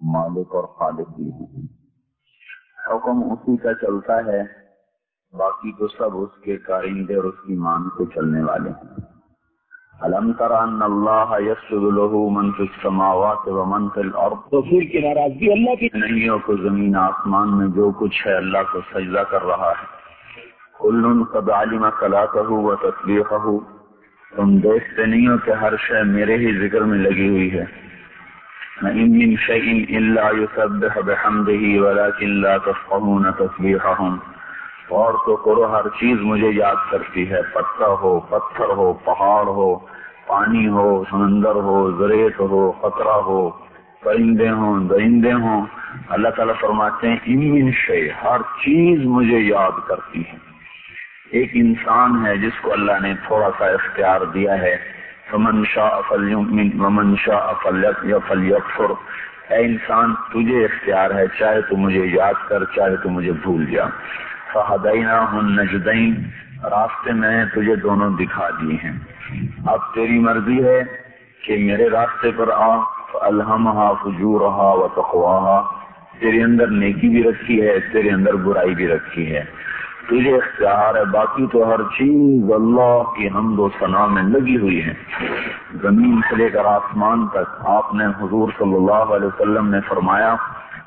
मालिक और खालिक भी है। हुक्म उसी का चलता है, बाकी तो सब उसके कारिंदे और उसकी मान पे चलने वाले हैं। अलम तरा अन्नल्लाह यस्जुदु लहू मन फिस समावाति व मन फिल अर्द। तो फिर की नाराजगी अल्लाह की नहीं हो को जमीन आसमान में जो कुछ है अल्लाह को सजदा कर रहा है। कुल्लुन क़द अलिम सलातहू व तस्बीहहू। तुम देखते नहीं हो कि हर शय मेरे ही जिक्र में लगी हुई है। इन मिन शैइन इल्ला युसब्बिहु बिहम्दिही वलाकिन ला तफ़क़हून तस्बीहहुम। और तो करो हर चीज मुझे याद करती है, पत्ता हो, पत्थर हो, पहाड़ हो, पानी हो, समंदर हो, ज़रेत हो, खतरा हो, परिंदे हो, दरिंदे हो। अल्लाह ताला फरमाते हैं इन मिन शै, हर चीज मुझे याद करती है। एक इंसान है जिसको अल्लाह ने थोड़ा सा इख्तियार दिया है, फमन शाअ फल्युमिन वमन शाअ फल्यकफुर। ऐ इंसान तुझे इख्तियार है, चाहे तू मुझे याद कर, चाहे तू मुझे भूल जा। फहदैनाहुन नजदैन, रास्ते में तुझे दोनों दिखा दिए हैं। अब तेरी मर्जी है कि मेरे रास्ते पर आ। अल्हमहा फुजूरहा व तक़वाहा, तेरे अंदर नेकी भी रखी है, तेरे अंदर बुराई भी रखी है, तुझे इख्तियार है। बाकी तो हर चीज अल्लाह की हम्द व सना में लगी हुई है, जमीन से लेकर आसमान तक। आपने हुजूर सल्लल्लाहु अलैहि वसल्लम ने फरमाया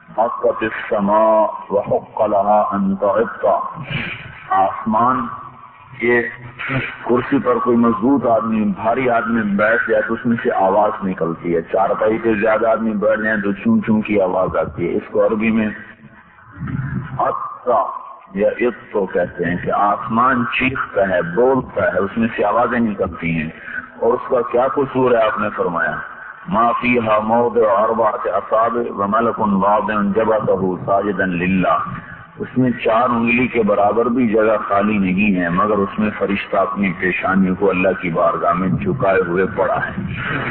आसमान के कुर्सी पर कोई मजबूत आदमी, भारी आदमी बैठ जाए तो उसमें से आवाज निकलती है। चारपाई पे ज्यादा आदमी बैठ जाए तो चूं चूं की आवाज आती है। इसको अरबी में अत्ता या इत्तो कहते हैं कि आसमान चीखता है, बोलता है, उसमें से आवाजें निकलती हैं। और उसका क्या कसूर है? आपने फरमाया माफीहा मौदिउ अर्बअति असाबि व मलकुन वादिउन जबहतहु साजिदन लिल्लाह। उसमें 4 उंगली के बराबर भी जगह खाली नहीं है, मगर उसमें फरिश्ता अपनी पेशानी को अल्लाह की बारगाह में झुकाए हुए पड़ा है।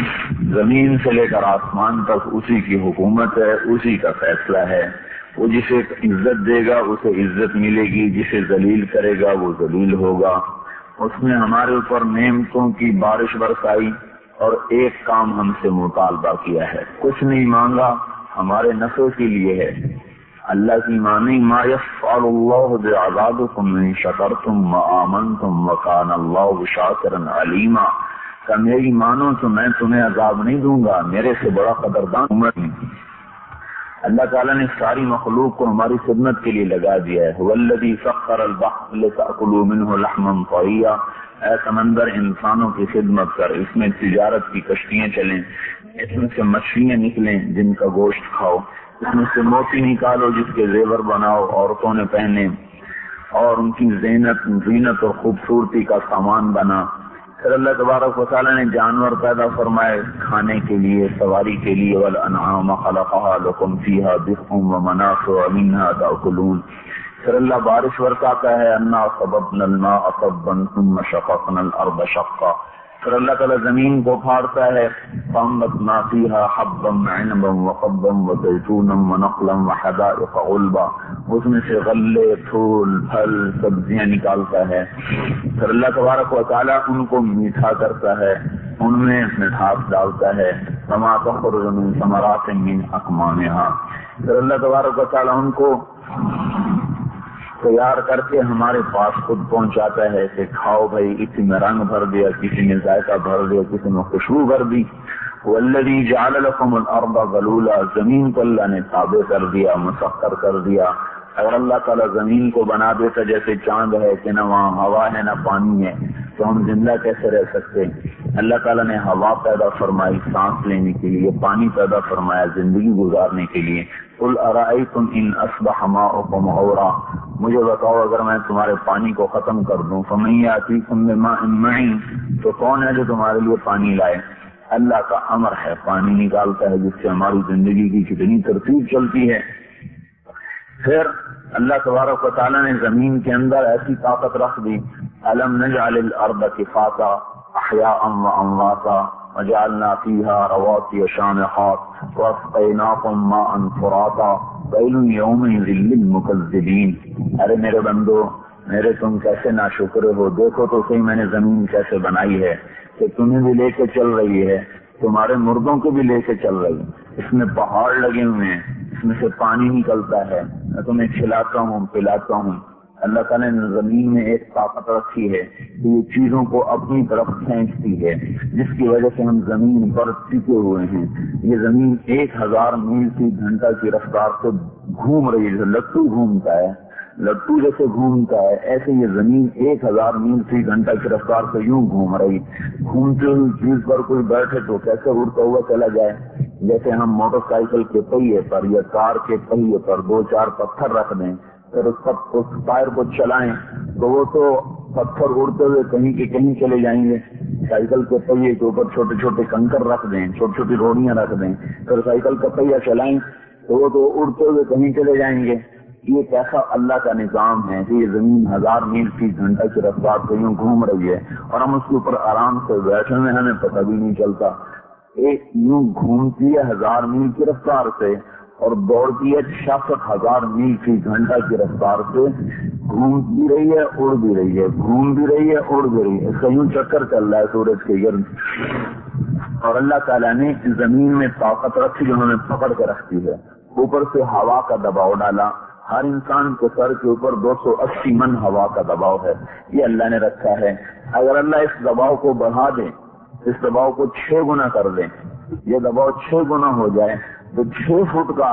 जमीन से लेकर आसमान तक उसी की हुकूमत है, उसी का फैसला है। वो जिसे इज्जत देगा उसे इज्जत मिलेगी, जिसे जलील करेगा वो जलील होगा। उसने हमारे ऊपर नेमतों की बारिश बरसाई और एक काम हमसे मुतालबा किया है, कुछ नहीं मांगा, हमारे नफ़े के लिए है। अल्लाह की मानी मा यफ़अलुल्लाहु बिअज़ाबिकुम इन शकरतुम व आमनतुम व काना अल्लाहु शाकिरन अलीमा। का मेरी मानो तो मैं तुम्हें अजाब नहीं दूंगा, मेरे से बड़ा कदरदान उम्मत नहीं। अल्लाह ताला ने सारी मखलूक को हमारी खिदमत के लिए लगा दिया है। वल्लज़ी सख्खर अल-बहर लितअकुलू मिन्हु लहमन तरिया। ऐ समंदर इंसानों की खिदमत कर, इसमें तिजारत की कश्तियां चलें, इसमें से मछलियां निकलें जिनका गोश्त खाओ, इसमें से मोती निकालो जिसके जेवर बनाओ, औरतों ने पहने और उनकी जीनत और खूबसूरती का सामान बना। फिर अल्लाह तबारक व तआला ने जानवर पैदा फरमाए खाने के लिए, सवारी के लिए। वल अनआम खलक़हा लकुम फीहा दिफ़्उन व मनाफ़िउ मिन्हा ताकुलून। फिर अल्लाह बारिश बरसाता है। अन्ना सबबनल माअ सबन सुम्मा शक़क़नल अर्द शक़्क़ा। फिर अल्लाह ताला जमीन को फाड़ता है। फअंबतना फीहा हब्बन इनबन व क़ब्बन व ज़ैतूनन व नख़लन व हदाइक़ ग़ुल्बा। उसमें से गल्ले, फूल, फल, सब्जियां निकालता है। फिर अल्लाह तबारक व तआला उनको मीठा करता है, उनमें मिठास डालता है। वमा तख़रुजु मिन समरातिन मिन अकमामिहा। फिर अल्लाह तबारक व तआला उनको तैयार करके हमारे पास खुद पहुंचाता है कि खाओ भाई। किसी में रंग भर दिया, किसी में जायका भर दिया, किसी में खुशबू भर दी। वल्लज़ी जअल लकुमुल अर्द ज़लूला, जमीन को अल्लाह ने ताबे कर दिया, मुसख्खर कर दिया। अगर अल्लाह ताला जमीन को बना देता जैसे चांद है कि न वहाँ हवा है न पानी है, तो हम जिंदा कैसे रह सकते? अल्लाह ताला ने हवा पैदा फरमाई सांस लेने के लिए, पानी पैदा फरमाया जिंदगी गुजारने के लिए। कुल अराअयतुम इन अस्बह माउकुम गौरा, मुझे बताओ अगर मैं तुम्हारे पानी को खत्म कर दूं, फमन यातीकुम बिमाइन मईन, तो कौन है जो तुम्हारे लिए पानी लाए? अल्लाह का अमर है, पानी निकालता है, जिससे हमारी जिंदगी की कितनी तरतीब चलती है। फिर अल्लाह तबारक व तआला ने जमीन के अंदर ऐसी ताकत रख दी। अलम नजअलिल अर्द किफाता अहयाअन व अमवाता वजअलना फीहा रवासिय शामिखात वअस्क़ैनाकुम माअन फुराता वैलुन यौमइज़िन लिलमुकज़्ज़िबीन। अरे मेरे बंदो, मेरे तुम कैसे नाशुक्र हो। देखो तो सही मैंने जमीन कैसे बनाई है कि तुम्हें भी लेके चल रही है, तुम्हारे मुर्दों को भी लेके चल रही है। اس میں پہاڑ لگے ہوئے ہیں، اس میں سے پانی نکلتا ہے، میں تمہیں کھلاتا ہوں پلاتا ہوں۔ اللہ تعالیٰ نے زمین میں ایک طاقت رکھی ہے کہ یہ چیزوں کو اپنی طرف کھینچتی ہے، جس کی وجہ سے ہم زمین پر ٹکے ہوئے ہیں۔ یہ زمین 1000 میل فی گھنٹہ کی رفتار سے گھوم رہی ہے، جیسے لٹو گھومتا ہے، لٹو جیسے گھومتا ہے ایسے یہ زمین 1000 میل فی گھنٹہ کی رفتار سے یوں گھوم رہی۔ گھومتے ہوئی چیز پر کوئی بیٹھے تو کیسے اڑتا ہوا چلا جائے؟ جیسے ہم موٹر سائیکل کے پہیے پر یا کار کے پہیے پر 2-4 پتھر رکھ دیں، پھر اس ٹائر کو چلائیں تو وہ تو پتھر اڑتے ہوئے کہیں کے کہیں چلے جائیں گے۔ سائیکل کے پہیے کے اوپر چھوٹے چھوٹے کنکر رکھ دیں، چھوٹی چھوٹی روڑیاں رکھ دیں، پھر سائیکل کا پہیہ چلائیں تو وہ تو اڑتے ہوئے کہیں چلے جائیں گے۔ یہ کیسا اللہ کا نظام ہے کہ یہ زمین 1000 میل فی گھنٹہ کی رفتار سے یوں گھوم رہی ہے اور ہم اس کے اوپر آرام سے بیٹھے ہوئے، ہمیں پتہ بھی نہیں چلتا۔ ایک یوں گھومتی ہے 1000 میل کی رفتار سے اور دوڑتی ہے 66,000 میل فی گھنٹہ کی رفتار سے، گھوم بھی رہی ہے اڑ بھی رہی ہے، گھوم بھی رہی ہے اڑ بھی رہی ہے، اس کا یوں چکر چل رہا ہے سورج کے گرد۔ اور اللہ تعالیٰ نے زمین میں طاقت رکھی جو ہمیں پکڑ کے رکھتی ہے۔ اوپر سے ہوا کا دباؤ ڈالا، ہر انسان کے سر کے اوپر 280 من ہوا کا دباؤ ہے، یہ اللہ نے رکھا ہے۔ اگر اللہ اس دباؤ کو بڑھا دے، اس دباؤ کو 6 گنا کر دے، یہ دباؤ 6 گنا ہو جائے تو 6 فٹ کا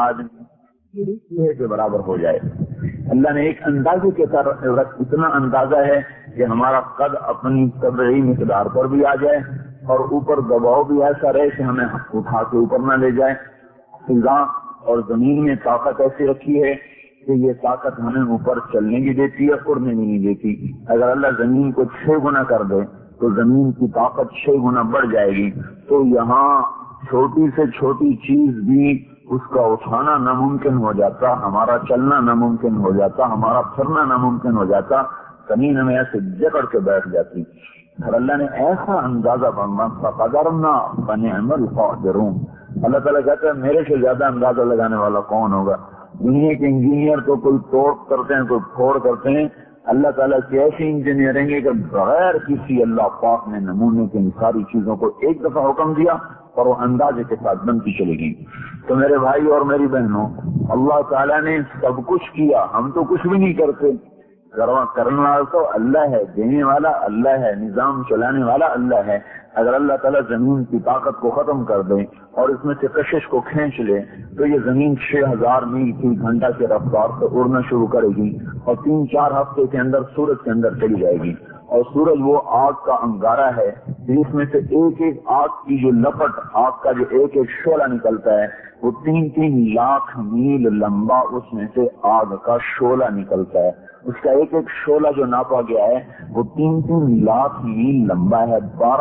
آدمی کے برابر ہو جائے۔ اللہ نے ایک اندازے کے ساتھ اتنا اندازہ ہے کہ ہمارا قد اپنی طبعی مقدار پر بھی آ جائے اور اوپر دباؤ بھی ایسا رہے کہ ہمیں اٹھا کے اوپر نہ لے جائے۔ فضا اور زمین میں طاقت ایسی رکھی ہے کہ یہ طاقت ہمیں اوپر چلنے بھی دیتی ہے، اڑنے بھی نہیں دیتی۔ اگر اللہ زمین کو 6 گنا کر دے تو زمین کی طاقت 6 گنا بڑھ جائے گی، تو یہاں چھوٹی سے چھوٹی چیز بھی اس کا اٹھانا ناممکن ہو جاتا، ہمارا چلنا ناممکن ہو جاتا، ہمارا پھرنا ناممکن ہو جاتا، زمین ہمیں ایسے جکڑ کے بیٹھ جاتی۔ اور اللہ نے ایسا اندازہ فقدرنا فنعم القادرون، اللہ تعالیٰ کہتا ہے میرے سے زیادہ اندازہ لگانے والا کون ہوگا؟ دنیا کے انجینئر تو کوئی توڑ کرتے ہیں کوئی پھوڑ کرتے ہیں، اللہ تعالیٰ کی ایسی انجینئرنگ ہے کہ بغیر کسی اللہ پاک نے نمونے کی ان ساری چیزوں کو ایک دفعہ حکم دیا اور وہ اندازے کے ساتھ بنتی چلے گی۔ تو میرے بھائی اور میری بہنوں، اللہ تعالیٰ نے سب کچھ کیا، ہم تو کچھ بھی نہیں کرتے۔ کرنے والا تو اللہ ہے، دینے والا اللہ ہے، نظام چلانے والا اللہ ہے۔ اگر اللہ تعالیٰ زمین کی طاقت کو ختم کر دے اور اس میں سے کشش کو کھینچ لے تو یہ زمین 6000 میل فی گھنٹہ کی رفتار سے اڑنا شروع کرے گی اور 3-4 ہفتے کے اندر سورج کے اندر چلی جائے گی۔ اور سورج وہ آگ کا انگارہ ہے جس میں سے ایک ایک آگ کی جو لپٹ، آگ کا جو ایک ایک شعلہ نکلتا ہے وہ 3-3 لاکھ میل لمبا اس میں سے آگ کا شعلہ نکلتا ہے۔ اس کا ایک ایک شعلہ جو ناپا گیا ہے وہ 3-3 لاکھ میل لمبا ہے،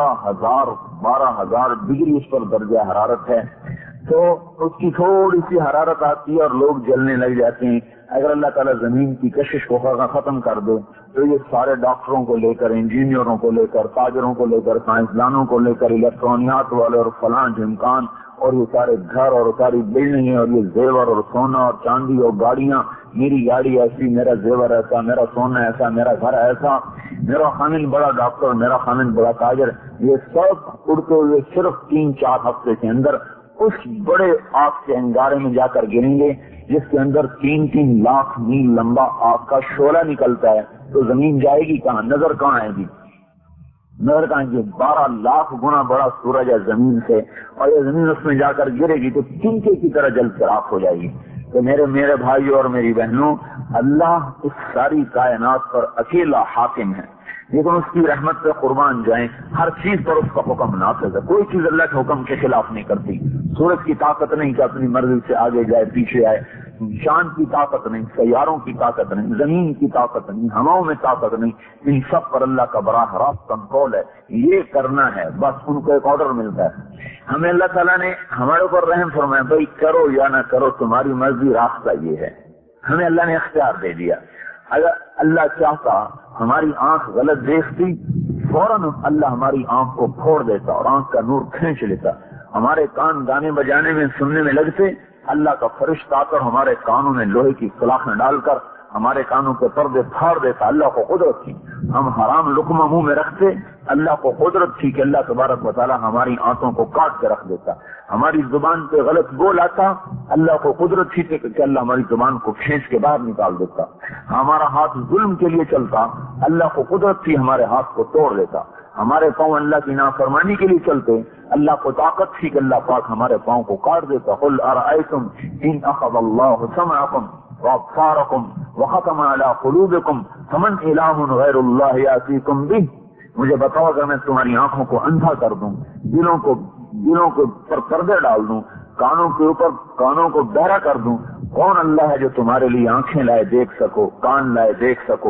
12,000 ڈگری اس پر درجہ حرارت ہے۔ تو اس کی تھوڑی سی حرارت آتی ہے اور لوگ جلنے لگ جاتے ہیں۔ اگر اللہ تعالیٰ زمین کی کشش کو ختم کر دے تو یہ سارے ڈاکٹروں کو لے کر، انجینئروں کو لے کر، تاجروں کو لے کر، سائنسدانوں کو لے کر، الیکٹرونیات والے اور فلاں ڈھمکان اور یہ سارے گھر اور ساری بلڈنگیں اور یہ زیور اور سونا اور چاندی اور گاڑیاں، میری گاڑی ایسی، میرا زیور ایسا، میرا سونا ایسا، میرا گھر ایسا، میرا خامن بڑا ڈاکٹر، میرا خامن بڑا تاجر، یہ سب اڑتے ہوئے صرف 3-4 ہفتے کے اندر اس بڑے آگ کے انگارے میں جا کر گریں گے جس کے اندر 3-3 لاکھ میل لمبا آگ کا شعلہ نکلتا ہے۔ تو زمین جائے گی کہاں؟ نظر کہاں آئے گی؟ نظر کہاں گی؟ 12 لاکھ گنا بڑا سورج ہے زمین سے، اور یہ زمین اس میں جا کر گرے گی تو تنکے کی طرح جل کر راکھ ہو جائے گی۔ تو میرے بھائیوں اور میری بہنوں، اللہ اس ساری کائنات پر اکیلا حاکم ہے، لیکن اس کی رحمت پہ قربان جائیں، ہر چیز پر اس کا حکم نافذ ہے، کوئی چیز اللہ کے حکم کے خلاف نہیں کرتی۔ سورج کی طاقت نہیں کہ اپنی مرضی سے آگے جائے پیچھے آئے، چاند کی طاقت نہیں، سیاروں کی طاقت نہیں، زمین کی طاقت نہیں، ہواؤں میں طاقت نہیں، ان سب پر اللہ کا براہ راست کنٹرول ہے۔ یہ کرنا ہے، بس ان کو ایک آرڈر ملتا ہے۔ ہمیں اللہ تعالیٰ نے ہمارے اوپر رحم فرمایا، بھائی کرو یا نہ کرو تمہاری مرضی، راستہ یہ ہے۔ ہمیں اللہ نے اختیار دے دیا۔ اگر اللہ چاہتا ہماری آنکھ غلط دیکھتی، فوراً اللہ ہماری آنکھ کو پھوڑ دیتا اور آنکھ کا نور کھینچ لیتا۔ ہمارے کان گانے بجانے میں سننے میں لگتے، اللہ کا فرشتہ آ کر ہمارے کانوں میں لوہے کی سلاخیں ڈال کر ہمارے کانوں کے پردے پھاڑ دیتا۔ اللہ کو قدرت تھی، ہم حرام لقمہ منہ میں رکھتے، اللہ کو قدرت تھی کہ اللہ تبارک و تعالیٰ ہماری آنتوں کو کاٹ کے رکھ دیتا، ہماری زبان پہ غلط بول آتا، اللہ کو قدرت تھی کہ اللہ ہماری زبان کو کھینچ کے باہر نکال دیتا، ہمارا ہاتھ ظلم کے لیے چلتا، اللہ کو قدرت تھی ہمارے ہاتھ کو توڑ دیتا، ہمارے پاؤں اللہ کی نافرمانی کے لیے چلتے، اللہ کو طاقت تھی کہ اللہ پاک ہمارے پاؤں کو کاٹ دیتا۔ قل ارأیتم ان اخذ اللہ سمعکم وابصارکم وختم علی قلوبکم فمن الہ غیر اللہ یاتیکم بہ، مجھے بتاؤ اگر میں تمہاری آنکھوں کو اندھا کر دوں، دلوں کو پر پردے ڈال دوں، کانوں کو بہرا کر دوں، کون اللہ ہے جو تمہارے لیے آنکھیں لائے دیکھ سکو، کان لائے دیکھ سکو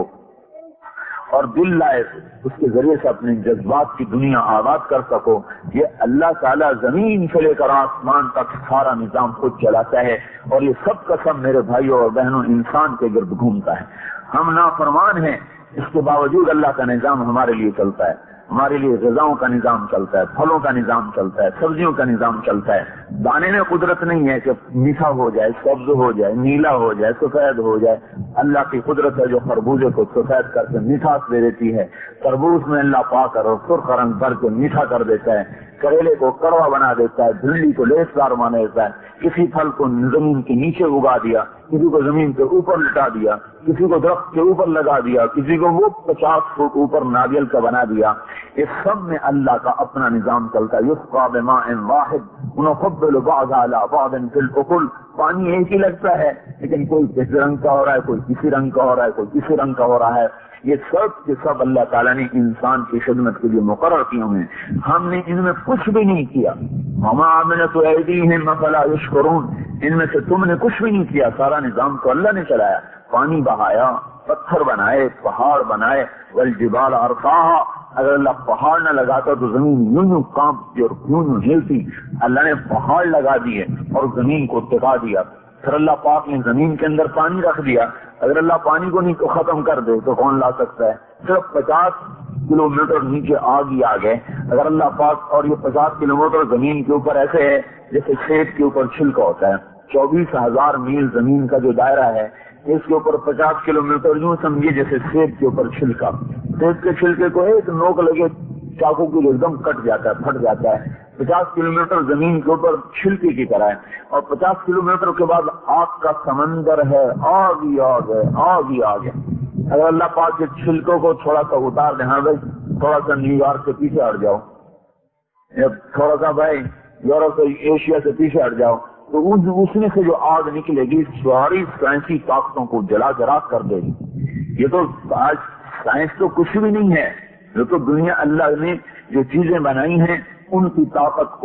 اور دل لائے اس کے ذریعے سے اپنے جذبات کی دنیا آباد کر سکو؟ یہ اللہ تعالیٰ زمین سے لے کر آسمان تک سارا نظام خود چلاتا ہے، اور یہ سب کا سب میرے بھائیوں اور بہنوں انسان کے گرد گھومتا ہے۔ ہم نافرمان ہیں، اس کے باوجود اللہ کا نظام ہمارے لیے چلتا ہے، ہمارے لیے غذاؤں کا نظام چلتا ہے، پھلوں کا نظام چلتا ہے، سبزیوں کا نظام چلتا ہے۔ دانے میں قدرت نہیں ہے کہ میٹھا ہو جائے، سبز ہو جائے، نیلا ہو جائے، سفید ہو جائے، اللہ کی قدرت ہے جو خربوزے کو سفید کر کے میٹھاس دے دیتی ہے، تربوز میں اللہ پاک اور سرخ رنگ بھر کے میٹھا کر دیتا ہے، کریلے کو کڑوا بنا دیتا ہے، بھنڈی کو لیسدار بنا دیتا ہے، کسی پھل کو زمین کے نیچے اگا دیا، کسی کو زمین کے اوپر لٹا دیا، کسی کو درخت کے اوپر لگا دیا، کسی کو وہ 50 فٹ اوپر ناریل کا بنا دیا۔ اس سب میں اللہ کا اپنا نظام چلتا ہے۔ یسقى بماء واحد ونفضل بعض على بعض في الأكل، پانی ایک ہی لگتا ہے لیکن کوئی کسی رنگ کا ہو رہا ہے، کوئی کسی رنگ کا ہو رہا ہے، کوئی کسی رنگ کا ہو رہا ہے۔ یہ سب کے سب اللہ تعالیٰ نے انسان کی خدمت کے لیے مقرر کیے ہوئے ہیں، ہم نے ان میں کچھ بھی نہیں کیا۔ وما عملت أيديهم فلا يشكرون، ان میں سے تم نے کچھ بھی نہیں کیا، سارا نظام تو اللہ نے چلایا، پانی بہایا، پتھر بنائے، پہاڑ بنائے، والجبال ارفعها، اگر اللہ پہاڑ نہ لگاتا تو زمین یوں کانپتی اور یوں ہلتی، اللہ نے پہاڑ لگا دیے اور زمین کو ٹکا دیا۔ پھر اللہ پاک نے زمین کے اندر پانی رکھ دیا، اگر اللہ پانی کو نہیں ختم کر دے تو کون لا سکتا ہے؟ صرف 50 کلومیٹر نیچے آگ ہی آ گئے، اگر اللہ پاک، اور یہ 50 کلومیٹر زمین کے اوپر ایسے ہے جیسے سیب کے اوپر چھلکا ہوتا ہے، 24,000 میل زمین کا جو دائرہ ہے، اس کے اوپر 50 کلومیٹر یوں سمجھیے جیسے سیب کے اوپر چھلکا، سیب کے چھلکے کو ایک نوک لگے چاقو کی ایک دم کٹ جاتا ہے، پھٹ جاتا ہے۔ 50 کلومیٹر زمین کے اوپر چھلکے کی طرح ہے، اور 50 کلومیٹر کے بعد آگ کا سمندر ہے، آگ ہی آگ ہے، آگ ہی آگ ہے۔ اگر اللہ پاک کے چھلکوں کو تھوڑا سا اتار دیں، ہاں بھائی تھوڑا سا نیو یارک سے پیچھے ہٹ جاؤ، یا تھوڑا سا بھائی یورپ سے ایشیا سے پیچھے ہٹ جاؤ، تو اس میں سے جو آگ نکلے گی ساری سائنسی طاقتوں کو جلا کے راکھ کر دے گی۔ یہ تو آج سائنس تو کچھ بھی نہیں ہے، جو تو دنیا اللہ نے جو چیزیں بنائی ہیں ان کی طاقت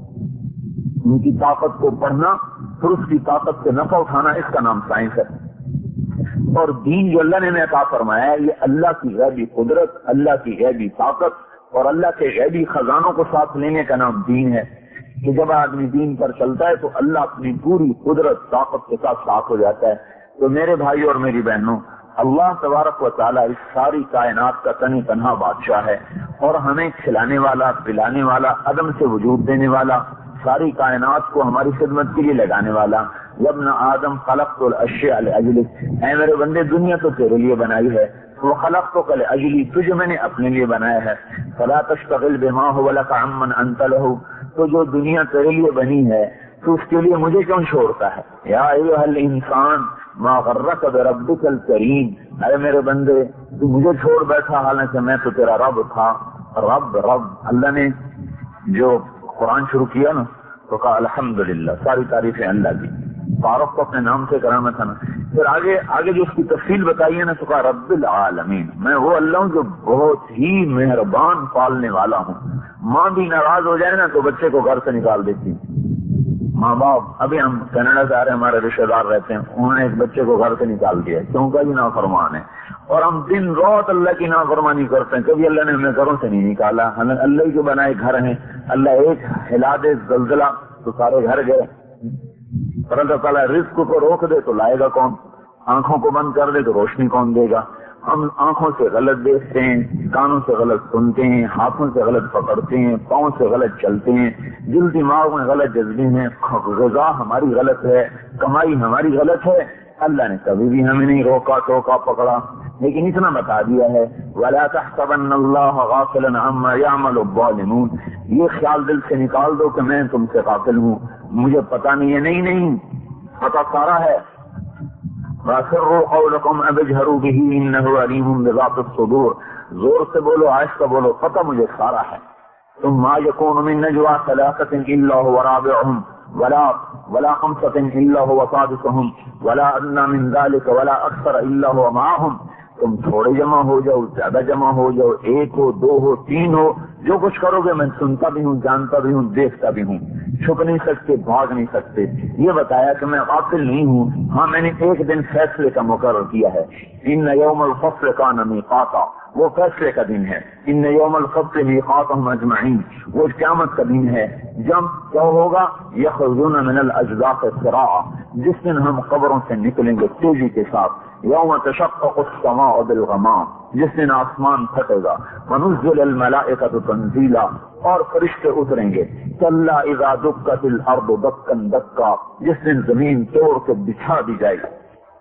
کو پڑھنا، پھر اس کی طاقت سے نفع اٹھانا، اس کا نام سائنس ہے۔ اور دین جو اللہ نے عطا فرمایا ہے یہ اللہ کی غیبی قدرت، اللہ کی غیبی طاقت اور اللہ کے غیبی خزانوں کو ساتھ لینے کا نام دین ہے، کہ جب آدمی دین پر چلتا ہے تو اللہ اپنی پوری قدرت طاقت کے ساتھ ساتھ ہو جاتا ہے۔ تو میرے بھائی اور میری بہنوں، اللہ تبارک و تعالیٰ اس ساری کائنات کا تنی تنہا بادشاہ ہے، اور ہمیں کھلانے والا، پلانے والا، عدم سے وجود دینے والا، ساری کائنات کو ہماری خدمت کے لیے لگانے والا۔ یابن آدم خلقت الاشیاء لاجلک، اے میرے بندے دنیا تو تیرے لیے بنائی ہے، وخلقتک لاجلی، تجھے میں نے اپنے لیے بنایا ہے، فلا تشتغل بما هو لك عمن انت له، تو جو دنیا تیرے لیے بنی ہے تو اس کے لیے مجھے کیوں چھوڑتا ہے؟ یا ایھا الانسان ما غرک بربک الکریم، اے میرے بندے تو مجھے چھوڑ بیٹھا حالانکہ میں تو تیرا رب تھا۔ رب اللہ نے جو قرآن شروع کیا نا تو کہا الحمدللہ، ساری تعریفیں اللہ کی، فاروق کو اپنے نام سے کرانا تھا نا، پھر آگے جو اس کی تفصیل بتائی ہے نا تو کہا رب العالمین، میں وہ اللہ ہوں جو بہت ہی مہربان پالنے والا ہوں۔ ماں بھی ناراض ہو جائے نا تو بچے کو گھر سے نکال دیتی، ماں باپ، ابھی ہم کینیڈا سے آ رہے ہیں، ہمارے رشتے دار رہتے ہیں، انہوں نے ایک بچے کو گھر سے نکال دیا کیونکہ یہ نافرمان ہے، اور ہم دن رات اللہ کی نافرمانی کرتے ہیں، کبھی اللہ نے ہمیں گھروں سے نہیں نکالا، اللہ کے بنائے گھر ہیں، اللہ ایک ہلا دے زلزلہ تو سارے گھر گئے، اور اللہ تعالیٰ رزق کو روک دے تو لائے گا کون، آنکھوں کو بند کر دے تو روشنی کون دے گا؟ ہم آنکھوں سے غلط دیکھتے ہیں، کانوں سے غلط سنتے ہیں، ہاتھوں سے غلط پکڑتے ہیں، پاؤں سے غلط چلتے ہیں، دل دماغ میں غلط جذبے ہیں، غذا ہماری غلط ہے، کمائی ہماری غلط ہے، اللہ نے کبھی بھی ہمیں نہیں روکا ٹوکا پکڑا، لیکن اتنا بتا دیا ہے ولا تحسبن اللہ غافلا عما يعمل الظالمون، یہ خیال دل سے نکال دو کہ میں تم سے غافل ہوں، مجھے پتہ نہیں ہے، نہیں پتہ سارا ہے۔ وَأَسِرُّوا قَوْلَكُمْ أَوْ اجْهَرُوا بِهِ إِنَّهُ عَلِيمٌ بِذَاتِ الصُّدُورِ، زور سے بولو، آہستہ بولو، پتہ مجھے سارا ہے۔ ثم ما يكون من نجوى ثلاثة إلا هو رابعهم ولا خمسة إلا هو سادسهم ولا أدنى من ذلك ولا أكثر إلا هو معهم، تم تھوڑے جمع ہو جاؤ، زیادہ جمع ہو جاؤ، ایک ہو، دو ہو، تین ہو، جو کچھ کرو گے میں سنتا بھی ہوں، جانتا بھی ہوں، دیکھتا بھی ہوں، چھپ نہیں سکتے، بھاگ نہیں سکتے۔ یہ بتایا کہ میں غافل نہیں ہوں، ہاں میں نے ایک دن فیصلے کا مقرر کیا ہے، ان یوم الفصل کان میقاتا، وہ فیصلے کا دن ہے، ان یوم الفصل میقاتهم اجمعین، وہ قیامت کا دن ہے، جب کیا ہوگا، یخرجون من الاجداث سراعا، جس دن ہم قبروں سے نکلیں گے تیزی کے ساتھ، یوم تشقق السماء بالغمام، جس دن آسمان پھٹے گا، ونزل الملائکۃ تنزیلا، اور فرشتے اتریں گے، کلا اذا دکت الارض دکا دکا، جس دن زمین توڑ کے بچھا دی جائے گی۔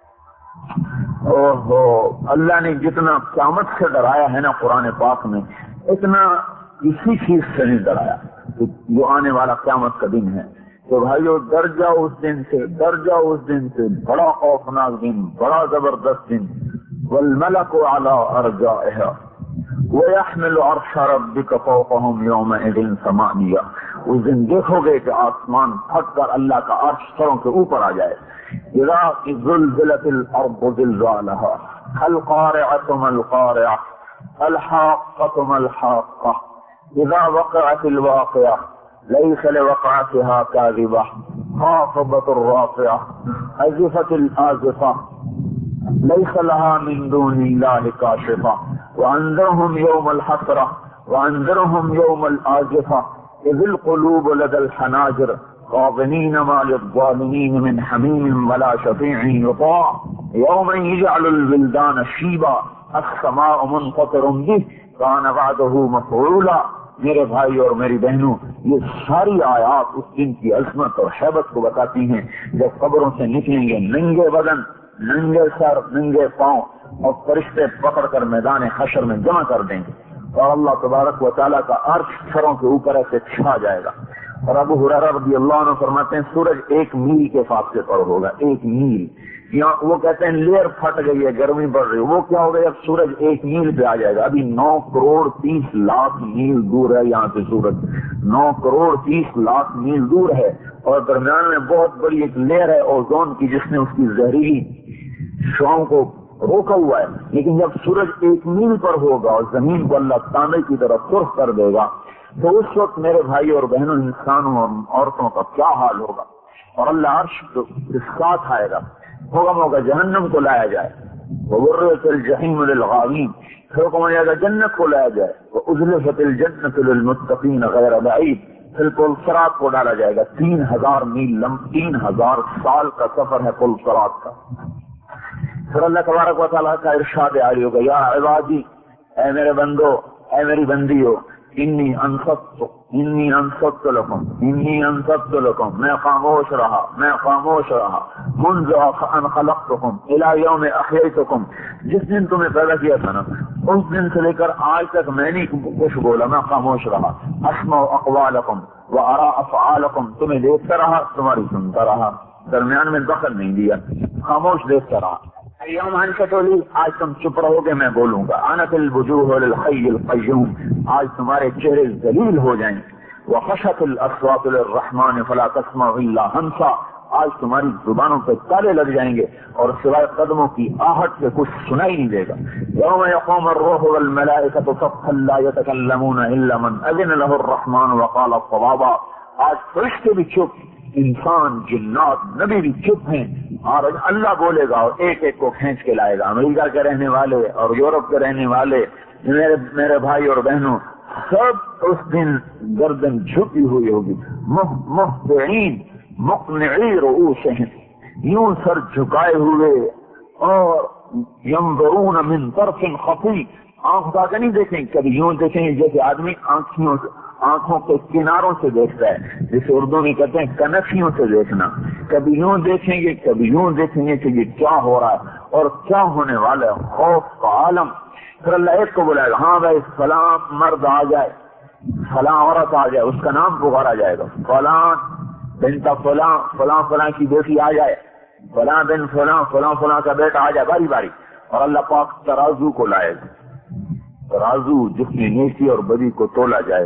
اوہو، اللہ نے جتنا قیامت سے ڈرایا ہے نا قرآن پاک میں، اتنا کسی چیز سے نہیں ڈرایا جو آنے والا قیامت کا دن ہے۔ تو بھائیو ڈر جاؤ اس دن سے، ڈر جاؤ اس دن سے، بڑا خوفناک دن، بڑا زبردست دن۔ والملک علی ارجائها ویحمل عرش ربک فوقهم یومئذ ثمانیہ، اس دن دیکھو گے کہ آسمان پھٹ کر اللہ کا عرش سروں کے اوپر آ جائے۔ اذا زلزلت الارض زلزالها القارعة ما القارعة الحاقة ما الحاقة اذا وقعت الواقعة ليس لوقعتها كاذبة خافضة الرافعة أزفت الآزفة ليس لها من دون الله كاشفة وأنذرهم يوم الحسرة وأنذرهم يوم الآزفة إذ القلوب لدى الحناجر غاضنين ما للظالمين من حميم ولا شفيع يطاع يوم يجعل الولدان شيبا السماء منفطر به كان وعده مفعولا۔ میرے بھائی اور میری بہنوں، یہ ساری آیات اس دن کی عظمت اور ہیبت کو بتاتی ہیں جب قبروں سے نکلیں گے ننگے بدن، ننگے سر، ننگے پاؤں، اور فرشتے پکڑ کر میدان حشر میں جمع کر دیں گے، اور اللہ تبارک و تعالیٰ کا عرش سروں کے اوپر ایسے چھا جائے گا۔ اور ابو ہریرہ رضی اللہ عنہ فرماتے ہیں سورج 1 میل کے فاصلے پر ہوگا، 1 میل۔ یہاں وہ کہتے ہیں لیئر پھٹ گئی ہے، گرمی بڑھ رہی ہے، وہ کیا ہوگا جب سورج 1 میل پہ آ جائے گا؟ ابھی 9 کروڑ 30 لاکھ میل دور ہے یہاں سے سورج، 9 کروڑ 30 لاکھ میل دور ہے، اور درمیان میں بہت بڑی ایک لیئر ہے اوزون کی جس نے اس کی زہریلی شعاؤں کو روکا ہوا ہے۔ لیکن جب سورج 1 میل پر ہوگا اور زمین کو اللہ تانبے کی طرف سرخ کر دے گا، تو اس وقت میرے بھائی اور بہنوں، انسانوں اور عورتوں کا کیا حال ہوگا؟ اور اللہ عرش کے ساتھ آئے گا، ہوگا جہنم کو لایا جائے، وبرزت الجحیم للغاوین، پھر حکم آئے گا جنت کو لایا جائے، وازلفت الجنت للمتقین غیر بعید، پھر پل صراط کو ڈالا جائے گا، 3000 میل 3000 سال کا سفر ہے پل صراط کا۔ پھر اللہ تبارک و تعالیٰ کا ارشاد عالی ہوگا، یا عبادی، اے میرے بندو، اے میری بندیو، انی انصت لکم، میں خاموش رہا منذ ان خلقتکم الی یوم احییتکم، جس دن تمہیں پیدا کیا تھا نا اس دن سے لے کر آج تک میں نے کچھ بولا، میں خاموش رہا۔ اسمع اقوالکم وارا افعالکم، تمہیں دیکھتا رہا، تمہاری سنتا رہا، درمیان میں دخل نہیں دیا، خاموش دیکھتا رہا۔ یوم انصت لی، آج تم چپ رہو گے، میں بولوں گا۔ عنت الوجوہ للحی القیوم، آج تمہارے چہرے ذلیل ہو جائیں گے۔ وخشت الاصوات للرحمن فلا تسمع الا ہمسا، آج تمہاری زبانوں پہ تالے لگ جائیں گے اور سوائے قدموں کی آہٹ سے کچھ سنائی نہیں دے گا۔ یوم یقوم الروح والملائکۃ صفا لا یتکلمون الا من اذن له الرحمن وقال صوابا، آج فرشتے بھی چپ، انسان، جنات، نبی بھی چپ ہیں، اور اللہ بولے گا اور ایک ایک کو کھینچ کے لائے گا۔ امریکہ کے رہنے والے اور یورپ کے رہنے والے، میرے بھائی اور بہنوں، سب اس دن گردن جھکی ہوئی ہوگی، مہطعین مقنعی رؤوسہم، یوں سر جھکائے ہوئے، اور ینظرون من طرف خفی، آنکھ اٹھا کے نہیں دیکھیں، کبھی یوں دیکھیں گے جیسے آدمی آنکھوں کے کناروں سے دیکھتا ہے، جسے اردو میں کہتے ہیں کنکھیوں سے دیکھنا، کبھی یوں دیکھیں گے، کبھی یوں دیکھیں گے کہ یہ کیا ہو رہا ہے اور کیا ہونے والا ہے۔ خوف کا عالم، پھر اللہ ایک کو بلائے گا، ہاں بھائی فلاں مرد آ جائے، فلاں عورت آ جائے، اس کا نام پکارا جائے گا، فلاں بنت فلاں، فلاں فلاں کی بیٹی آ جائے، فلاں بن فلاں، فلاں فلاں کا بیٹا آ جائے، باری باری. اور اللہ پاک ترازو کو لائے گا، ترازو جس میں نیکی اور بدی کو تولا جائے.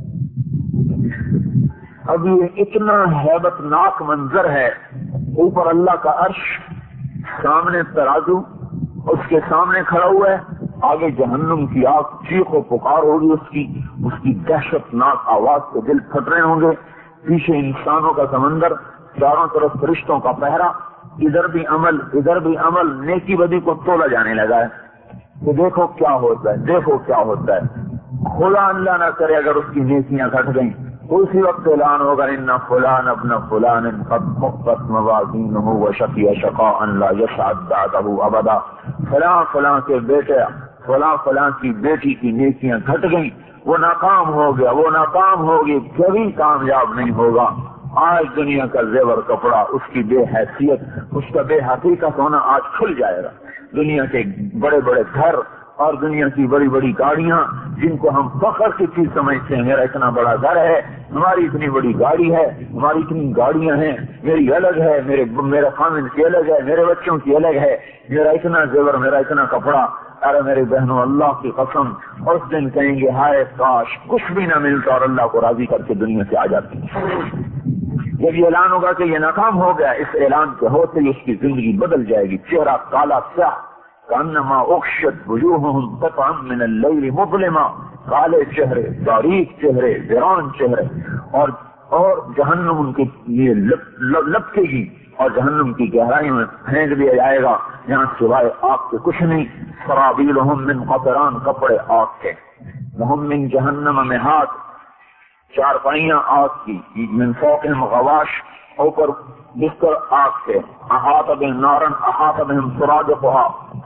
اب یہ اتنا ہیبت ناک منظر ہے، اوپر اللہ کا عرش، سامنے ترازو، اس کے سامنے کھڑا ہوا ہے، آگے جہنم کی آگ چیخ و پکار ہوگی، اس کی دہشت ناک آواز سے دل پھٹ رہے ہوں گے، پیچھے انسانوں کا سمندر، چاروں طرف فرشتوں کا پہرا، ادھر بھی عمل نیکی بدی کو تولا جانے لگا ہے. تو دیکھو کیا ہوتا ہے، دیکھو کیا ہوتا ہے. خدا اللہ نہ کرے اگر اس کی نیکیاں گھٹ گئیں تو اسی وقت اعلان ہوگا ان فلان ابن فلان قد خفت موازینہ وشقی شقاء لا یسعد بعدہ ابدا. فلاں فلاں کے بیٹے، فلاں فلاں کی بیٹی کی نیکیاں گھٹ گئیں، وہ ناکام ہو گیا، وہ ناکام ہوگی، کبھی کامیاب نہیں ہوگا. آج دنیا کا زیور کپڑا، اس کی بے حیثیت، اس کا بے حقیقت ہونا آج کھل جائے گا. دنیا کے بڑے بڑے گھر اور دنیا کی بڑی بڑی گاڑیاں جن کو ہم فخر کی چیز سمجھتے ہیں، میرا اتنا بڑا گھر ہے، ہماری اتنی بڑی گاڑی ہے، ہماری اتنی گاڑیاں ہیں، میری الگ ہے، میرے خامن کی الگ ہے، میرے بچوں کی الگ ہے، میرا اتنا زیور، میرا اتنا کپڑا. ارے میرے بہنوں، اللہ کی قسم، اس دن کہیں گے ہائے کاش کچھ بھی نہ ملتا اور اللہ کو راضی کر کے دنیا سے آ جاتی. جب یہ اعلان ہوگا کہ یہ ناکام ہو گیا، اس اعلان کے ہوتے ہی اس کی زندگی بدل جائے گی. چہرہ کالا سیاہ، کانما اخشت وجوہہم قطعا من اللیل مظلما، کالے چہرے، باریک چہرے، ویران چہرے، اور جہنم ان کے لیے لپکے گی اور جہنم کی گہرائیوں میں پھینک دیا جائے گا، یہاں سوائے آگ کے کچھ نہیں. سرابیلہم من قطران، کپڑے آگ کے، وہم من جہنم مہاد، چارپائیاں آگ کی، من فوقہم غواش، اوپر بستر آگ کے، احاط بہم نارن احاط بہم سرادقها،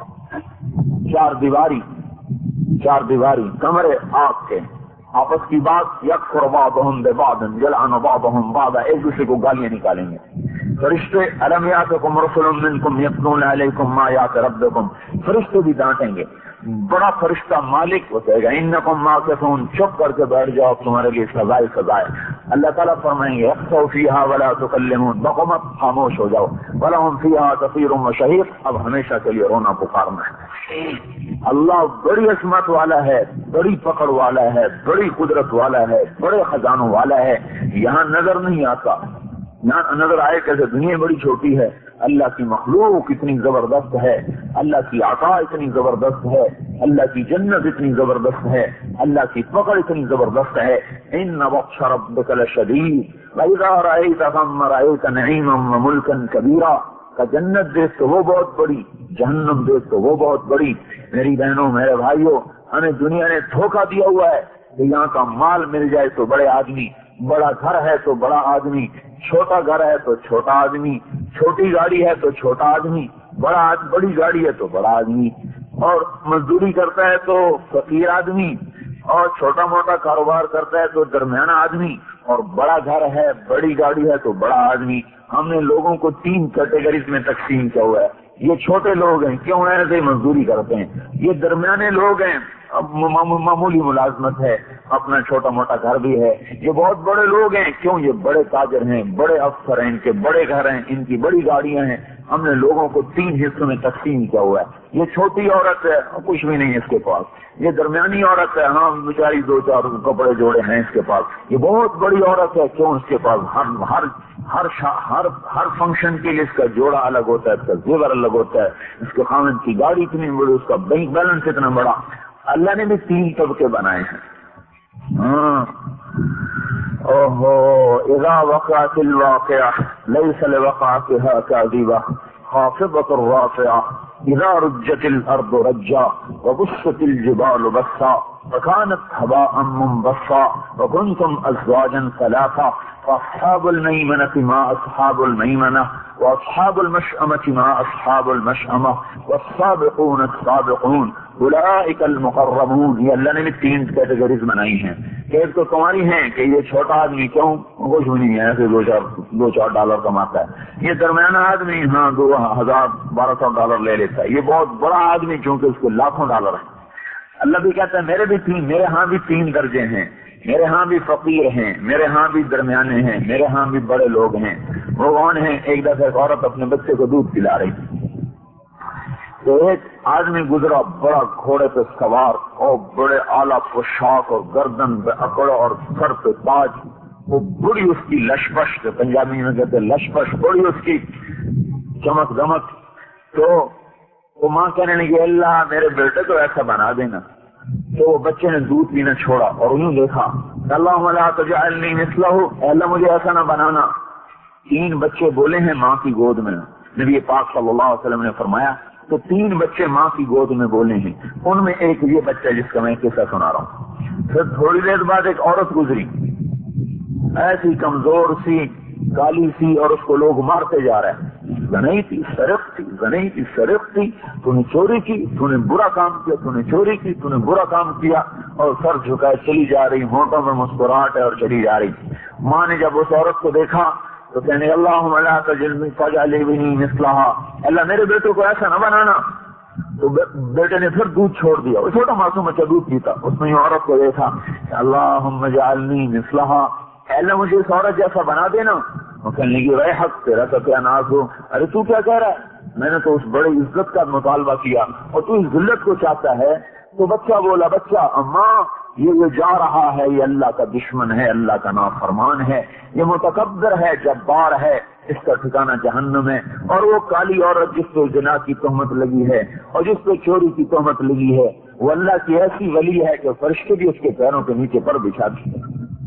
چار دیواری کمرے آگ کے، آپس کی بات، یکفر بعضہم ببعض یلعن بعضہم بعضا، ایک دوسرے کو گالیاں نکالیں گے. فرشتے الم یاتکم رسل منکم یتلون علیکم آیات ربکم، فرشتے بھی ڈانٹیں گے. بڑا فرشتہ مالک وہ کہے گا انکم ماکثون، چپ کر کے بیٹھ جاؤ، تمہارے لیے سزائے سزائے. اللہ تعالیٰ فرمائیں گے اخسؤ فیہا ولا تکلمون، بقمت خاموش ہو جاؤ، ولہم فیہا زفیر وشہیق، اب ہمیشہ کے لیے رونا پکارنا ہے. اللہ بڑی عظمت والا ہے، بڑی پکڑ والا ہے، بڑی قدرت والا ہے، بڑے خزانوں والا ہے. یہاں نظر نہیں آتا، یہاں نظر آئے کیسے دنیا بڑی چھوٹی ہے، اللہ کی مخلوق اتنی زبردست ہے، اللہ کی عطا اتنی زبردست ہے، اللہ کی جنت اتنی زبردست ہے، اللہ کی پکڑ اتنی زبردست ہے. ان بطش ربک لشدید واذا رأیت ثم رأیت نعیما وملکا کبیرا، کا جنت دیکھ تو وہ بہت بڑی، جہنم دیکھ تو وہ بہت بڑی. میری بہنوں، میرے بھائیوں، ہمیں دنیا نے دھوکہ دیا ہوا ہے کہ یہاں کا مال مل جائے تو بڑے آدمی، بڑا گھر ہے تو بڑا آدمی، چھوٹا گھر ہے تو چھوٹا آدمی، چھوٹی گاڑی ہے تو چھوٹا آدمی، بڑی گاڑی ہے تو بڑا آدمی، اور مزدوری کرتا ہے تو فقیر آدمی، اور چھوٹا موٹا کاروبار کرتا ہے تو درمیانہ آدمی، اور بڑا گھر ہے، بڑی گاڑی ہے تو بڑا آدمی. ہم نے لوگوں کو 3 کیٹیگریز میں تقسیم کیا ہوا ہے. یہ چھوٹے لوگ ہیں، کیوں ایسے مزدوری کرتے ہیں. یہ درمیانے لوگ ہیں، معمولی ملازمت ہے، اپنا چھوٹا موٹا گھر بھی ہے. یہ بہت بڑے لوگ ہیں، کیوں یہ بڑے تاجر ہیں، بڑے افسر ہیں، ان کے بڑے گھر ہیں، ان کی بڑی گاڑیاں ہیں. ہم نے لوگوں کو 3 حصوں میں تقسیم کیا ہوا ہے. یہ چھوٹی عورت ہے، کچھ بھی نہیں اس کے پاس. یہ درمیانی عورت ہے، ہاں بیچاری 2-4 کپڑے جوڑے ہیں اس کے پاس. یہ بہت بڑی عورت ہے، کیوں اس کے پاس ہر فنکشن کے لیے اس کا جوڑا الگ ہوتا ہے، اس کا زیور الگ ہوتا ہے، اس کے خامن کی گاڑی اتنی بڑی، اس کا بینک بیلنس اتنا بڑا. اللہ نے بھی 3 طبقے بنائے ہیں. اذا وقعت الواقعہ لیس لوقعتها کاذبہ خافضۃ رافعہ اذا رجت الارض رجا وبست الجبال بسا فكانت هباء منبثا وكنتم ازواجا ثلاثا فاصحاب الميمنة ما اصحاب الميمنة واصحاب المشأمة ما اصحاب المشأمة والسابقون السابقون اولئک المقربون. یہ اللہ نے بھی 3 کیٹیگریز بنائی ہیں. ایک تو تمہاری ہیں کہ یہ چھوٹا آدمی کیوں کچھ بھی نہیں ہے، ایسے $2-4 کماتا ہے. یہ درمیانہ آدمی ہاں $2,000-1,200 لے لیتا ہے. یہ بہت بڑا آدمی چونکہ اس کے $1,00,000 ہیں. اللہ بھی کہتا ہے میرے ہاں بھی 3 درجے ہیں، میرے ہاں بھی فقیر ہیں، میرے ہاں بھی درمیانے ہیں، میرے ہاں بھی بڑے لوگ ہیں۔ وہ کون ہیں؟ ایک دفعہ ایک عورت اپنے بچے کو دودھ پلا رہی تھی، تو ایک آدمی گزرا بڑا گھوڑے پہ سوار اور بڑے اعلیٰ پوشاک اور گردن پہ اکڑ اور سر پہ تاج، وہ بڑی اس کی لشپش، جو پنجابی میں کہتے لشپش، بڑی اس کی چمک دمک۔ تو وہ ماں کہنے لگی اللہ میرے بیٹے کو ایسا بنا دینا۔ تو وہ بچے نے دودھ پینا چھوڑا اور انہوں دیکھا اللہم لا تجعلنی مثلہ، اللہ مجھے ایسا نہ بنانا۔ 3 بچے بولے ہیں ماں کی گود میں، نبی پاک صلی اللہ علیہ وسلم نے فرمایا تو 3 بچے ماں کی گود میں بولے ہیں، ان میں ایک یہ بچہ جس کا میں قصہ سنا رہا ہوں۔ پھر تھوڑی دیر بعد ایک عورت گزری، ایسی کمزور سی، کالی سی، اور اس کو لوگ مارتے جا رہے ہیں، زنی تھی، سرق تھی، تو نے چوری کی، تو نے برا کام کیا، تو نے چوری کی، تو نے برا کام کیا، اور سر جھکائے چلی جا رہی، ہونٹوں میں مسکراہٹ ہے اور چلی جا رہی۔ ماں نے جب اس عورت کو دیکھا تو کہنے اللہم لا تجعلنی مثلہا، اللہ میرے بیٹے کو ایسا نہ بنانا۔ تو بیٹے نے پھر دودھ چھوڑ دیا، وہ چھوٹا معصوم بچہ دودھ پیتا، اس نے عورت کو دیکھا اللہم اجعلنی مثلہا، اللہ مجھے اس عورت جیسا بنا دینا۔ وہ کہنے لگی رہے حق تیرا تو کیا ناز ہو، ارے تو کیا کہہ رہا ہے، میں نے تو اس بڑی عزت کا مطالبہ کیا اور تو اس ذلت کو چاہتا ہے۔ تو بچہ بولا بچہ اماں یہ جا رہا ہے، یہ اللہ کا دشمن ہے، اللہ کا نافرمان ہے، یہ متکبر ہے، جبار ہے، اس کا ٹھکانہ جہنم ہے۔ اور وہ کالی عورت جس پہ زنا کی تہمت لگی ہے اور جس پہ چوری کی تہمت لگی ہے، وہ اللہ کی ایسی ولی ہے کہ فرشتے بھی اس کے پیروں کے نیچے پر بچھا دی۔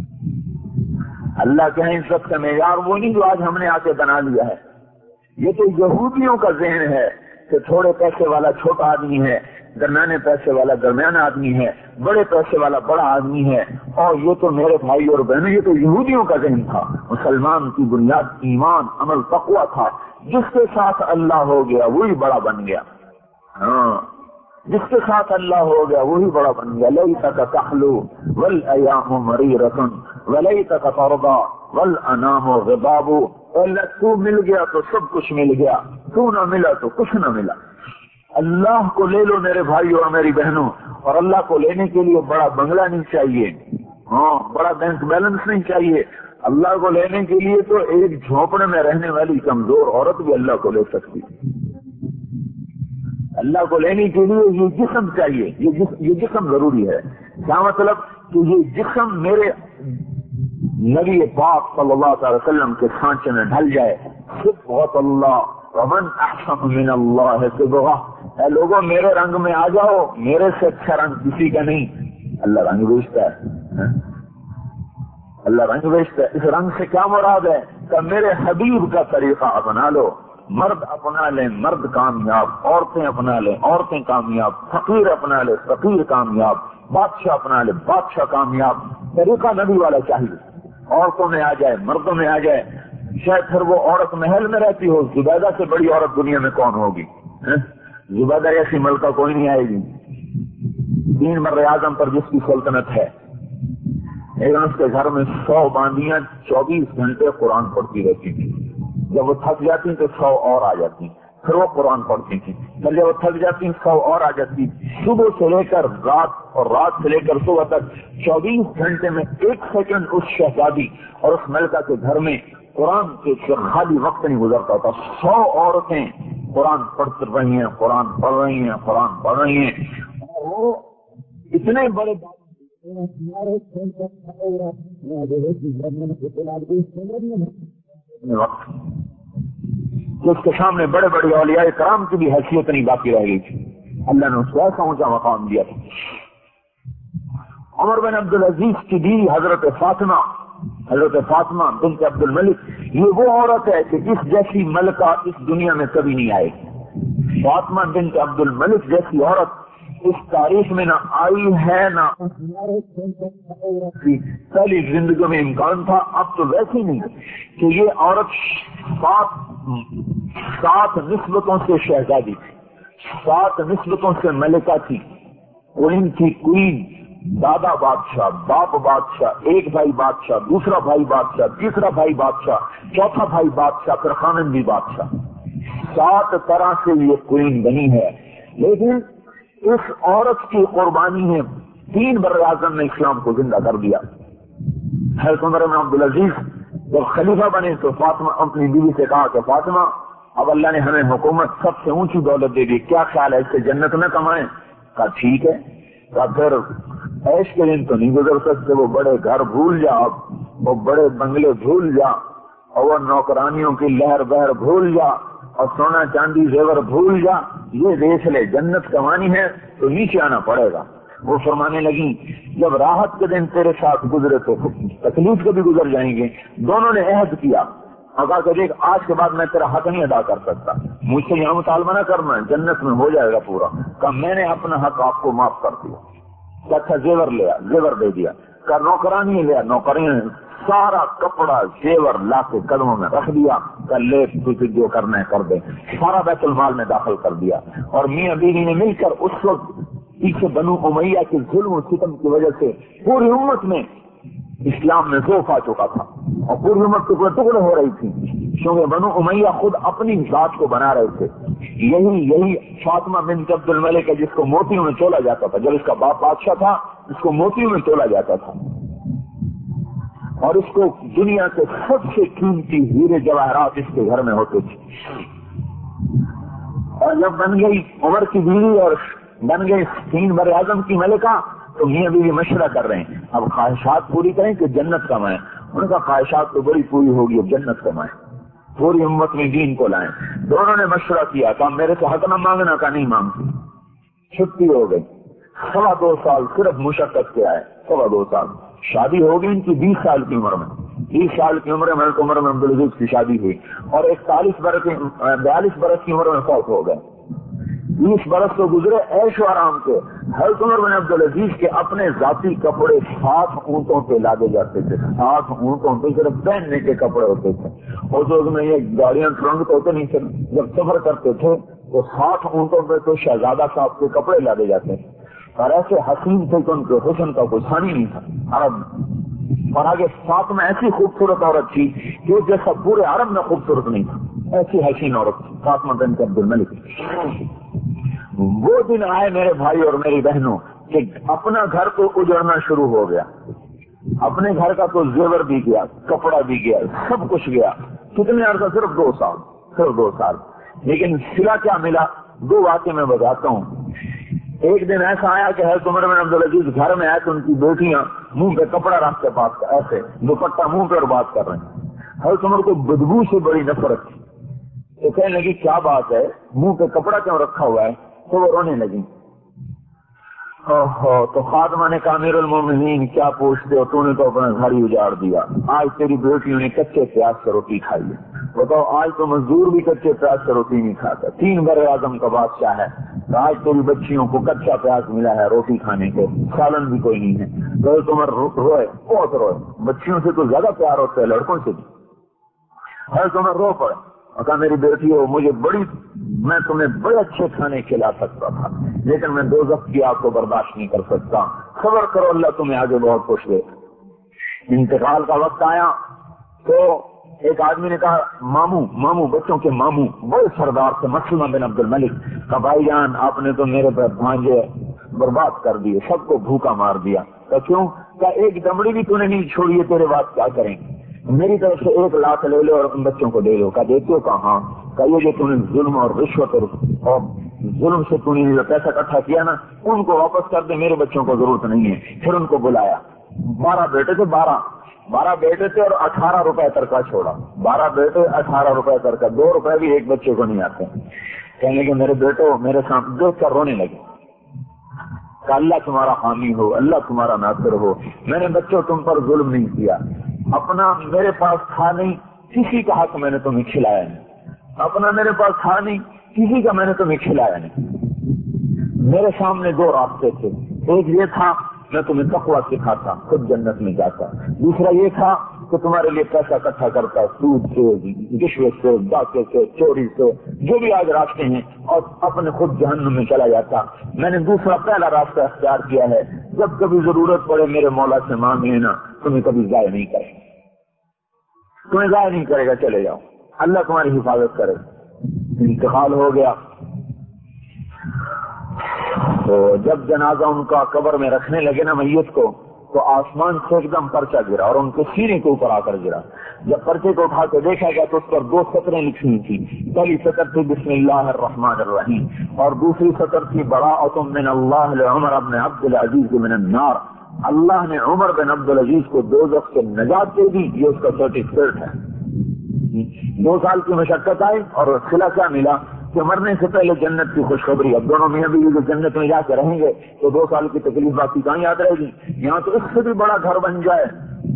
اللہ کے عزت کا معیار وہ نہیں جو آج ہم نے آ کے بنا لیا ہے، یہ تو یہودیوں کا ذہن ہے کہ تھوڑے پیسے والا چھوٹا آدمی ہے، درمیانے پیسے والا درمیانہ آدمی ہے، بڑے پیسے والا بڑا آدمی ہے، اور یہ تو میرے بھائی اور بہنوں یہ تو یہودیوں کا ذہن تھا۔ مسلمان کی بنیاد ایمان، عمل، تقوی تھا، جس کے ساتھ اللہ ہو گیا وہی بڑا بن گیا۔ ہاں جس کے ساتھ اللہ ہو گیا وہی بڑا بن گیا۔ لیتک تخلو والایام مریرۃ ولیتک ترضی والانام غضاب، اللہ تو مل گیا تو سب کچھ مل گیا، تو نہ ملا تو کچھ نہ ملا۔ اللہ کو لے لو میرے بھائی اور میری بہنوں، اور اللہ کو لینے کے لیے بڑا بنگلہ نہیں چاہیے، ہاں بڑا بینک بیلنس نہیں چاہیے۔ اللہ کو لینے کے لیے تو ایک جھونپڑے میں رہنے والی کمزور عورت بھی اللہ کو لے سکتی۔ اللہ کو لینے کے لیے یہ جسم چاہیے، یہ جسم ضروری ہے۔ کیا مطلب کہ یہ جسم میرے نبی پاک صلی اللہ علیہ وسلم کے سانچے میں ڈھل جائے۔ صبغۃ اللہ ومن احسن من اللہ صبغہ، اے لوگوں میرے رنگ میں آ جاؤ، میرے سے اچھا رنگ کسی کا نہیں۔ اللہ رنگ بیچتا ہے، اللہ رنگ بیچتا ہے۔ اس رنگ سے کیا مراد ہے کہ میرے حبیب کا طریقہ اپنا لو۔ مرد اپنا لیں مرد کامیاب، عورتیں اپنا لیں عورتیں کامیاب، فقیر اپنا لے فقیر کامیاب، بادشاہ اپنا لے بادشاہ کامیاب۔ طریقہ نبی والا چاہیے، عورتوں میں آ جائے مردوں میں آ جائے۔ شاید پھر وہ عورت محل میں رہتی ہو، زبیدہ سے بڑی عورت دنیا میں کون ہوگی؟ زبیدہ ایسی ملکہ کوئی نہیں آئے گی، 3 بر اعظم پر جس کی سلطنت ہے، لیکن اس کے گھر میں 100 باندیاں 24 گھنٹے قرآن پڑھتی رہتی تھی۔ جب وہ تھک جاتی تو 100 اور آ جاتی، پھر وہ قرآن پڑھتی تھی، پھر جب وہ تھک جاتی 100 اور آ جاتی۔ صبح سے لے کر رات اور رات سے لے کر صبح تک 24 گھنٹے میں 1 سیکنڈ اس شہزادی اور اس ملکہ کے گھر میں قرآن کے خالی وقت نہیں گزرتا تھا۔ 100 عورتیں قرآن پڑھ رہی ہیں، قرآن پڑھ رہی ہیں، قرآن پڑھ رہی ہیں، اور وہ اتنے بڑے وقت کہ اس کے سامنے بڑے بڑے اولیاء کرام کی بھی حیثیت نہیں باقی رہ گئی تھی۔ اللہ نے اس کو ایسا اونچا مقام دیا تھا۔ عمر بن عبدالعزیز کی بیوی حضرت فاطمہ بنت عبد الملک، یہ وہ عورت ہے کہ اس جیسی ملکہ اس دنیا میں کبھی نہیں آئے گی۔ فاطمہ بنت عبد الملک جیسی عورت اس تاریخ میں نہ آئی ہے، نہ پہلی زندگی میں امکان تھا، اب تو ویسے نہیں کہ یہ عورت 7 نسبتوں سے شہزادی تھی، 7 نسبتوں سے ملکہ تھی، کوئن تھی، کوئن، دادا بادشاہ، باپ بادشاہ، ایک بھائی بادشاہ، دوسرا بھائی بادشاہ، تیسرا بھائی بادشاہ، چوتھا بھائی بادشاہ، پھر خامندی بادشاہ، 7 طرح سے یہ کوئن بنی ہے۔ لیکن اس عورت کی قربانی نے 3 براعظم میں اسلام کو زندہ کر دیا. حضرت عمر بن عبدالعزیز جب خلیفہ بنے تو فاطمہ اپنی بیوی سے کہا کہ فاطمہ اب اللہ نے ہمیں حکومت سب سے اونچی دولت دے دی, کیا خیال ہے اس سے جنت نہ کمائیں؟ کہا ٹھیک ہے. کہا پھر عیش کے دن تو نہیں گزر سکتے, وہ بڑے گھر بھول جا, وہ بڑے بنگلے بھول جا, اور وہ نوکرانیوں کی لہر بہر بھول جا, اور سونا چاندی زیور بھول جا, یہ دیکھ لے جنت کمانی ہے تو نیچے آنا پڑے گا. وہ فرمانے لگی جب راحت کے دن تیرے ساتھ گزرے تو تکلیف کے بھی گزر جائیں گے. دونوں نے عہد کیا اور کہا کہ دیکھ آج کے بعد میں تیرا حق نہیں ادا کر سکتا, مجھ سے یہاں مطالبہ نہ کرنا, جنت میں ہو جائے گا پورا. کہا میں نے اپنا حق آپ کو معاف کر دیا. اچھا زیور لیا, زیور دے دیا. کہا نوکرانی لیا, نوکرانی سارا کپڑا زیور لا کے قدموں میں رکھ دیا. کہا لے تجھے جو کرنا ہے کر دے. سارا بیت المال میں داخل کر دیا. اور میاں بیوی نے مل کر اس وقت پیچھے بنو امیہ کے ظلم و ستم کی وجہ سے پوری امت میں اسلام میں ذوف آ چکا تھا اور پوری امت ٹکڑے ٹکڑے ہو رہی تھی, کیونکہ بنو امیہ خود اپنی ذات کو بنا رہے تھے. یہی فاطمہ بنت عبد الملک ہے جس کو موتیوں میں تولا جاتا تھا. جب اس کا باپ بادشاہ تھا اس کو موتیوں میں تولا جاتا تھا, اور اس کو دنیا کے سب سے قیمتی ہیرے جواہرات اس کے گھر میں ہوتے تھے. اور جب بن گئی عمر کی بیوی اور بن گئی 3 براعظم کی ملکہ تو میاں بیوی مشورہ کر رہے ہیں اب خواہشات پوری کریں کہ جنت کمائیں. ان کا خواہشات تو بڑی پوری ہوگی, اب جنت کمائیں, پوری امت میں دین کو لائیں. دونوں نے مشورہ کیا, کہا میرے سے حق نہ مانگنا, کا نہیں مانگتی. چھٹی ہو گئی. 2.25 سال صرف مشقت کے آئے, 2.25 سال. شادی ہو گئی ان کی 20 سال کی عمر میں. 20 سال کی عمر میں عمر بن عبدالعزیز کی شادی ہوئی اور 42 برس کی عمر میں فوت ہو گئے. 20 برس تو گزرے عیش و آرام کے. حضرت عمر بن عبدالعزیز کے اپنے ذاتی کپڑے 60 اونٹوں پہ لادے جاتے تھے. 60 اونٹوں پہ صرف پہننے کے کپڑے ہوتے تھے. اور میں یہ گاڑیاں ٹرنک تو ہوتے نہیں تھے, جب سفر کرتے تھے تو 60 اونٹوں پہ تو شہزادہ صاحب کے کپڑے لادے جاتے تھے. اور ایسے حسین تھے کہ ان کے حسن کا کوئی ثانی نہیں تھا عرب. اور آگے ساتھ میں ایسی خوبصورت عورت تھی جو جیسا پورے عرب میں خوبصورت نہیں تھا, ایسی حسین عورت تھی فاطمہ بنت عبد الملک. وہ دن آئے میرے بھائی اور میری بہنوں کہ اپنا گھر تو اجڑنا شروع ہو گیا. اپنے گھر کا تو زیور بھی گیا, کپڑا بھی گیا, سب کچھ گیا. کتنے عرصہ؟ صرف 2 سال, صرف 2 سال. لیکن سلا کیا ملا؟ 2 واقعے میں بتاتا ہوں. ایک دن ایسا آیا کہ حضرت عمر بن عبدالعزیز گھر میں آئے تو ان کی بیٹیاں منہ پہ کپڑا رکھ کے بات ایسے دوپٹہ منہ پہ اور بات کر رہے ہیں. حضرت عمر کو بدبو سے بڑی نفرت تھی. تو کہنے لگی کیا بات ہے, منہ پہ کپڑا کیوں رکھا ہوا ہے؟ تو وہ رونے لگی. تو خاتمہ نے کہا امیر المومنین کیا پوچھتے ہو, تو نے تو اپنا گھر ہی اجاڑ دیا. آج تیری بیٹیوں نے کچے پیاز سے روٹی کھائی ہے. بتاؤ آج تو مزدور بھی کچے پیاز سے روٹی نہیں کھاتا. 3 براعظم کا بادشاہ ہے, تو آج تیری بچیوں کو کچا پیاز ملا ہے روٹی کھانے کو, سالن بھی کوئی نہیں ہے. تو تمہیں روئے, بہت روئے. بچیوں سے تو زیادہ پیار ہوتا ہے لڑکوں سے بھی. تمہیں رو پڑے اور کہا میری بیٹی ہو, میں تمہیں بڑے اچھے کھانے کھلا سکتا تھا لیکن میں دوزخ کی آگ کو برداشت نہیں کر سکتا. صبر کرو, اللہ تمہیں آگے بہت خوش دے. انتقال کا وقت آیا تو ایک آدمی نے کہا ماموں بچوں کے ماموں بڑے سردار تھے مسلمہ بن عبد الملک. کہا بھائی جان آپ نے تو میرے بھانجے برباد کر دیے, سب کو بھوکا مار دیا. کہا کیوں؟ کہا ایک دمڑی بھی تو نے نہیں چھوڑی ہے, تیرے بات کیا کریں, میری طرف سے 1 لاکھ لے لو اور ان بچوں کو دے دو. کہا دیتے ہو؟ کہا ہاں. کہا یہ جو تم نے ظلم اور رشوت اور ظلم سے تم نے جو پیسہ اکٹھا کیا نا, ان کو واپس کر دے, میرے بچوں کو ضرورت نہیں ہے. پھر ان کو بلایا. 12 بیٹے تھے, 12 بیٹے تھے اور 18 روپے ترکا چھوڑا. 12 بیٹے 18 روپے ترکا, 2 روپے بھی ایک بچے کو نہیں آتے. کہنے کہ میرے بیٹو میرے سامنے دیکھ کر رونے لگے. کہ اللہ تمہارا حامی ہو, اللہ تمہارا ناصر ہو. میں نے بچوں تم پر ظلم نہیں کیا, اپنا میرے پاس تھا نہیں, کسی کا حق میں نے تمہیں کھلایا نہیں. اپنا میرے پاس تھا نہیں, کسی کا میں نے تمہیں کھلایا نہیں. میرے سامنے 2 راستے تھے. ایک یہ تھا میں تمہیں تقویٰ سکھاتا, خود جنت میں جاتا. دوسرا یہ تھا کہ تمہارے لیے پیسہ اکٹھا کرتا, سود سے, رشوت سے, ڈاکے سے, چوری سے, جو بھی آج راستے ہیں, اور اپنے خود جہنم میں چلا جاتا. میں نے پہلا راستہ اختیار کیا ہے, جب کبھی ضرورت پڑے میرے مولا سے مانگ لینا, تمہیں کبھی ضائع نہیں کرے گا. چلے جاؤ, اللہ تمہاری حفاظت کرے. انتقال ہو گیا. تو جب جنازہ ان کا قبر میں رکھنے لگے نا میت کو، تو آسمان سے ایک دم پرچہ گرا اور ان کے سینے کے اوپر آ کر گرا۔ جب پرچے کو اٹھا کے دیکھا گیا تو اس پر 2 سطریں لکھی تھی۔ پہلی سطر تھی بسم اللہ الرحمن الرحیم، اور دوسری سطر تھی براءۃ من اللہ لعمر بن عبد العزیز من النار، اللہ نے عمر بن عبد العزیز کو دوزخ سے نجات دے دی، یہ اس کا سرٹیفکیٹ ہے۔ 2 سال کی مشقت آئی اور صلہ کیا ملا کہ مرنے سے پہلے جنت کی خوشخبری۔ اب دونوں میاں بیوی جو جنت میں جا کے رہیں گے تو 2 سال کی تکلیف باقی کہاں یاد رہے گی؟ یہاں تو اس سے بھی بڑا گھر بن جائے۔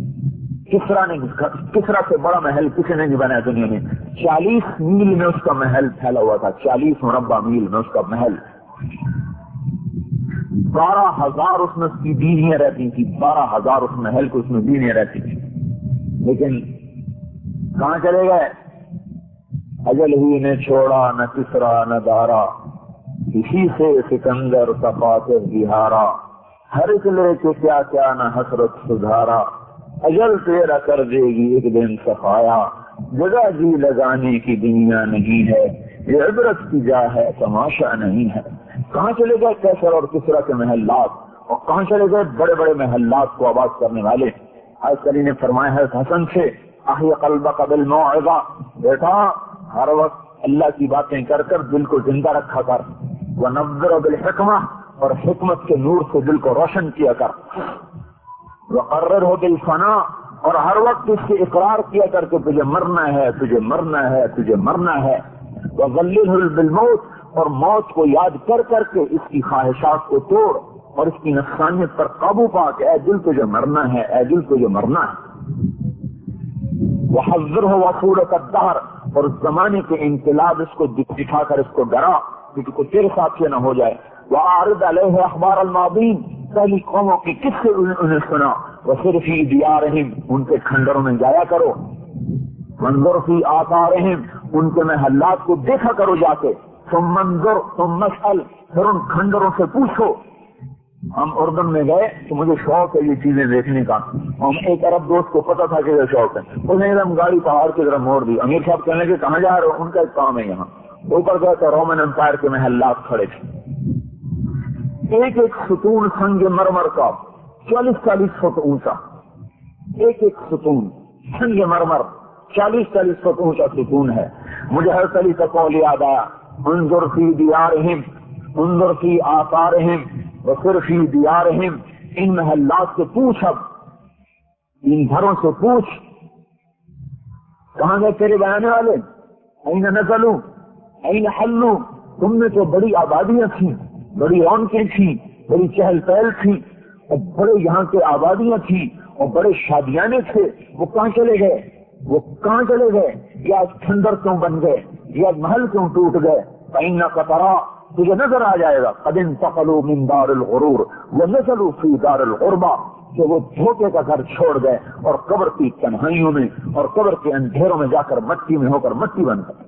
کسرا سے بڑا محل کسی نے نہیں بنایا دنیا میں۔ 40 میل میں اس کا محل پھیلا ہوا تھا، 40 مربع میل میں اس کا محل۔ 12,000 اس میں اس کی بیویاں رہتی تھی، 12,000 اس محل کو اس میں بیویاں رہتی تھی۔ لیکن کہاں چلے گئے؟ اجل ہی نے چھوڑا نہ کسرا نہ دارا، کسی سے سکندر صفاتر بہارا، ہر ایک لے کے کیا کیا نہ حسرت سدھارا، اجل تیرا کر دے گی ایک دن صفایا، جگہ جی لگانے کی دنیا نہیں ہے، یہ عبرت کی جا ہے تماشا نہیں ہے۔ کہاں چلے گئے کیسر اور کسرا کے محلات، اور کہاں چلے گئے بڑے بڑے محلات کو آباد کرنے والے۔ آج علی نے فرمایا ہے حسن سے، احی قلبک بالموعظہ، بیٹا ہر وقت اللہ کی باتیں کر کر دل کو زندہ رکھا کر، ونذر بالحکمہ، اور حکمت کے نور سے دل کو روشن کیا کر، وقررہ بالفناء، اور ہر وقت اس سے اقرار کیا کر کہ تجھے مرنا ہے تجھے مرنا ہے تجھے مرنا ہے، وذللہ بالموت، اور موت کو یاد کر کر کے اس کی خواہشات کو توڑ اور اس کی نفسانیت پر قابو پا کہ اے دل تجھے مرنا ہے، اے دل تجھے مرنا ہے۔ وحذرہ وصولک الدہر، اور اس زمانے کے انقلاب اس کو دکھا کر اس کو ڈرا کہ کوئی تیرے ساتھ یہ نہ ہو جائے۔ وَأَعْرِضْ عَلَيْهِ أَخْبَارَ الْمَاضِينَ، پہلی قوموں کی کس سے انہیں سنا، وَسِرْ فِي دِيَارِهِمْ، ان کے کھنڈروں میں جایا کرو، وَانْظُرْ فِي آثَارِهِمْ، ان کے محلات کو دیکھا کرو جا کے، ثُمَّ انظُرْ ثُمَّ اسْأَلْ، پھر ان کھنڈروں سے پوچھو۔ ہم اردن میں گئے تو مجھے شوق ہے یہ چیزیں دیکھنے کا، اور ایک عرب دوست کو پتا تھا کہ یہ شوق ہے، اس نے ایک دم گاڑی پہاڑ کی طرف موڑ دی۔ امیر صاحب کہنے لگے کہاں جا رہے ہو؟ ان کا ایک کام ہے یہاں۔ اوپر گئے تو رومن امپائر کے محلات کھڑے تھے، ایک ایک ستون سنگ مرمر کا 40-40 فٹ اونچا، ایک ایک ستون سنگ مرمر 40-40 فٹ اونچا ستون ہے۔ مجھے حضرت علی کا قول یاد آیا، انظر فی دیارہم انظر فی آثارہم وسر فی دیارہم، ان محلات سے پوچھ، اب ان گھروں سے پوچھ کہاں گئے تیرے بیانے والے، این نزلوا این حلوا، تم نے تو بڑی آبادیاں تھیں، بڑی رونقیں تھیں، بڑی چہل پہل تھی، اور بڑے یہاں کے آبادیاں تھیں اور بڑے شادیانے تھے، وہ کہاں چلے گئے؟ وہ کہاں چلے گئے؟ یا کھنڈر کیوں بن گئے؟ یا محل کیوں ٹوٹ گئے؟ فإنک ترى، تجھے نظر آ جائے گا، قد انتقلوا من دار الغرور ونزلوا فی دار الغربہ، کہ وہ دھوکے کا گھر چھوڑ گئے اور قبر کی تنہائیوں میں اور قبر کے اندھیروں میں جا کر مٹی میں ہو کر مٹی بن گئے۔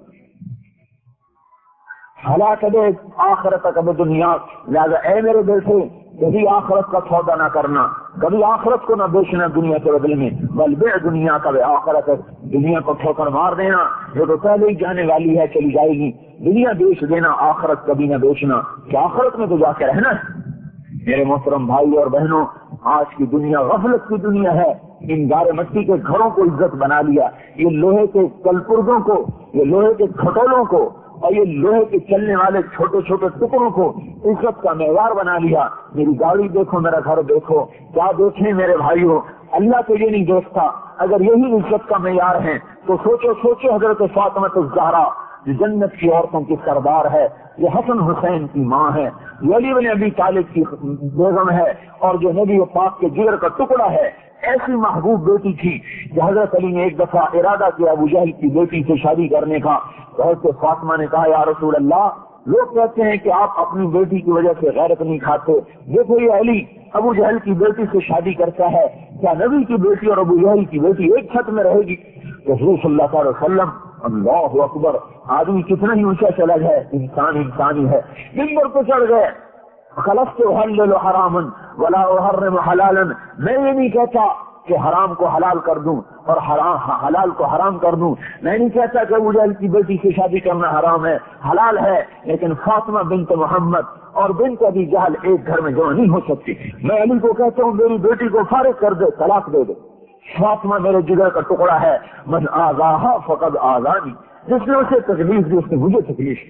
ہلاک دے آخرت کب دنیا، لہذا اے میرے بیٹے کبھی آخرت کا سودا نہ کرنا، کبھی آخرت کو نہ بیچنا دنیا کے بدلے میں، بل بیع دنیا کا بے آخرت، دنیا کو ٹھوکر مار دینا، یہ تو پہلے ہی جانے والی ہے، چلی جائے گی، دنیا بیچ دینا، آخرت کبھی نہ بیچنا، کہ آخرت میں تو جا کے رہنا ہے۔ میرے محترم بھائی اور بہنوں، آج کی دنیا غفلت کی دنیا ہے، ان گارے مٹی کے گھروں کو عزت بنا لیا، یہ لوہے کے کلپرزوں کو، یہ لوہے کے کھٹولوں کو اور یہ لوہے کے چلنے والے چھوٹے چھوٹے ٹکڑوں کو عزت کا معیار بنا لیا۔ میری گاڑی دیکھو، میرا گھر دیکھو، کیا دیکھیں میرے بھائیوں؟ اللہ تو یہ نہیں دیکھتا۔ اگر یہی عزت کا معیار ہے تو سوچو حضرت فاطمہ الزہرا جو جنت کی عورتوں کی سردار ہے، یہ حسن حسین کی ماں ہے، یہ علی بن ابی طالب کی بیگم ہے، اور جو نبی پاک کے جگر کا ٹکڑا ہے، ایسی محبوب بیٹی تھی کہ حضرت علی نے ایک دفعہ ارادہ کیا ابو جہل کی بیٹی سے شادی کرنے کا، تو حضرت فاطمہ نے کہا یا رسول اللہ، لوگ کہتے ہیں کہ آپ اپنی بیٹی کی وجہ سے غیرت نہیں کھاتے، دیکھو یہ علی ابو جہل کی بیٹی سے شادی کرتا ہے، کیا نبی کی بیٹی اور ابو جہل کی بیٹی ایک چھت میں رہے گی؟ تو حضور صلی اللہ علیہ وسلم، اللہ اکبر، آدمی کتنا ہی اونچا چلا جائے، انسان انسانی ہے، منبر پہ چڑھ گئے، خلصت احلل حراما ولا احرم حلالا، میں یہ نہیں کہتا کہ حرام کو حلال کر دوں اور حلال کو حرام کر دوں. میں نہیں کہتا کہ ابو جہل کی بیٹی سے شادی کرنا حرام ہے، حلال ہے، لیکن فاطمہ بنت محمد اور بنت ابی جہل ایک گھر میں جمع نہیں ہو سکتی. میں علی کو کہتا ہوں میری بیٹی کو فارغ کر دے، طلاق دے دے. فاطمہ میرے جگر کا ٹکڑا ہے، من آذاہا فقد آذانی، جس نے اسے تکلیف دی اس نے مجھے تکلیف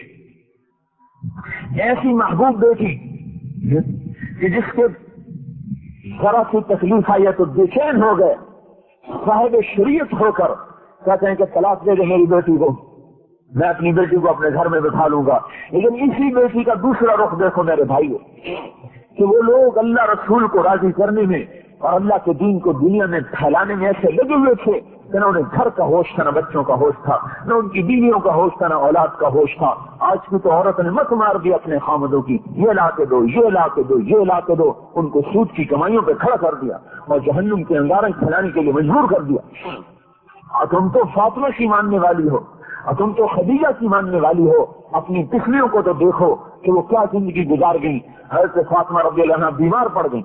دی. ایسی محبوب بیٹی کہ جس کے ذرا سی تکلیف آئی تو بے چین ہو گئے، صاحب شریعت ہو کر کہتے ہیں کہ طلاق دے دے میری بیٹی کو، میں اپنی بیٹی کو اپنے گھر میں بٹھا لوں گا. لیکن اسی بیٹی کا دوسرا رخ دیکھو میرے بھائیو، کہ وہ لوگ اللہ رسول کو راضی کرنے میں اور اللہ کے دین کو دنیا میں پھیلانے میں ایسے لگے ہوئے تھے کہ نہ انہیں گھر کا ہوش تھا، نہ بچوں کا ہوش تھا، نہ ان کی بیویوں کا ہوش تھا، نہ اولاد کا ہوش تھا. آج کی تو عورت نے مت مار دی اپنے خامدوں کی، یہ لا کے دو، یہ لا کے دو، یہ لا کے دو. ان کو سود کی کمائیوں پہ کھڑا کر دیا اور جہنم کے انگارے کھلانے کے لیے مجبور کر دیا. اور تم تو فاطمہ کی ماننے والی ہو، اور تم تو خدیجہ کی ماننے والی ہو. اپنی پچھلیوں کو تو دیکھو کہ وہ کیا زندگی گزار گئی. حضرت فاطمہ رضی اللہ عنہا بیمار پڑ گئی.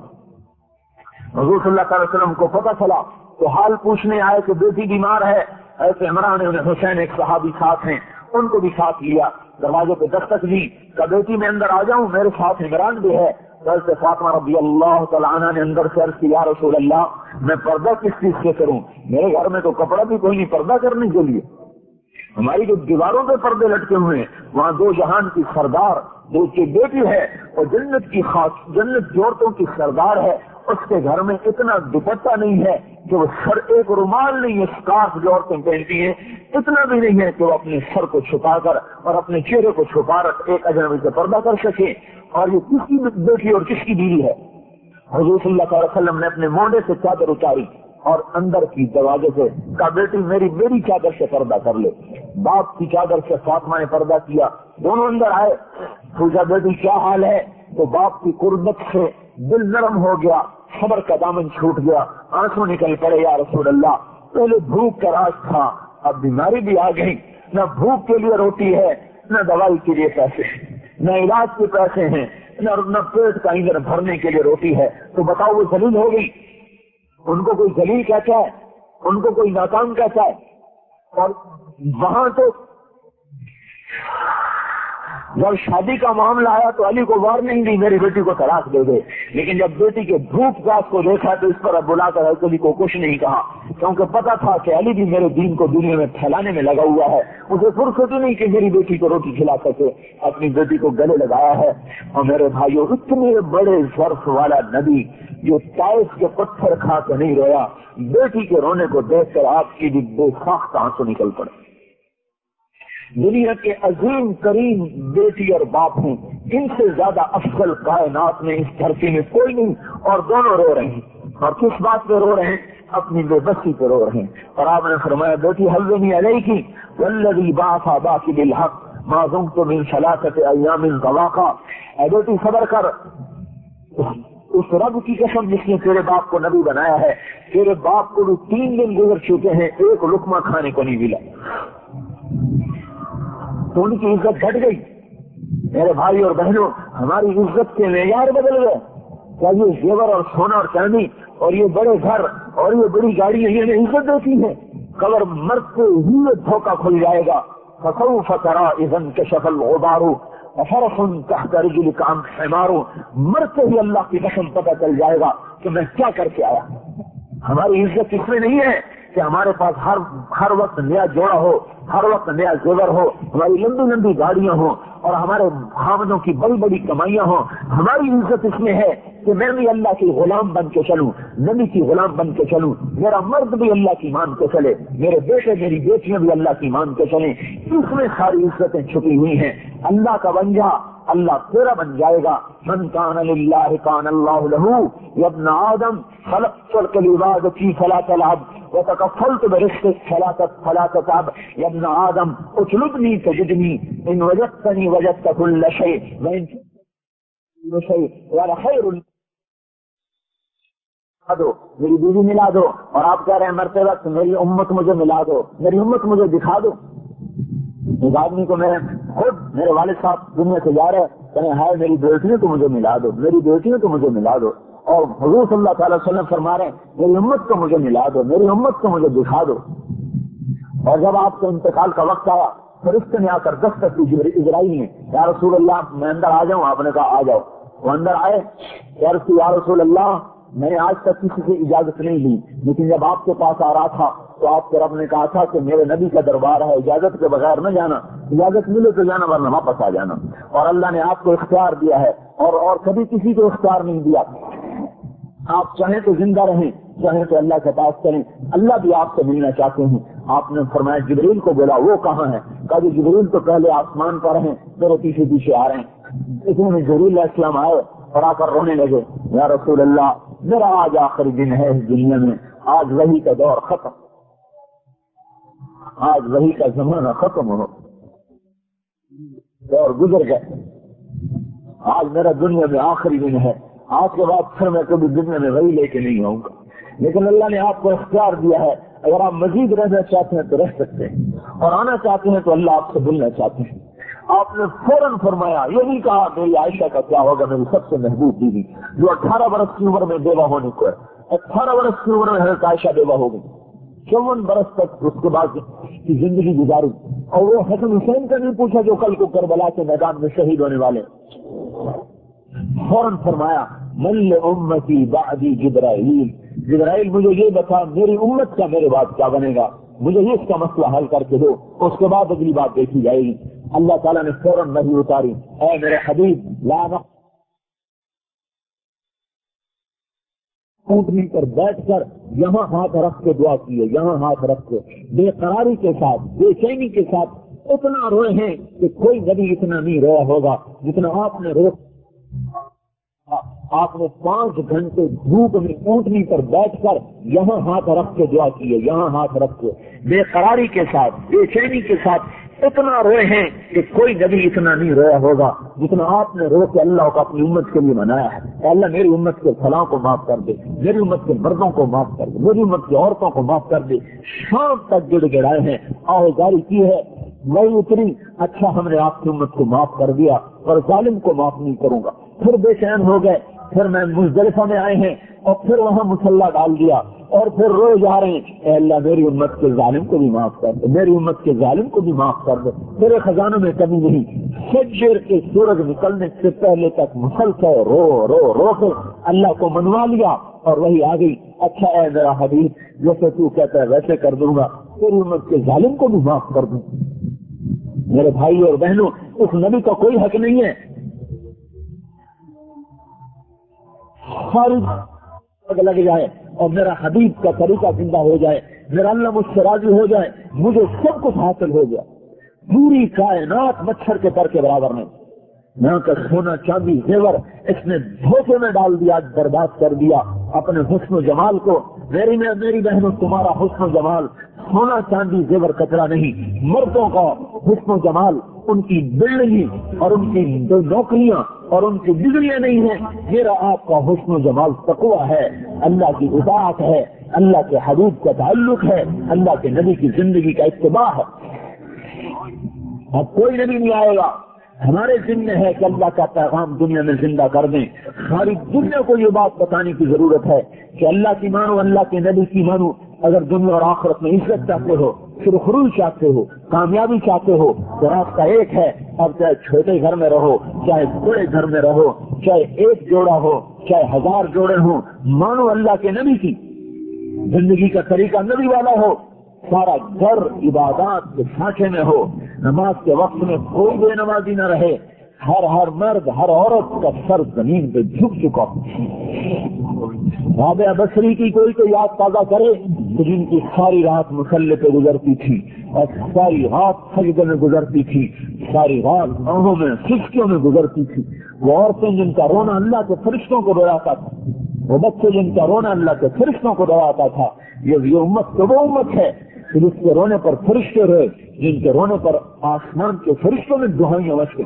حضور صلی اللہ علیہ وسلم کو پتہ چلا تو حال پوچھنے آئے کہ بیٹی بیمار ہے. ایسے عمران ابن حسین ایک صحابی ساتھ ہیں، ان کو بھی ساتھ لیا. دروازے پہ دستک دی کہ بیٹی میں اندر آ جاؤں، میرے ساتھ عمران بھی ہے. حضرت فاطمہ رضی اللہ تعالیٰ عنہ نے اندر سے عرض کی یا رسول اللہ میں پردہ کس چیز سے کروں؟ میرے گھر میں تو کپڑا بھی کوئی نہیں پردہ کرنے کے لیے. ہماری جو دیواروں پہ پردے لٹکے ہوئے ہیں وہاں دو جہان کی سردار جو کی بیٹی ہے اور جنت کی خاص جنت کی عورتوں کی سردار ہے، اس کے گھر میں اتنا دوپٹہ نہیں ہے کہ وہ سر، ایک رومال نہیں ہے، اسکارف جو عورتیں پہنتی ہیں اتنا بھی نہیں ہے کہ وہ اپنے سر کو چھپا کر اور اپنے چہرے کو چھپا کر ایک اجنبی سے پردہ کر سکے. اور یہ کس کی بیٹی اور کس کی بیوی ہے؟ حضور صلی اللہ علیہ وسلم نے اپنے مونڈے سے چادر اتاری اور اندر کی دروازے سے کہا بیٹی میری چادر سے پردہ کر لے. باپ کی چادر سے فاطمہ نے پردہ کیا. دونوں اندر آئے، پوچھا بیٹی کیا حال ہے؟ تو باپ کی قربت سے دل نرم ہو گیا، صبر کا دامن چھوٹ گیا، آنسو نکل پڑے. یا رسول اللہ پہلے بھوک کا راج تھا، اب بیماری بھی آ گئی، نہ بھوک کے لیے روٹی ہے، نہ دوائی کے لیے پیسے، نہ علاج کے پیسے ہیں، نہ پیٹ کا ایندھن بھرنے کے لیے روٹی ہے. تو بتاؤ وہ ذلیل ہو گئی. ان کو کوئی ذلیل کہتا ہے، ان کو کوئی ناکام کہتا ہے. اور وہاں تو جب شادی کا معاملہ آیا تو علی کو وارننگ دی میری بیٹی کو طلاق دے دے. لیکن جب بیٹی کے بھوک پیاس کو دیکھا تو اس پر اب بلا کر علی کو کچھ نہیں کہا، کیونکہ پتا تھا کہ علی بھی میرے دین کو دنیا میں پھیلانے میں لگا ہوا ہے. اسے فرصت ہی نہیں کہ میری بیٹی کو روٹی کھلا سکے. اپنی بیٹی کو گلے لگایا ہے. اور میرے بھائیوں اتنے بڑے ظرف والا نبی جو طائف کے پتھر کھا کے نہیں رویا، بیٹی کے رونے کو دیکھ کر آپ کی بھی بے ساختہ آنسو نکل پڑے. دنیا کے عظیم ترین بیٹی اور باپ ہیں، ان سے زیادہ افضل کائنات میں اس دھرتی میں کوئی نہیں، اور دونوں رو رہے ہیں. اور کس بات پہ رو رہے ہیں؟ اپنی بے بسی پہ رو رہے ہیں. اور آپ نے فرمایا بیٹی حلونی علیکی والذی بعث باکی بالحق ما ذقت من ثلاثۃ ایام طلاقا. اے بیٹی صبر کر، اس رب کی قسم جس نے تیرے باپ کو نبی بنایا ہے، تیرے باپ کو بھی 3 دن گزر چکے ہیں، ایک لقمہ کھانے کو نہیں ملا. تو ان کی عزت گھٹ گئی. میرے بھائی اور بہنوں ہماری عزت کے معیار بدل گئے. کیا یہ زیور اور سونا اور چاندی اور یہ بڑے گھر اور یہ بڑی گاڑیاں یہ عزت دیتی ہیں؟ قبر مرتے ہی یہ دھوکہ کھل جائے گا. فسوف ترى اذا انكشف الغبار وفرس تحت رجلك عن حمار. مرتے ہی اللہ کی قسم پتہ چل جائے گا کہ میں کیا کر کے آیا. ہماری عزت اس میں نہیں ہے کہ ہمارے پاس ہر وقت نیا جوڑا ہو، ہر وقت نیا زیور ہو، ہماری لمبی لمبی گاڑیاں ہوں اور ہمارے خامدوں کی بڑی بڑی کمائیاں ہوں. ہماری عزت اس میں ہے کہ میں بھی اللہ کی غلام بن کے چلوں، نبی کی غلام بن کے چلوں، میرا مرد بھی اللہ کی مان کے چلے، میرے بیٹے میری بیٹیاں بھی اللہ کی مان کے چلیں. اس میں ساری عزتیں چھپی ہوئی ہیں. اللہ کا بن جا، اللہ تیرا بن جائے گا. من کان للہ کان اللہ لہ. یا ابن آدم خلقتک لعبادتی فلا تلعب وتکفلت برزقک فلا تتعب. یا ابن آدم اطلبنی تجدنی ان وجدتنی وجدت کل شیء وان شیء وانا خیر. دو میری بیوی ملا دو، اور آپ کہہ رہے ہیں مرتے وقت میری امت مجھے ملا دو، میری امت مجھے دکھا دو. ایک آدمی کو خود میرے والد صاحب دنیا سے جا رہے ہیں، کہیں ہائے میری بیٹیوں تو مجھے ملا دو، میری بیٹیوں تو مجھے ملا دو. اور حضور صلی اللہ تعالی وسلم فرما رہے ہیں میری امت کو مجھے ملا دو، میری امت کو مجھے دکھا دو. اور جب آپ کے انتقال کا وقت آیا فرشتے نے آ کر دستک کی اسرائیل نے، یا رسول اللہ میں اندر آ جاؤں؟ آپ نے کہا آ جاؤ. وہ اندر آئے. یا رسول اللہ میں نے آج تک کسی سے اجازت نہیں لی، لیکن جب آپ کے پاس آ رہا تھا تو آپ کے رب نے کہا تھا کہ میرے نبی کا دربار ہے، اجازت کے بغیر نہ جانا، اجازت ملے تو جانا ورنہ واپس آ جانا. اور اللہ نے آپ کو اختیار دیا ہے اور کبھی کسی کو اختیار نہیں دیا. آپ چاہیں تو زندہ رہیں، چاہیں تو اللہ کے پاس کریں، اللہ بھی آپ سے ملنا چاہتے ہیں. آپ نے فرمایا جبریل کو بولا، وہ کہاں ہے؟ کہا کہ جبریل تو پہلے آسمان پر ہیں، میرے پیچھے پیچھے آ رہے ہیں. اتنے میں جبریل علیہ السلام آئے اور آ کر رونے لگے. یا رسول اللہ میرا آج آخری دن ہے اس دنیا میں، آج وحی کا دور ختم، آج وحی کا زمانہ ختم ہو، دور گزر گئے، آج میرا دنیا میں آخری دن ہے، آج کے بعد پھر میں کبھی دنیا میں وحی لے کے نہیں آؤں گا. لیکن اللہ نے آپ کو اختیار دیا ہے، اگر آپ مزید رہنا چاہتے ہیں تو رہ سکتے ہیں، اور آنا چاہتے ہیں تو اللہ آپ سے ملنا چاہتے ہیں. آپ نے فوراً فرمایا، یہ نہیں کہا میری عائشہ کا کیا ہوگا، میری سب سے محبوب بیوی جو 18 برس کی عمر میں بیوہ ہونے کو ہے. 18 برس کی عمر میں حضرت عائشہ بیوہ ہو گئی، 54 برس تک اس کے بعد کی زندگی گزاری. اور وہ حسن حسین کا نہیں پوچھا جو کل کو کربلا کے میدان میں شہید ہونے والے. فوراً فرمایا من امتی بعدی جبرائیل، جبرائیل مجھے یہ بتا میری امت کا میرے بعد کیا بنے گا، مجھے اس کا مسئلہ حل کر کے دو، اس کے بعد اگلی بات دیکھی جائے گی. اللہ تعالیٰ نے فوراً نہیں اتاری. اے میرے حبیب لا اونٹنی پر بیٹھ کر یہاں ہاتھ رکھ کے دعا کیے، یہاں ہاتھ رکھ کے بے قراری کے ساتھ، بے چینی کے ساتھ اتنا روئے ہیں کہ کوئی نبی اتنا نہیں رویا ہوگا جتنا آپ نے رو. آپ نے 5 گھنٹے دھوپ میں اونٹنی پر بیٹھ کر یہاں ہاتھ رکھ کے دعا کیے، یہاں ہاتھ رکھ کے بے قراری کے ساتھ، بے چینی کے ساتھ اتنا روئے ہیں کہ کوئی نبی اتنا نہیں رویا ہوگا جتنا آپ نے رو کے اللہ کو اپنی امت کے لیے منایا ہے. اے اللہ میری امت کے فلاں کو معاف کر دے، میری امت کے مردوں کو معاف کر دے، میری امت کی عورتوں کو معاف کر دے. شام تک گڑ گڑائے ہیں، آہوزاری کی ہے، وہی اتنی اچھا ہم نے آپ کی امت کو معاف کر دیا اور ظالم کو معاف نہیں کروں گا. پھر بے چین ہو گئے، پھر میں مزدلفہ میں آئے ہیں اور پھر وہاں مصلی ڈال دیا اور پھر روئے جا رہے ہیں. اے اللہ میری امت کے ظالم کو بھی معاف کر دے، میری امت کے ظالم کو بھی معاف کر دے. تیرے خزانوں میں کمی نہیں. فجر کے سورج نکلنے سے پہلے تک مسلسل رو رو رو کے اللہ کو منوا لیا اور وہی آ گئی. اچھا اے میرا حبیب جیسے تو کہتا ہے ویسے کر دوں گا، تیری امت کے ظالم کو بھی معاف کر دوں. میرے بھائی اور بہنوں اس نبی کا کوئی حق نہیں ہے خارج لگ جائے اور میرا حبیب کا طریقہ زندہ ہو جائے، میرا اللہ مجھ سے راضی ہو جائے، مجھے سب کچھ حاصل ہو جائے. پوری کائنات مچھر کے پر کے برابر نہیں. یہاں کا سونا چاندی زیور اس نے دھوکے میں ڈال دیا، برباد کر دیا اپنے حسن و جمال کو. میری بہنوں تمہارا حسن و جمال سونا چاندی زیور کچرا نہیں. مردوں کا حسن و جمال ان کی بلڈنگ اور ان کی نوکریاں اور ان کی ڈگریاں نہیں ہیں. میرا آپ کا حسن و جمال تقویٰ ہے، اللہ کی اطاعت ہے، اللہ کے حبیب کا تعلق ہے، اللہ کے نبی کی زندگی کا اتباع ہے. اب کوئی نبی نہیں آئے گا، ہمارے ذمہ ہے کہ اللہ کا پیغام دنیا میں زندہ کر دیں. ساری دنیا کو یہ بات بتانے کی ضرورت ہے کہ اللہ کی مانو، اللہ کے نبی کی مانو. اگر دنیا اور آخرت میں عزت چاہتے ہو، سرخروئی چاہتے ہو، کامیابی چاہتے ہو تو راستہ ایک ہے. اب چاہے چھوٹے گھر میں رہو، چاہے بڑے گھر میں رہو، چاہے ایک جوڑا ہو، چاہے 1000 جوڑے ہوں، مانو اللہ کے نبی کی زندگی کا طریقہ نبی والا ہو. سارا گھر عبادات کے سانچے میں ہو، نماز کے وقت میں کوئی بے نمازی نہ رہے، ہر مرد ہر عورت کا سر زمین پہ جھک چکا. رابعہ بصری کی کوئی تو یاد تازہ کرے جن کی ساری رات مصلی پہ گزرتی تھی اور ساری رات سجدے میں گزرتی تھی، ساری رات آنکھوں میں سسکیوں میں گزرتی تھی. وہ عورتیں جن کا رونا اللہ کے فرشتوں کو ڈراتا تھا، وہ بچے جن کا رونا اللہ کے فرشتوں کو ڈراتا تھا. یہ امت تو وہ امت ہے جس کے رونے پر فرشتے روئے، جن کے رونے پر آسمان کے فرشتوں میں دعائیں وستے.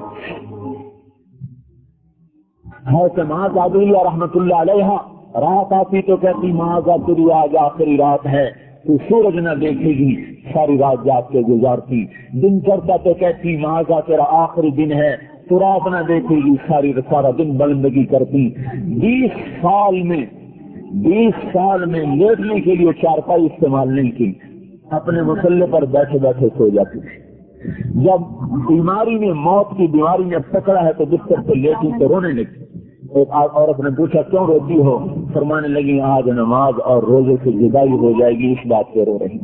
حضرت معاذ علیہ رحمت اللہ علیہ رات آتی تو کہتی معاذ تیری آج آخری رات ہے، تو سورج نہ دیکھے گی، ساری رات جاگ کے گزارتی. دن چڑھتا تو کہتی معاذ تیرا آخری دن ہے، सुराख न देखेगी, सारा दिन बंदगी करती। 20 साल में लेटने के लिए चारपाई इस्तेमाल नहीं की, अपने मुसल्ले पर बैठे बैठे सो जाती थी। जब बीमारी ने, मौत की बीमारी ने पकड़ा है तो बिस्तर पर लेटी तो रोने लगी। एक औरत ने पूछा क्यों रोती हो? फरमाने लगी आज नमाज और रोजे से जुदाई हो जाएगी, इस बात पे रो रही।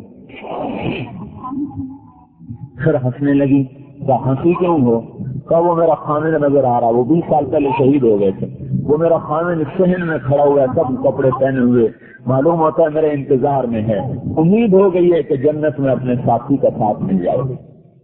फिर हंसने लगी, क्या हंसी क्यों हो? कहा वो मेरा खामिद नजर आ रहा, वो 20 साल पहले शहीद हो गए थे, वो मेरा खामिद सहन में खड़ा हुआ है, सब कपड़े पहने हुए, मालूम होता है मेरे इंतजार में है, उम्मीद हो गई है कि जन्नत में अपने साथी का साथ मिल जाएगा।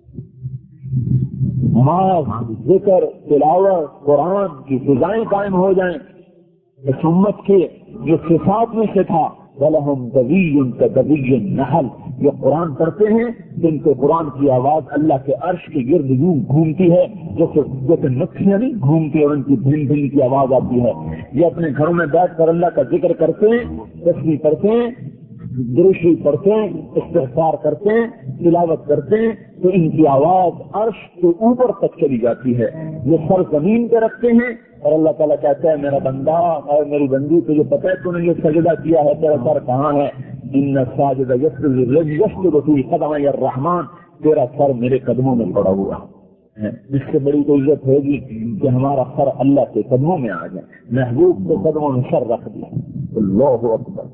माँ जिक्र, तिलावत, कुरान की फिजाएं कायम हो जाएं। इस उम्मत के जो सिफात में से था वलहुम दवीयुन कदवीयुन नहल, जो कुरान पढ़ते हैं जिनके कुरान की आवाज अल्लाह के अर्श के गिर्द यूं घूमती है जैसे मक्खियां नहीं घूमती और उनकी भिन भिन की आवाज आती है। ये अपने घरों में बैठ कर अल्लाह का जिक्र करते हैं, तस्बीह पढ़ते हैं, दुरूद पढ़ते हैं, इस्तिग़फ़ार करते हैं, तिलावत करते हैं, तो इनकी आवाज अर्श के ऊपर तक चली जाती है। ये सर जमीन पे रखते हैं और अल्लाह ताला कहता है मेरा बंदा और मेरी बंदी, तुझे पता है तूने ये सजदा किया है, तेरा सर कहाँ है? इन्ना साजिदा यस्जुदु फी क़दमय अर्रहमान, तेरा सर मेरे कदमों में पड़ा हुआ है। इससे बड़ी कोई इज्जत होगी कि हमारा सर अल्लाह के कदमों में आ जाए। महबूब के कदमों में सर रख दिया। अल्लाहु अकबर।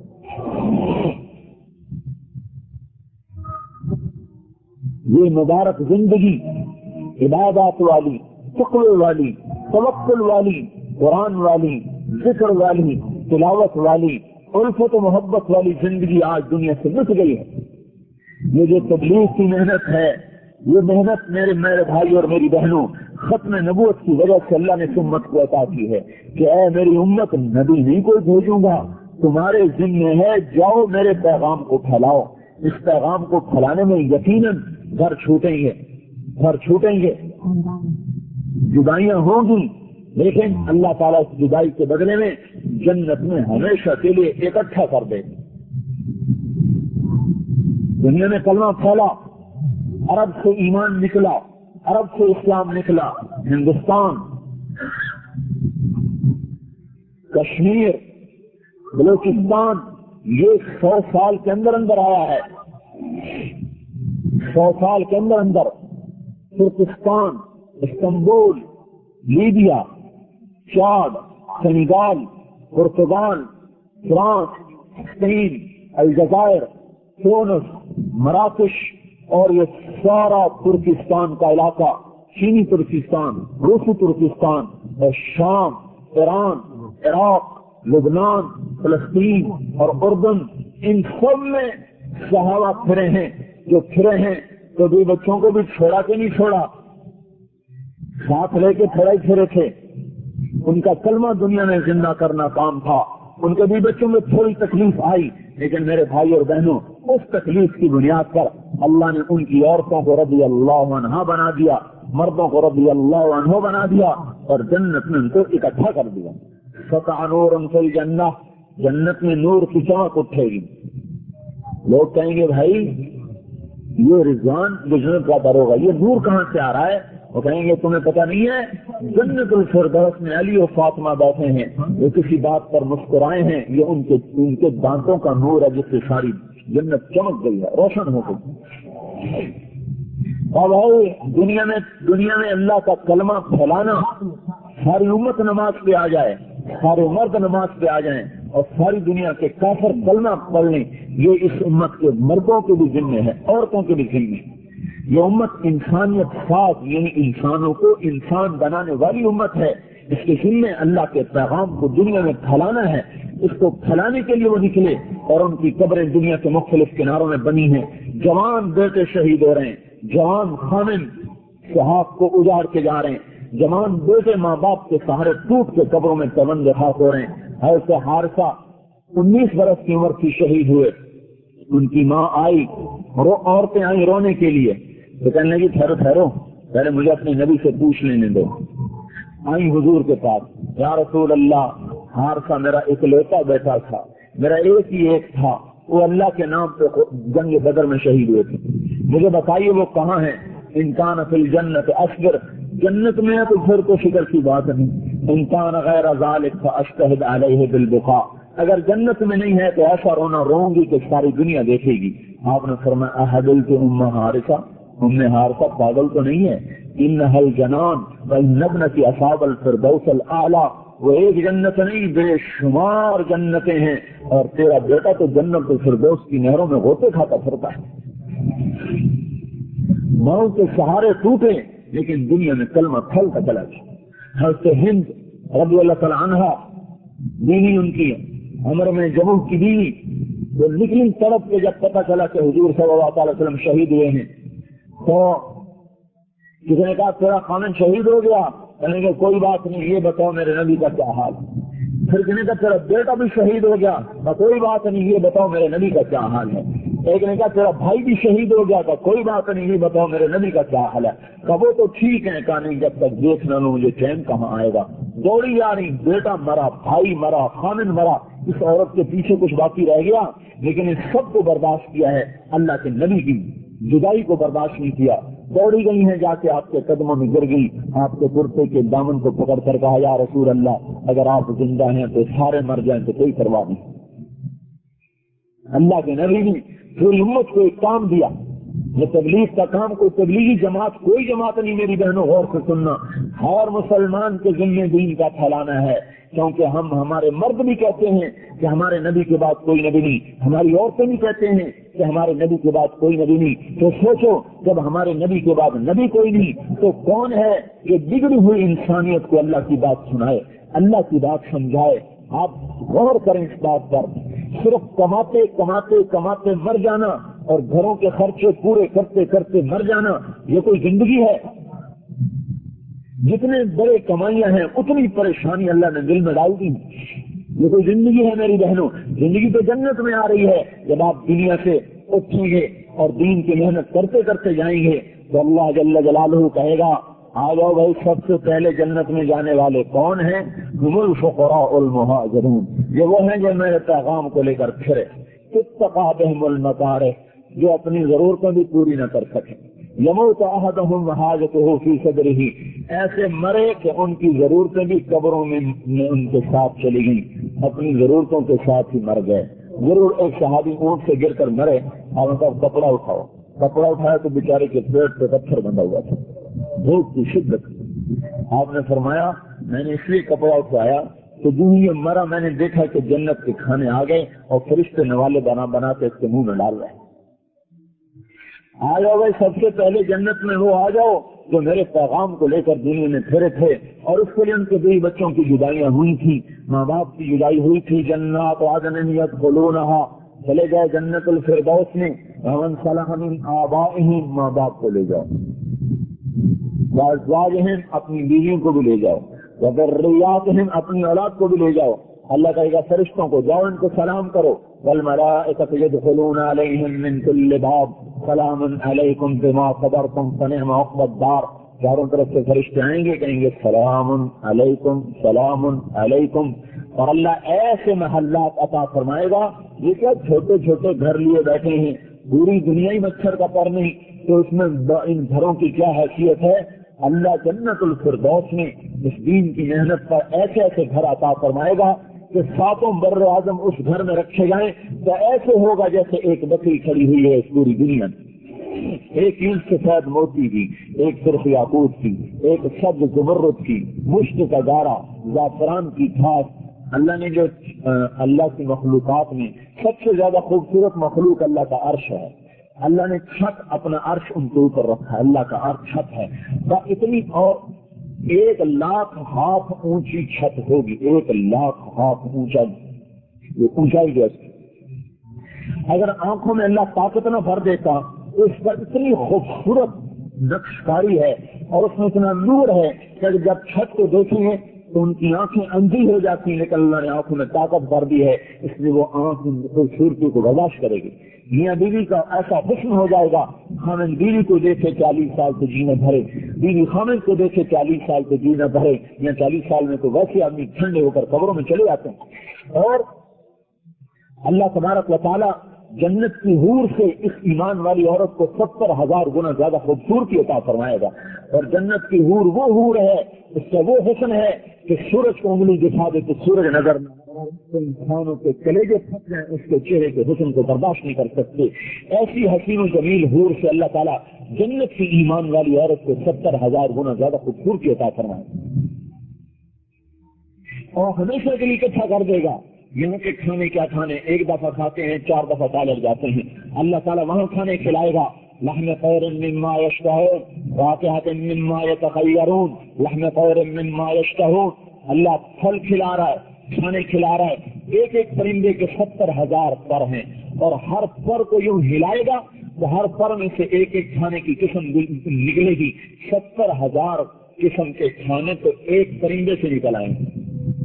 ये मुबारक जिंदगी इबादत वाली, तक़वा वाली, तवक्कुल वाली, कुरान वाली, जिक्र वाली, तिलावत वाली, उल्फत और मोहब्बत वाली जिंदगी आज दुनिया से मिट गई है। ये जो तबलीग की मेहनत है, ये मेहनत मेरे भाई और मेरी बहनों, खत्म नबूवत की वजह से अल्लाह ने उम्मत को अता की है कि ऐ मेरी उम्मत, नबी नहीं कोई भेजूंगा, तुम्हारे जिम्मे है, जाओ मेरे पैगाम को फैलाओ। इस पैगाम को फैलाने में यकीनन घर छूटेंगे, जुदाइयां होंगी, लेकिन अल्लाह ताला इस जुदाई के बदले में जन्नत में हमेशा के लिए इकट्ठा कर दे। दुनिया में कलमा फैला, अरब से ईमान निकला, अरब से इस्लाम निकला, हिंदुस्तान, कश्मीर, बलूचिस्तान, ये 100 साल के अंदर अंदर आया है। 100 साल के अंदर अंदर Turkistan, Istanbul, Libya, Chad, Senegal, Portugal, France, Spain, अलजायर, टूनिस, मराकश और ये सारा तुर्किस्तान का इलाका, चीनी तुर्किस्तान, रूसी तुर्किस्तान और शाम, ईरान, इराक, लुबनान, फलस्तीन और उर्दन, इन सब में सहाबा फिरे हैं। जो फिरे हैं तो दो बच्चों को भी छोड़ा के नहीं छोड़ा, साथ लेके फिरे थे। उनका कलमा दुनिया में जिंदा करना काम था। उनके भी बच्चों में थोड़ी तकलीफ आई, लेकिन मेरे भाई और बहनों, उस तकलीफ की बुनियाद पर अल्लाह ने उनकी औरतों को रज़ी अल्लाह अन्हा बना दिया, मर्दों को रज़ी अल्लाह अन्हु बना दिया और जन्नत में उनको इकट्ठा कर दिया। सतअ नूरुन फिल जन्नह, जन्नत में नूर की चमक उठेगी। लोग कहेंगे भाई ये रिजवान जन्नत का दरोगा, ये नूर कहाँ से आ रहा है? वो कहेंगे तुम्हें पता नहीं है, जन्नतुल फिरदौस में अली और फातिमा बैठे हैं, वो किसी बात पर मुस्कुराए हैं, ये उनके दांतों का नूर है जिससे सारी जन्नत चमक गई है, रोशन हो गई। और भाई दुनिया में अल्लाह का कलमा फैलाना, सारी उम्मत नमाज पे आ जाए, सारे मर्द नमाज पे आ जाएं और सारी दुनिया के काफिर कलमा पढ़ लें, ये इस उम्मत के मर्दों के भी जिम्मे है, औरतों के भी जिम्मे। ये उम्मत इंसानियत साथ, यानी इंसानों को इंसान बनाने वाली उम्मत है। इसके जिम्मे अल्लाह के पैगाम को दुनिया में फैलाना है। इसको फैलाने के लिए वो निकले और उनकी कब्रें दुनिया के मुख्तलिफ किनारों में बनी हैं। जवान बेटे शहीद हो रहे हैं, जवान खामिन शहाब को उजाड़ के जा रहे हैं, जवान बेटे माँ बाप के सहारे टूट के कब्रों में तबंदे खाक हो रहे हैं। ऐसे हारसा 19 बरस की उम्र की शहीद हुए, उनकी माँ आई, औरतें आई रोने के लिए, तो कहने लगी ठहरो, पहले मुझे अपने नबी से पूछ लेने दो। आई हुजूर के पास, या रसूल अल्लाह, हारसा मेरा इकलौता बेटा था, मेरा एक था, वो अल्लाह के नाम पे जंग बदर में शहीद हुए थे, मुझे बताइए वो कहाँ है? इनकान फिल जन्नत अस्बिर, جنت میں ہے تو پھر تو فکر کی بات نہیں. انسان غیر ذالک فاشتہد علیہ بالبقاء. اگر جنت میں نہیں ہے تو ایسا رونا روؤں گی کہ ساری دنیا دیکھے گی. آپ نے فرمایا احدلت ام حارثہ, ام حارثہ پاگل تو نہیں ہے. انھا الجنان والنبنۃ اصحاب الفردوس الاعلی. وہ ایک جنت نہیں بے شمار جنتیں ہیں, اور تیرا بیٹا تو جنت الفردوس کی نہروں میں غوطے کھاتا پھرتا ہے. ماؤں کے سہارے ٹوٹے لیکن دنیا میں کلمہ پھیلتا چلا گیا. حضرت ہند رضی اللہ تعالی عنہا, بیوی ان کی عمر میں جموں کی بیوی, وہ نکلی سڑک پہ جب پتہ چلا کہ حضور صلی اللہ علیہ وسلم شہید ہوئے ہیں, تو کسی نے کہا تیرا خامن شہید ہو گیا؟ کہنے کہ کوئی بات نہیں, یہ بتاؤ میرے نبی کا کیا حال. پھر کہنے کا تیرا بیٹا بھی شہید ہو گیا؟ کوئی بات نہیں, یہ بتاؤ میرے نبی کا کیا حال ہے. ایک نے کہا تیرا بھائی بھی شہید ہو گیا؟ کوئی بات نہیں, یہ بتاؤ میرے نبی کا کیا حال ہے. وہ تو ٹھیک ہے, کہا نہیں جب تک دیکھ نہ لوں مجھے چین کہاں آئے گا. دوڑی جا رہی, بیٹا مرا, بھائی مرا, خامن مرا, اس عورت کے پیچھے کچھ باقی رہ گیا؟ لیکن اس سب کو برداشت کیا ہے, اللہ کے نبی کی جدائی کو برداشت نہیں کیا. دوڑی گئی ہیں, جا کے آپ کے قدموں میں گر گئی, آپ کے کرتے کے دامن کو پکڑ کر کہا یا رسول اللہ, اگر آپ زندہ ہیں تو سارے مر جائیں تو کوئی پرواہ نہیں. اللہ کے نبی نے پوری امت کو ایک کام دیا. یہ تبلیغ کا کام کوئی تبلیغی جماعت, کوئی جماعت نہیں میری بہنوں, غور سے سننا. ہر مسلمان کے ذمہ دین کا پھیلانا ہے, کیونکہ ہمارے مرد بھی کہتے ہیں کہ ہمارے نبی کے بعد کوئی نبی نہیں, ہماری عورتیں بھی کہتے ہیں کہ ہمارے نبی کے بعد کوئی نبی نہیں. تو سوچو, جب ہمارے نبی کے بعد نبی کوئی نہیں تو کون ہے کہ بگڑی ہوئی انسانیت کو اللہ کی بات سنائے, اللہ کی بات سمجھائے. آپ غور کریں اس بات پر. صرف کماتے کماتے کماتے مر جانا اور گھروں کے خرچے پورے کرتے کرتے مر جانا, یہ کوئی زندگی ہے؟ جتنے بڑے کمائیاں ہیں اتنی پریشانی اللہ نے دل میں ڈال دی. یہ کوئی زندگی ہے میری بہنوں؟ زندگی تو جنت میں آ رہی ہے. جب آپ دنیا سے اٹھیں گے اور دین کی محنت کرتے کرتے جائیں گے تو اللہ جل جلالہ کہے گا آ جاؤ بھائی, سب سے پہلے جنت میں جانے والے کون ہیں؟ هم الفقراء المہاجرون. یہ وہ ہیں جو میرے پیغام کو لے کر پھرے. اتقى بهم المكاره, جو اپنی ضرورتیں بھی پوری نہ کر سکے. يموت احدهم وحاجته في صدره, ایسے مرے کہ ان کی ضرورتیں بھی قبروں میں ان کے ساتھ چلی گئیں, اپنی ضرورتوں کے ساتھ ہی مر گئے. ضرور ایک صحابی اونٹ سے گر کر مرے, آپ نے کہا کپڑا اٹھاؤ. کپڑا اٹھایا تو بیچارے کے پیٹ پہ پتھر بندھا ہوا تھا, بھوک کی شدت. آپ نے فرمایا میں نے اس لیے کپڑا اٹھایا تو جو یہ مرا میں نے دیکھا کہ جنت کے کھانے آ گئے اور فرشتے نوالے بنا بنا کے اس کے منہ میں ڈال رہے ہیں. آ جاؤ بھائی, سب سے پہلے جنت میں وہ آ جاؤ جو میرے پیغام کو لے کر دنیا میں پھرے تھے, اور اس کے لیے ان کے بیوی بچوں کی جدائیاں ہوئی تھی, ماں باپ کی جدائی ہوئی تھی. جنات عدن یدخلونھا, چلے گئے جنت الفردوس میں. ومن صلح من آبائہم, ماں باپ کو لے جاؤ. وازواجہم, اپنی بیویوں کو بھی لے جاؤ. وذریاتہم, اپنی اولاد کو بھی لے جاؤ. اللہ کہے گا فرشتوں کو جاؤ ان کو سلام کرو. والملائکۃ یدخلون علیہم من کل باب سلام علیکم بما صبرتم فنعم عقبی الدار. چاروں طرف سے فرشتے آئیں گے, کہیں گے سلام علیکم سلام علیکم. اور اللہ ایسے محلات عطا فرمائے گا, یہ کیا چھوٹے چھوٹے گھر لیے بیٹھے ہیں, پوری دنیا ہی مچھر کا پر نہیں, تو اس میں ان گھروں کی کیا حیثیت ہے. اللہ جنت الفردوس میں اس دین کی محنت پر ایسے ایسے گھر عطا فرمائے گا کہ ساتوں بر اعظم اس گھر میں رکھے جائیں تو ایسے ہوگا جیسے ایک بکری کھڑی ہوئی ہے اس پوری دنیا میں. ایک اینٹ سفید موتی کی, ایک سرخ یاقوت کی, ایک سبز زمرد کی, مشک کا گارا, زعفران کی گھاس. اللہ نے جو اللہ کی مخلوقات میں سب سے زیادہ خوبصورت مخلوق اللہ کا عرش ہے. اللہ نے چھت اپنا عرش ان کے اوپر رکھا ہے, اللہ کا عرش چھت ہے. اتنی اور 1,00,000 ہاتھ اونچی چھت ہوگی, 1,00,000 ہاتھ اونچائی جو اگر آنکھوں میں اللہ طاقت نہ بھر دیتا تو اس پر اتنی خوبصورت نقش کاری ہے اور اس میں اتنا نور ہے کہ جب چھت کو دیکھیں گے تو ان کی آنکھیں اندھی ہو جاتی ہیں, لیکن اللہ نے آنکھوں میں طاقت بھر دی ہے, اس لیے وہ آنکھ خوبصورتی کو برداشت کرے گی. میاں بیوی کا ایسا حسن ہو جائے گا, خامن بیوی کو دیکھے 40 سال تو جینا بھرے, بیوی خامن کو دیکھے 40 سال تو جینا بھرے. یا 40 سال میں تو ویسے آدمی ٹھنڈے ہو کر قبروں میں چلے جاتے ہیں. اور اللہ تبارک و تعالی جنت کی حور سے اس ایمان والی عورت کو 70,000 گنا زیادہ خوبصورتی عطا فرمائے گا. اور جنت کی حور وہ حور ہے، اس کا وہ حسن ہے کہ سورج کو انگلی دکھا دے تو سورج نظر نہ آئے. انسانوں کے کلیجے پھٹ جائیں اس کے چہرے کے حسن کو برداشت نہیں کر سکتے. ایسی حسین و جمیل حور سے اللہ تعالیٰ جنت کی ایمان والی عورت کو 70,000 گنا زیادہ خوبصورتی عطا فرمائے اور ہمیشہ کے لیے اکٹھا کر دے گا. یہاں کے کھانے کیا کھانے، ایک دفعہ کھاتے ہیں 4 دفعہ ٹالٹ جاتے ہیں. اللہ تعالیٰ وہاں کھانے کھلائے گا. لحم طیر مما یشتہون فاکہۃ مما یتخیرون، لحم طیر مما یشتہون. اللہ پھل کھلا رہا ہے، کھانے کھلا رہا ہے. ایک ایک پرندے کے 70,000 پر ہیں اور ہر پر کو یوں ہلائے گا تو ہر پر میں سے ایک ایک کھانے کی قسم نکلے گی. 70,000 قسم کے کھانے تو ایک پرندے سے نکل آئیں گے.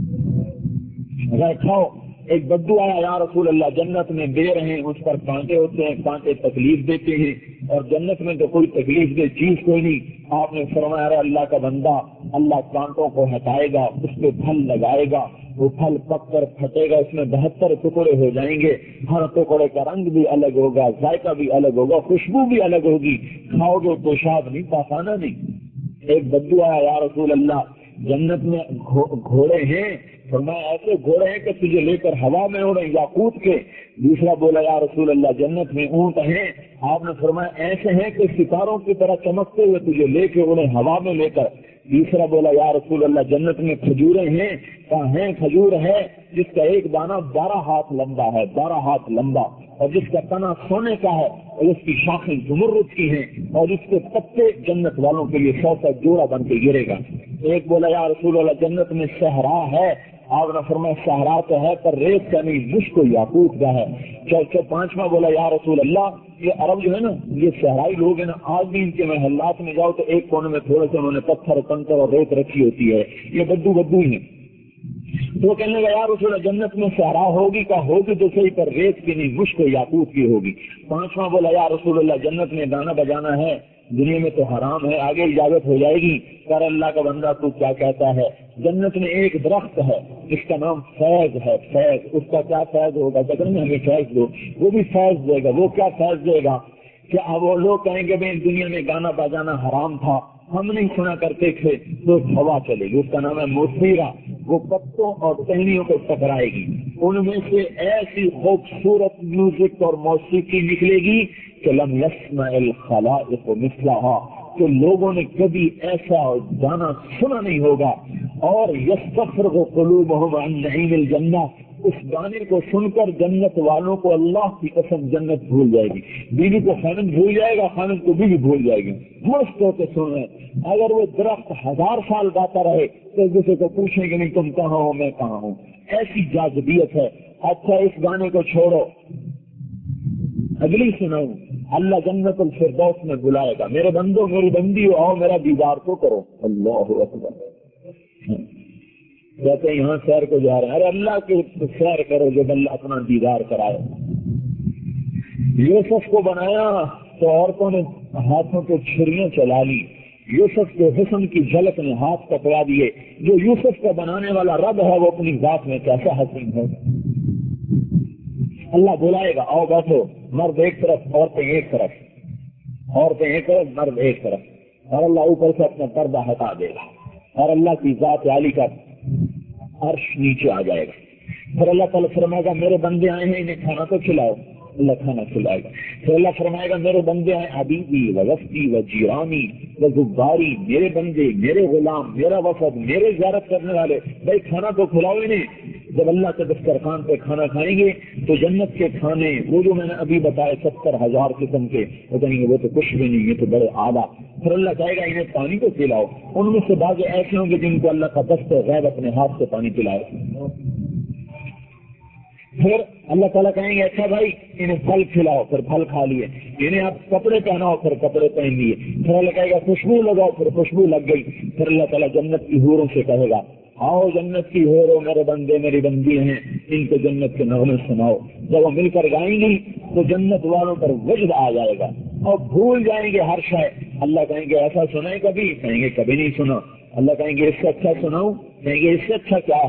اگر کھاؤ. ایک بدو آیا، یا رسول اللہ جنت میں بیر ہیں، اس پر کانٹے ہوتے ہیں، کانٹے تکلیف دیتے ہیں اور جنت میں تو کوئی تکلیف دے چیز کوئی نہیں. آپ نے فرمایا رہا اللہ کا بندہ، اللہ کانٹوں کو ہٹائے گا، اس پہ پھل لگائے گا، وہ پھل پک کر پھٹے گا، اس میں 72 ٹکڑے ہو جائیں گے. ہر ٹکڑے کا رنگ بھی الگ ہوگا، ذائقہ بھی الگ ہوگا، خوشبو بھی الگ ہوگی. کھاؤ گے پیشاب نہیں، پاخانہ نہیں. ایک بدو آیا، یا رسول اللہ جنت میں گھوڑے ہیں. فرمایا ایسے گھوڑے ہیں کہ تجھے لے کر ہوا میں اڑیں یاقوت کے. دوسرا بولا یا رسول اللہ جنت میں اونٹ ہیں. آپ نے فرمایا ایسے ہیں کہ ستاروں کی طرح چمکتے ہوئے تجھے لے کے اڑیں ہوا میں لے کر. تیسرا بولا یا رسول اللہ جنت میں کھجوریں ہیں. کہاں ہیں؟ کھجور ہے جس کا ایک دانہ 12 ہاتھ لمبا ہے، 12 ہاتھ لمبا، اور جس کا تنا سونے کا ہے اور اس کی شاخیں زمرد کی ہیں اور اس کے پتے جنت والوں کے لیے 100 جوڑا بن کے گرے گا. ایک بولا یا رسول اللہ جنت میں صحرا ہے. آپ نے فرمایا صحرا تو ہے پر ریت کا نہیں، مشک و یاقوت کا ہے. پانچواں بولا یا رسول اللہ یہ عرب جو ہے نا، یہ صحرائی لوگ ہیں نا، آج بھی ان کے محلات میں جاؤ تو ایک کونے میں تھوڑے سے انہوں نے پتھر کنکر اور ریت رکھی ہوتی ہے. یہ بدو ہیں. تو کہنے لگا یا رسول اللہ جنت میں صحرا ہوگی کا ہوگی تو صحیح پر ریت کی نہیں، مشک و یاقوت کی ہوگی. پانچواں بولا یا رسول اللہ جنت میں گانا بجانا ہے، دنیا میں تو حرام ہے، آگے اجازت ہو جائے گی. کر اللہ کا بندہ تو کیا کہتا ہے؟ جنت میں ایک درخت ہے جس کا نام فیض ہے. فیض، اس کا کیا فیض ہوگا؟ کہتے ہیں ہمیں فیض دو، وہ بھی فیض دے گا. وہ کیا فیض دے گا کہ اب وہ لوگ کہیں گے بھائی دنیا میں گانا بجانا حرام تھا، ہم نہیں سنا کرتے تھے، تو ہوا چلے گی. اس کا نام ہے موسیرا. وہ پتوں اور ٹہنیوں کو ٹکرائے گی، ان میں سے ایسی خوبصورت میوزک اور موسیقی نکلے گی کہ لم یسمع الخلائق مثلھا، کہ لوگوں نے کبھی ایسا گانا سنا نہیں ہوگا. اور یستفرغ قلوبہم عن نعیم الجنہ، اس گانے کو سن کر جنت والوں کو اللہ کی قسم جنت بھول جائے گی. بیوی کو خامن بھول جائے گا، خامن کو بیوی بھول جائے گی. مست ہو کے سن رہے. اگر وہ درخت 1000 سال گاتا رہے تو ایک دوسرے کو پوچھیں گے نہیں تم کہاں ہو میں کہاں ہوں. ایسی جاذبیت ہے. اچھا اس گانے کو چھوڑو، اگلی سناؤں. اللہ جنت الفردوس میں بلائے گا، میرے بندو میری بندی آؤ میرا دیدار تو کرو. اللہ اکبر. جیسے یہاں سیر کو جا رہے ہیں، ارے اللہ کی سیر کرو جب اللہ اپنا دیدار کرائے. یوسف کو بنایا تو عورتوں نے ہاتھوں پہ چھریاں چلا لی. یوسف کے حسن کی جھلک نے ہاتھ کٹوا دیے. جو یوسف کا بنانے والا رب ہے وہ اپنی ذات میں کیسا حسین ہے. اللہ بلائے گا آؤ بیٹھو. مرد ایک طرف، عورتیں ایک طرف، عورتیں ایک طرف، مرد ایک طرف. اور اللہ اوپر سے اپنا پردہ ہٹا دے گا اور اللہ کی ذات عالی کا عرش نیچے آ جائے گا. پھر اللہ تعالیٰ فرمائے گا میرے بندے آئے ہیں انہیں کھانا تو کھلاؤ. اللہ کھانا کھلائے گا. پھر اللہ فرمائے گا میرے بندے آئے حبیبی و وفدی و جیرانی و زباری، میرے بندے، میرے غلام، میرا وفد، میرے زیارت کرنے والے، بھائی کھانا تو کھلاؤ انہیں. جب اللہ کے دسترخوان پہ کھانا کھائیں گے تو جنت کے کھانے وہ جو میں نے ابھی بتائے 70,000 قسم کے، وہ کہیں گے وہ تو کچھ بھی نہیں، یہ تو بڑے اعلیٰ. پھر اللہ کہے گا انہیں پانی تو پلاؤ. ان میں سے بعض ایسے ہوں گے جن کو اللہ کا دست غیب اپنے ہاتھ سے پانی پلائے. پھر اللہ تعالیٰ کہیں گے اچھا بھائی انہیں پھل کھلاؤ، پھر پھل کھا لیے. انہیں آپ کپڑے پہناؤ، پھر کپڑے پہن لیے. پھر اللہ کہے گا خوشبو لگاؤ، پھر خوشبو لگ گئی. پھر اللہ تعالیٰ جنت کی حوروں سے کہے گا آؤ جنت کی حوروں میرے بندے میری بندی ہیں، ان کو جنت کے نغمے سناؤ. جب وہ مل کر گائیں گی تو جنت والوں پر وجد آ جائے گا اور بھول جائیں گے ہر شے. اللہ کہیں گے ایسا سنا ہے کبھی؟ کہیں گے کبھی نہیں سنا. اللہ کہیں گے اس سے اچھا سناؤں؟ کہیں گے اس سے اچھا کیا ہے؟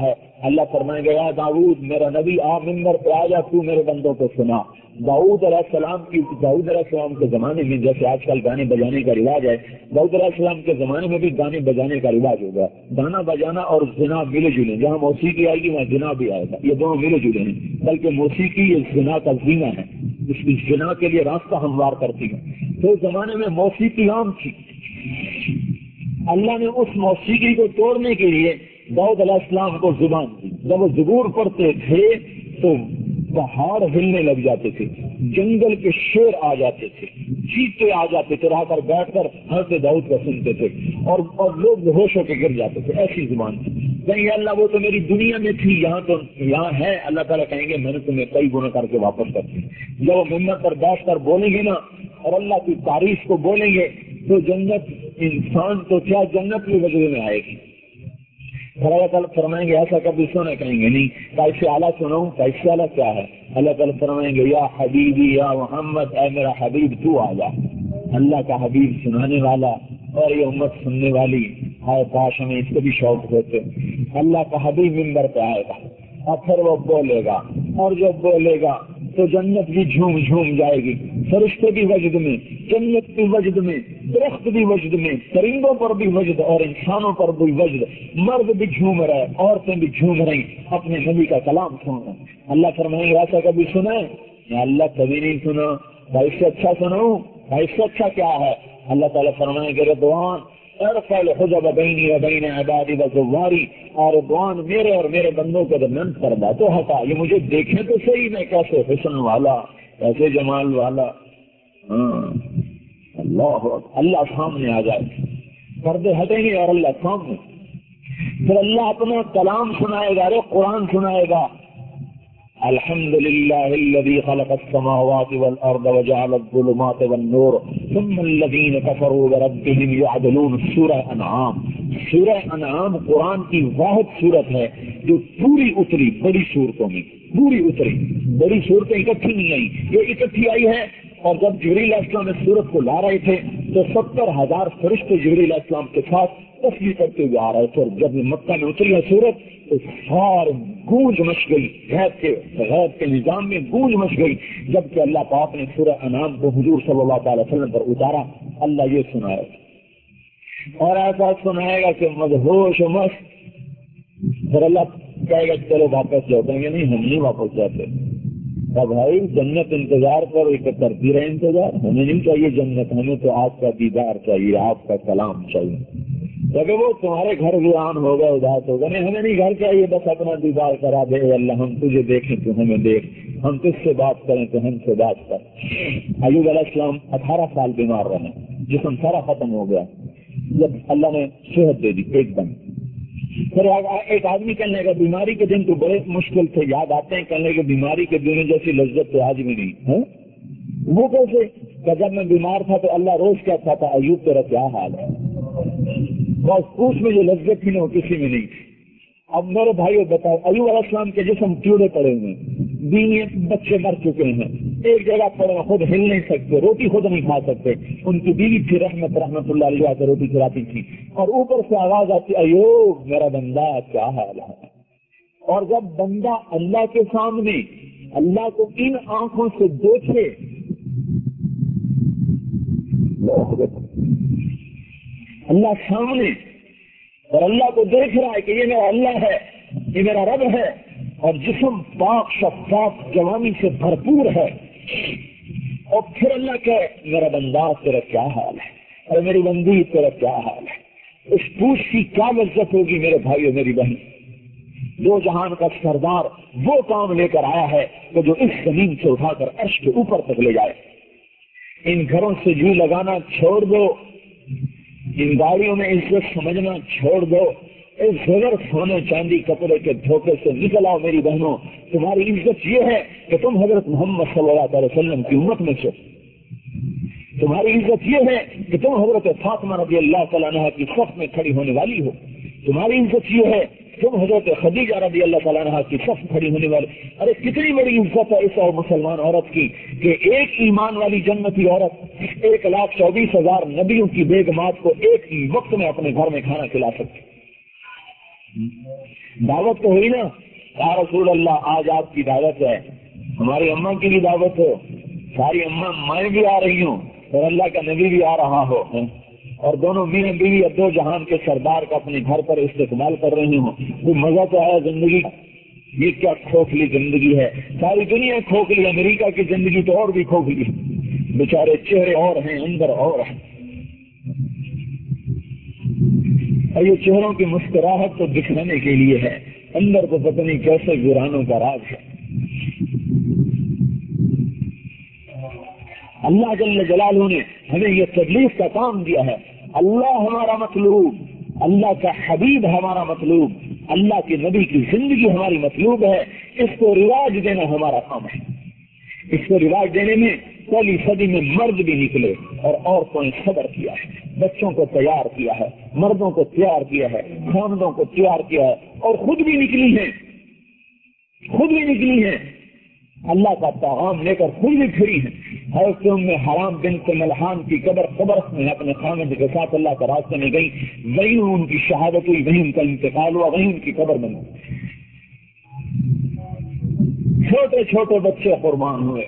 اللہ فرمائیں گے یا داؤد میرا نبی آ منبر پہ آ جا تو میرے بندوں کو سنا. داؤد علیہ السلام کے زمانے میں جیسے آج کل گانے بجانے کا رواج ہے, داؤد علیہ السلام کے زمانے میں بھی گانے بجانے کا رواج ہوگا. گانا بجانا اور زنا ملے جلے, جہاں موسیقی آئے گی وہاں زنا بھی آئے گا, یہ دونوں ملے جلے ہیں. بلکہ موسیقی یہ زنا کا زینہ ہے, اس کی زنا کے لیے راستہ ہموار کرتی ہے. تو زمانے میں موسیقی عام تھی. اللہ نے اس موسیقی کو توڑنے کے لیے داؤد علیہ السلام کو زبان دی. جب وہ زبور پڑھتے تھے تو پہاڑ ہلنے لگ جاتے تھے, جنگل کے شیر آ جاتے تھے, چیتے آ جاتے تھے, رہ کر بیٹھ کر حضرت داؤد کو سنتے تھے اور لوگ بے ہوش ہو کے گر جاتے تھے. ایسی زبان تھی. کہیں اللہ وہ تو میری دنیا میں تھی, یہاں ہے. اللہ تعالیٰ کہیں گے میں نے تمہیں کئی گنا کر کے واپس کر دی. جب وہ منبر پر بیٹھ کر بولیں گے نا اور اللہ کی تعریف کو بولیں گے تو جنت, انسان تو کیا جنت بھی وجود میں آئے گی. اللہ تعالیٰ فرمائیں گے ایسا کبھی سونا, کہیں گے نہیں. کیسے اعلیٰ سناؤں, کیسے اعلیٰ کیا ہے. اللہ تعالیٰ فرمائیں گے یا حبیبی یا محمد, اے میرا حبیب تو آ جا. اللہ کا حبیب سنانے والا اور یہ امت سننے والی, ہائے کاش ہمیں اس کو بھی شوق ہوتے. اللہ کا حبیب منبر پہ آئے گا اور پھر وہ بولے گا, اور جب بولے گا تو جنت بھی جھوم جھوم جائے گی. فرشتے بھی وجد میں, جنت بھی وجد میں, درخت بھی وجد میں, پرندوں پر بھی وجد اور انسانوں پر بھی وجد. مرد بھی جھوم رہے, عورتیں بھی جھوم رہی, اپنے نبی کا کلام سن رہے. اللہ فرمائیں گے ایسا کبھی سنا ہے؟ یا اللہ کبھی نہیں سنا. اس سے اچھا سناؤں, اس سے اچھا کیا ہے. اللہ تعالیٰ فرمائیں گے رضوان ارفع الحجب بینی و بین عبادی و زواری, اور رضوان میرے اور میرے بندوں کے درمیان پردہ تو ہٹا. یہ مجھے دیکھیں تو صحیح میں کیسے حسن والا, کیسے جمال والا. اللہ سامنے آ جائے, پردے ہٹیں گے اور اللہ سامنے. پھر اللہ اپنا کلام سنائے گا, قرآن سنائے گا. الحمد للہ الذی خلق السماوات والارض وجعل الظلمات والنور ثم الذین کفروا بربهم یعدلون. سورہ انعام. سورہ انعام قرآن کی واحد سورت ہے جو پوری اتری بڑی صورتوں میں, پوری اتری. بڑی صورتیں اکٹھی نہیں آئی, یہ اکٹھی آئی ہے. اور جب جبریل علیہ السلام اس سورت کو لا رہے تھے تو 70,000 فرشتے جبریل علیہ السلام کے ساتھ تصویر کرتے ہوئے آ رہے تھے. اور جب مکہ میں اتری ہے سورت تو سار گونج مچ گئی, غیب کے نظام میں گونج مچ گئی. جبکہ اللہ پاک نے سورہ انعام کو حضور صلی اللہ تعالی وسلم پر اتارا. اللہ یہ سنائے اور ایسا سنائے گا کہ مدہوش و مست. پھر اللہ کہے گا چلو واپس جاؤ. کہیں گے نہیں ہم نہیں واپس جاتے. بھائی جنت انتظار پر ایک کرتی رہے انتظار. ہمیں نہیں چاہیے جنت, ہمیں تو آپ کا دیدار چاہیے, آپ کا کلام چاہیے. اگر وہ تمہارے گھر ویران ہوگا, اداس ہوگا, نہیں ہمیں نہیں گھر چاہیے, بس اپنا دیدار کرا دے اللہ. ہم تجھے دیکھیں تو ہمیں دیکھ, ہم تجھ سے بات کریں تو ہم سے بات کر. ایوب علیہ السلام 18 سال بیمار رہے, جسم سارا ختم ہو گیا. جب اللہ نے صحت دے دی ایک دم. پھر ایک آدمی کہنے لگا بیماری کے دن تو بڑے مشکل تھے, یاد آتے ہیں. کہنے لگے بیماری کے دنوں جیسی لذت تو آج بھی نہیں ہے. وہ کیسے کہ جب میں بیمار تھا تو اللہ روز کہتا تھا ایوب تیرا کیا حال ہے. بس اس میں جو لذت تھی نا وہ کسی میں نہیں تھی. اب میرے بھائیو بتاؤ, ایوب علیہ السلام کے جسم کیڑے پڑے ہوئے, بیوی بچے مر چکے ہیں, ایک جگہ پڑے, خود ہل نہیں سکتے, روٹی خود نہیں کھا سکتے. ان کی بیوی تھی رحمت اللہ علیہ سے روٹی کھلاتی تھی, اور اوپر سے آواز آتی ایوب میرا بندہ کیا حال ہے. اور جب بندہ اللہ کے سامنے اللہ کو ان آنکھوں سے دیکھے, اللہ سامنے اور اللہ کو دیکھ رہا ہے کہ یہ میرا اللہ ہے, یہ میرا رب ہے, اور جسم پاک شفاف جوانی سے بھرپور ہے, اور پھر اللہ کہے میرا بندہ تیرا کیا حال ہے, اور میری بندی تیرا کیا حال ہے. اس پوچھ کی کیا لذت ہوگی میرے بھائیو میری بہن. دو جہان کا سردار وہ کام لے کر آیا ہے کہ جو اس زمین سے اٹھا کر عرش کے اوپر تک لے جائے. ان گھروں سے جی لگانا چھوڑ دو, ان گاڑیوں میں عزت سمجھنا چھوڑ دو, اس زور سونے چاندی کپڑے کے دھوکے سے نکل آؤ میری بہنوں. تمہاری عزت یہ ہے کہ تم حضرت محمد صلی اللہ علیہ وسلم کی امت میں سے. تمہاری عزت یہ ہے کہ تم حضرت فاطمہ رضی اللہ تعالیٰ عنہا کی صف میں کھڑی ہونے والی ہو. تمہاری عزت یہ ہے تم حضرت خدیجہ رضی اللہ تعالیٰ عنہا کی صف کھڑی ہونے والی. ارے کتنی بڑی عزت ہے اس اور مسلمان عورت کی کہ ایک ایمان والی جنتی عورت 1,24,000 نبیوں کی بیگمات کو ایک ہی وقت میں اپنے گھر میں کھانا کھلا سکتی. دعوت تو ہوئی نا، یا رسول اللہ آج آپ کی دعوت ہے، ہماری اماں کی بھی دعوت ہو، ساری اماں میں بھی آ رہی ہوں اور اللہ کا نبی بھی آ رہا ہو، اور دونوں میاں بیوی اب دو جہان کے سردار کا اپنے گھر پر استقبال کر رہی ہوں، تو مزہ تو ہے زندگی۔ یہ کیا کھوکھلی زندگی ہے، ساری دنیا کھوکھلی، امریکہ کی زندگی تو اور بھی کھوکھلی، بیچارے چہرے اور ہیں اندر اور ہیں، اور یہ چہروں کی مسکراہٹ تو دکھانے کے لیے ہے، اندر کو پتہ نہیں کیسے ویرانوں کا راز ہے۔ اللہ جل جلالہ نے ہمیں یہ تبلیغ کا کام دیا ہے، اللہ ہمارا مطلوب، اللہ کا حبیب ہمارا مطلوب، اللہ کے نبی کی زندگی ہماری مطلوب ہے، اس کو رواج دینا ہمارا کام ہے۔ اس کو رواج دینے میں پہلی صدی میں مرد بھی نکلے اور عورتوں نے صبر کیا ہے، بچوں کو تیار کیا ہے، مردوں کو تیار کیا ہے، خاندوں کو تیار کیا ہے، اور خود بھی نکلی ہیں، اللہ کا پیغام لے کر خود بھی پھری ہیں۔ حضرت ام حرام بنت ملحان کی قبر میں اپنے خامد کے ساتھ اللہ کے راستے میں گئی، وہیں ان کی شہادت ہوئی، وہیں ان کا انتقال ہوا، وہیں ان کی قبر بنی، چھوٹے چھوٹے بچے قربان ہوئے۔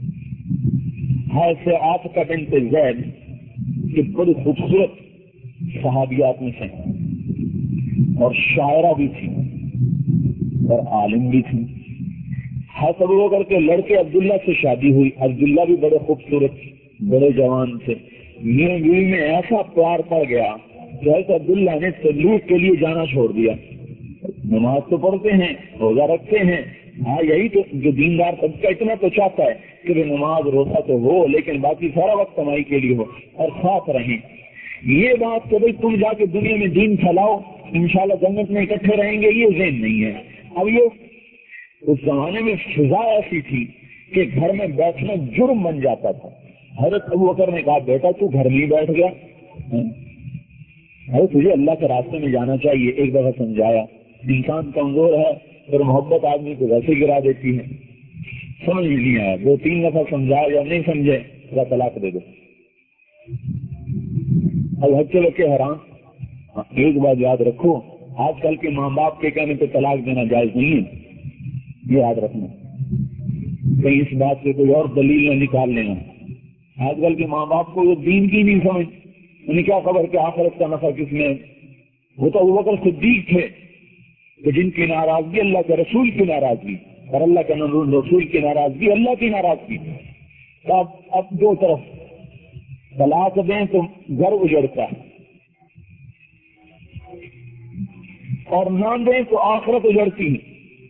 حضرت عاتقہ بنت زید کی بڑی خوبصورت صحابیات میں سے اور شاعرہ بھی تھی اور عالم بھی تھی۔ حضرت ابوبکر کے لڑکے عبداللہ سے شادی ہوئی، عبداللہ بھی بڑے خوبصورت بڑے جوان تھے، میاں بیوی میں ایسا پیار پڑ گیا کہ حضرت عبداللہ نے تبلیغ کے لیے جانا چھوڑ دیا۔ نماز تو پڑھتے ہیں، روزہ رکھتے ہیں، ہاں یہی تو جو دیندار طبقہ اتنا تو چاہتا ہے کہ نماز روزہ تو ہو لیکن باقی سارا وقت کمائی کے لیے ہو اور ساتھ رہیں۔ یہ بات کہ بھائی تم جا کے دنیا میں دین پھیلاؤ، انشاءاللہ جنت میں اکٹھے رہیں گے، یہ ذہن نہیں ہے۔ اب یہ اس زمانے میں فضا ایسی تھی کہ گھر میں بیٹھنا جرم بن جاتا تھا۔ حضرت ابوبکر نے کہا بیٹا تو گھر میں بیٹھ گیا، ارے تجھے اللہ کے راستے میں جانا چاہیے۔ ایک دفعہ سمجھایا، انسان کمزور ہے پھر محبت آدمی کو ویسے گرا دیتی ہے، سمجھ نہیں آیا، 2-3 دفعہ سمجھایا یا نہیں سمجھے ذرا طلاق دے دو۔ اب بچے لوگ کے حیران۔ ایک بات یاد رکھو، آج کل کے ماں باپ کے کہنے پہ طلاق دینا جائز نہیں ہے، یہ یاد رکھنا، کہیں اس بات سے کوئی اور دلیل نہ نکال لینا۔ آج کل کے ماں باپ کو یہ دین کی نہیں سمجھ، انہیں کیا خبر کہ آخرت کا نفع کس میں۔ وہ تو ابوبکر صدیق تھے کہ جن کی ناراضگی اللہ کے رسول کی ناراضگی اور اللہ کے رسول کی ناراضگی اللہ کی ناراضگی۔ اب دو طرف طلاق دیں تو گھر اجڑتا ہے اور نہ دیں تو آخرت اجڑتی ہے،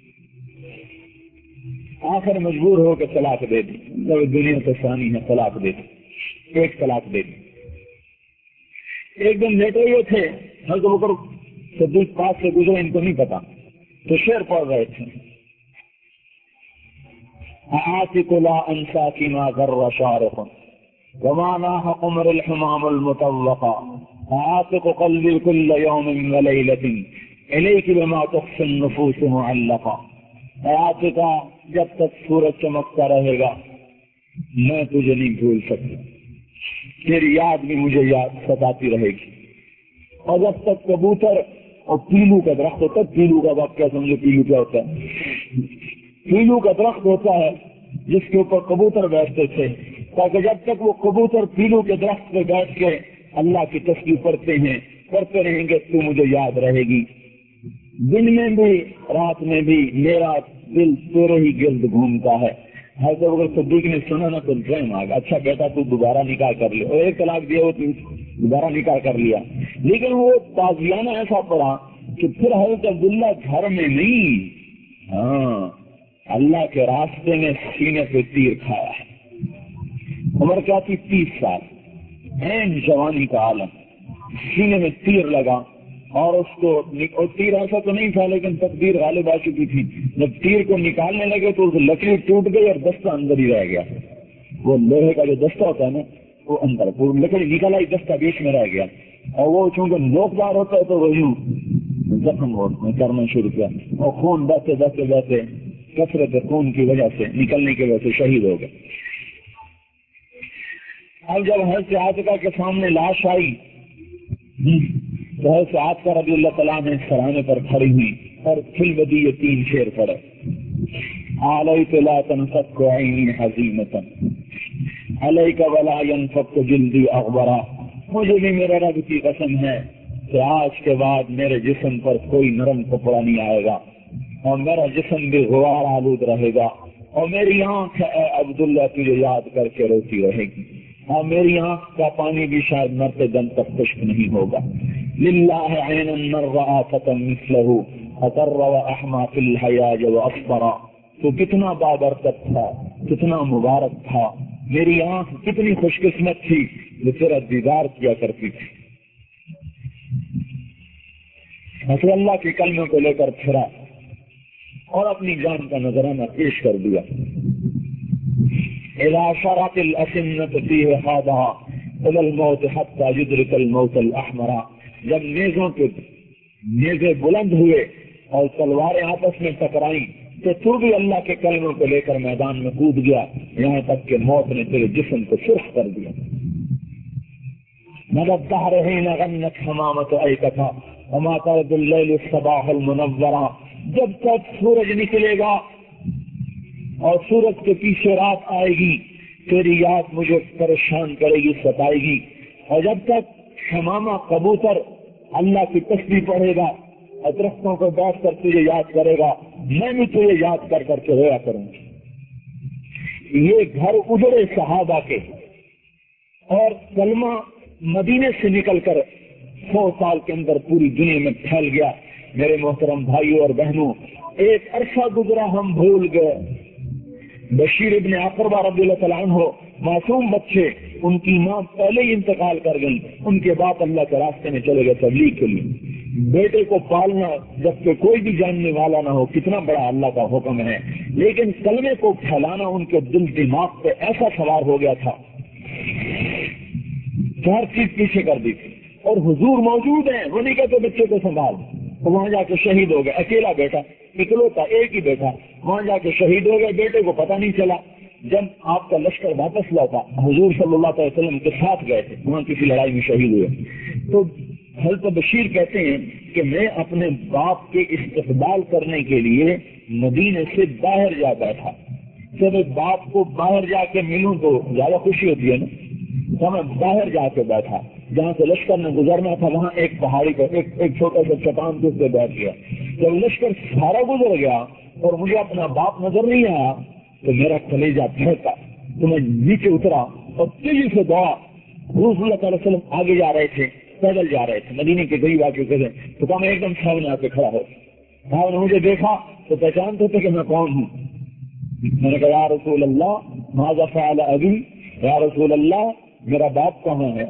آخر مجبور ہو کے طلاق دے دی، دنیا تو فانی ہے، طلاق دے دی، ایک طلاق دے دی۔ ایک دن لیٹے ہوئے تھے، حضرت ابوبکر صدیق پاس سے گزرے، ان کو نہیں پتا تو شعر پڑھ رہے تھے، عاتق لا انسا فيما غر شارق وما ناح قمر الحمام المطلقا عاتق قلبي كل يوم وليلة إليك بما تخفي النفوس معلقا۔ عاتقہ جب تک سورج چمکتا رہے گا میں تجھے نہیں بھول سکتا، تیری یاد بھی مجھے یاد ستاتی رہے گی، اور جب تک کبوتر اور پیلو کا درخت ہوتا ہے، پیلو کا بات کیا سمجھے، پیلو کیا ہوتا ہے، پیلو کا درخت ہوتا ہے جس کے اوپر کبوتر بیٹھتے تھے، تاکہ جب تک وہ کبوتر پیلو کے درخت پہ بیٹھ کے اللہ کی تسبیح پڑھتے ہیں، پڑھتے رہیں گے تو مجھے یاد رہے گی، دن میں بھی رات میں بھی میرا دل تیرے ہی گرد گھومتا ہے۔ حضرت ابوبکر صدیق نے سنا نا تو ڈریم آ گیا، اچھا بیٹا تو دوبارہ نکاح کر لے، اور ایک طلاق دیا وہ دوبارہ نکاح کر لیا، لیکن وہ تازیانہ ایسا پڑا کہ پھر حضرت عبداللہ گھر میں نہیں، ہاں اللہ کے راستے میں سینے پہ تیر کھایا ہے۔ عمر کیا تھی؟ 30 سال، عین جوانی کا عالم، سینے میں تیر لگا اور اس کو تیر ایسا تو نہیں تھا لیکن تقدیر غالب آ چکی تھی، جب تیر کو نکالنے لگے تو لکڑی ٹوٹ گئی اور دستہ اندر ہی رہ گیا، وہ لوہے کا جو دستہ ہوتا ہے نا وہ اندر، وہ لکڑی نکالا ہی دستہ بیچ میں رہ گیا، اور وہ چونکہ نوکدار ہوتا ہے تو وہ یوں زخم کرنا شروع کیا اور خون بہتے بہتے بہتے کثرت خون کی وجہ سے نکلنے کی وجہ سے شہید ہو گئے۔ اب جب حضرت عاتقہ کے سامنے لاش آئی تو سعاد رضی اللہ تعالیٰ نے سرانے پر کھڑی ہوئی اور فی البدی یہ 3 شعر پڑے. علیک لا تنفک عینی حزینۃ علیک ولا ینفک جلدی اغبرا. مجھے بھی میرے رب کی قسم ہے کہ آج کے بعد میرے جسم پر کوئی نرم کپڑا نہیں آئے گا اور میرا جسم بھی غبار آلود رہے گا اور میری آنکھ اے عبداللہ تجھے یاد کر کے روتی رہے گی اور میری آنکھ کا پانی بھی شاید مرتے دم تک خشک نہیں ہوگا. للہ عین من رأى فتى مثله اضر واحمى في الحیاج واصبر. تو کتنا بابرکت تھا, کتنا مبارک تھا, میری آنکھ کتنی خوش قسمت تھی جو تیرا دیدار کیا کرتی تھی. رسول اللہ کے کلمے کو لے کر پھرا اور اپنی جان کا نذرانہ پیش کر دیا. اذا شرت الاسنة فيه خاضها الى الموت حتى يدرك الموت الاحمر. جب نیزے بلند ہوئے اور تلواریں آپس میں ٹکرائیں تو بھی اللہ کے کلموں کو لے کر میدان میں کود گیا یہاں تک کہ موت نے تیرے جسم کو سرخ کر دیا. مدد دہر حین غنت حمامت ایکتھا وما ترد اللیل الصباح المنورا. جب تک سورج نکلے گا اور سورج کے پیچھے رات آئے گی تیری یاد مجھے پریشان کرے گی, ستائے گی. اور جب تک حمامہ کبوتر اللہ کی تسبیح پڑھے گا اور درختوں کو بیٹھ کر تجھے یاد کرے گا میں بھی تجھے یاد کر کر کے رویا کروں. یہ گھر اجڑے صحابہ کے اور کلمہ مدینے سے نکل کر 100 سال کے اندر پوری دنیا میں پھیل گیا. میرے محترم بھائیوں اور بہنوں, ایک عرصہ گزرا ہم بھول گئے. بشیر ابن عقربہ رضی اللہ تعالیٰ عنہ معصوم بچے, ان کی ماں پہلے ہی انتقال کر گئی, ان کے باپ اللہ کے راستے میں چلے گئے تبلیغ کے لیے. بیٹے کو پالنا جبکہ کوئی بھی جاننے والا نہ ہو کتنا بڑا اللہ کا حکم ہے, لیکن کلمے کو پھیلانا ان کے دل دماغ پہ ایسا سوار ہو گیا تھا کہ ہر چیز پیچھے کر دی تھی. اور حضور موجود ہیں, وہ نہیں کہتے بچے کو سنبھال, تو وہاں جا کے شہید ہو گئے. اکیلا بیٹا, اکلوتا ایک ہی بیٹا, وہاں جا کے شہید ہو گئے. بیٹے کو پتہ نہیں چلا. جب آپ کا لشکر واپس لوٹا, حضور صلی اللہ علیہ وسلم کے ساتھ گئے تھے, وہاں کسی لڑائی میں شہید ہوئے. تو حضرت بشیر کہتے ہیں کہ میں اپنے باپ کے استقبال کرنے کے لیے مدینے سے باہر جا بیٹھا. جب ایک باپ کو باہر جا کے ملوں تو زیادہ خوشی ہوتی ہے نا. تو میں باہر جا کے بیٹھا جہاں سے لشکر نے گزرنا تھا, وہاں ایک پہاڑی پر ایک چھوٹا سا چٹان کے اوپر بیٹھ گیا. جب لشکر سارا گزر گیا اور مجھے اپنا باپ نظر نہیں آیا تو میرا کلیجہ دھڑکا. تو میں نیچے اترا اور تیزی سے دوڑا. حضور صلی اللہ علیہ وسلم آگے جا رہے تھے, پیدل جا رہے تھے, مدینے کے قریب آ کے تھے. تو کہا میں ایک دم سامنے آ کے کھڑا ہو. آپ نے مجھے دیکھا تو پہچانتے تھے کہ میں کون ہوں. میں نے کہا یا رسول اللہ ماذا فعل ابی, یا رسول اللہ میرا باپ کہاں ہے,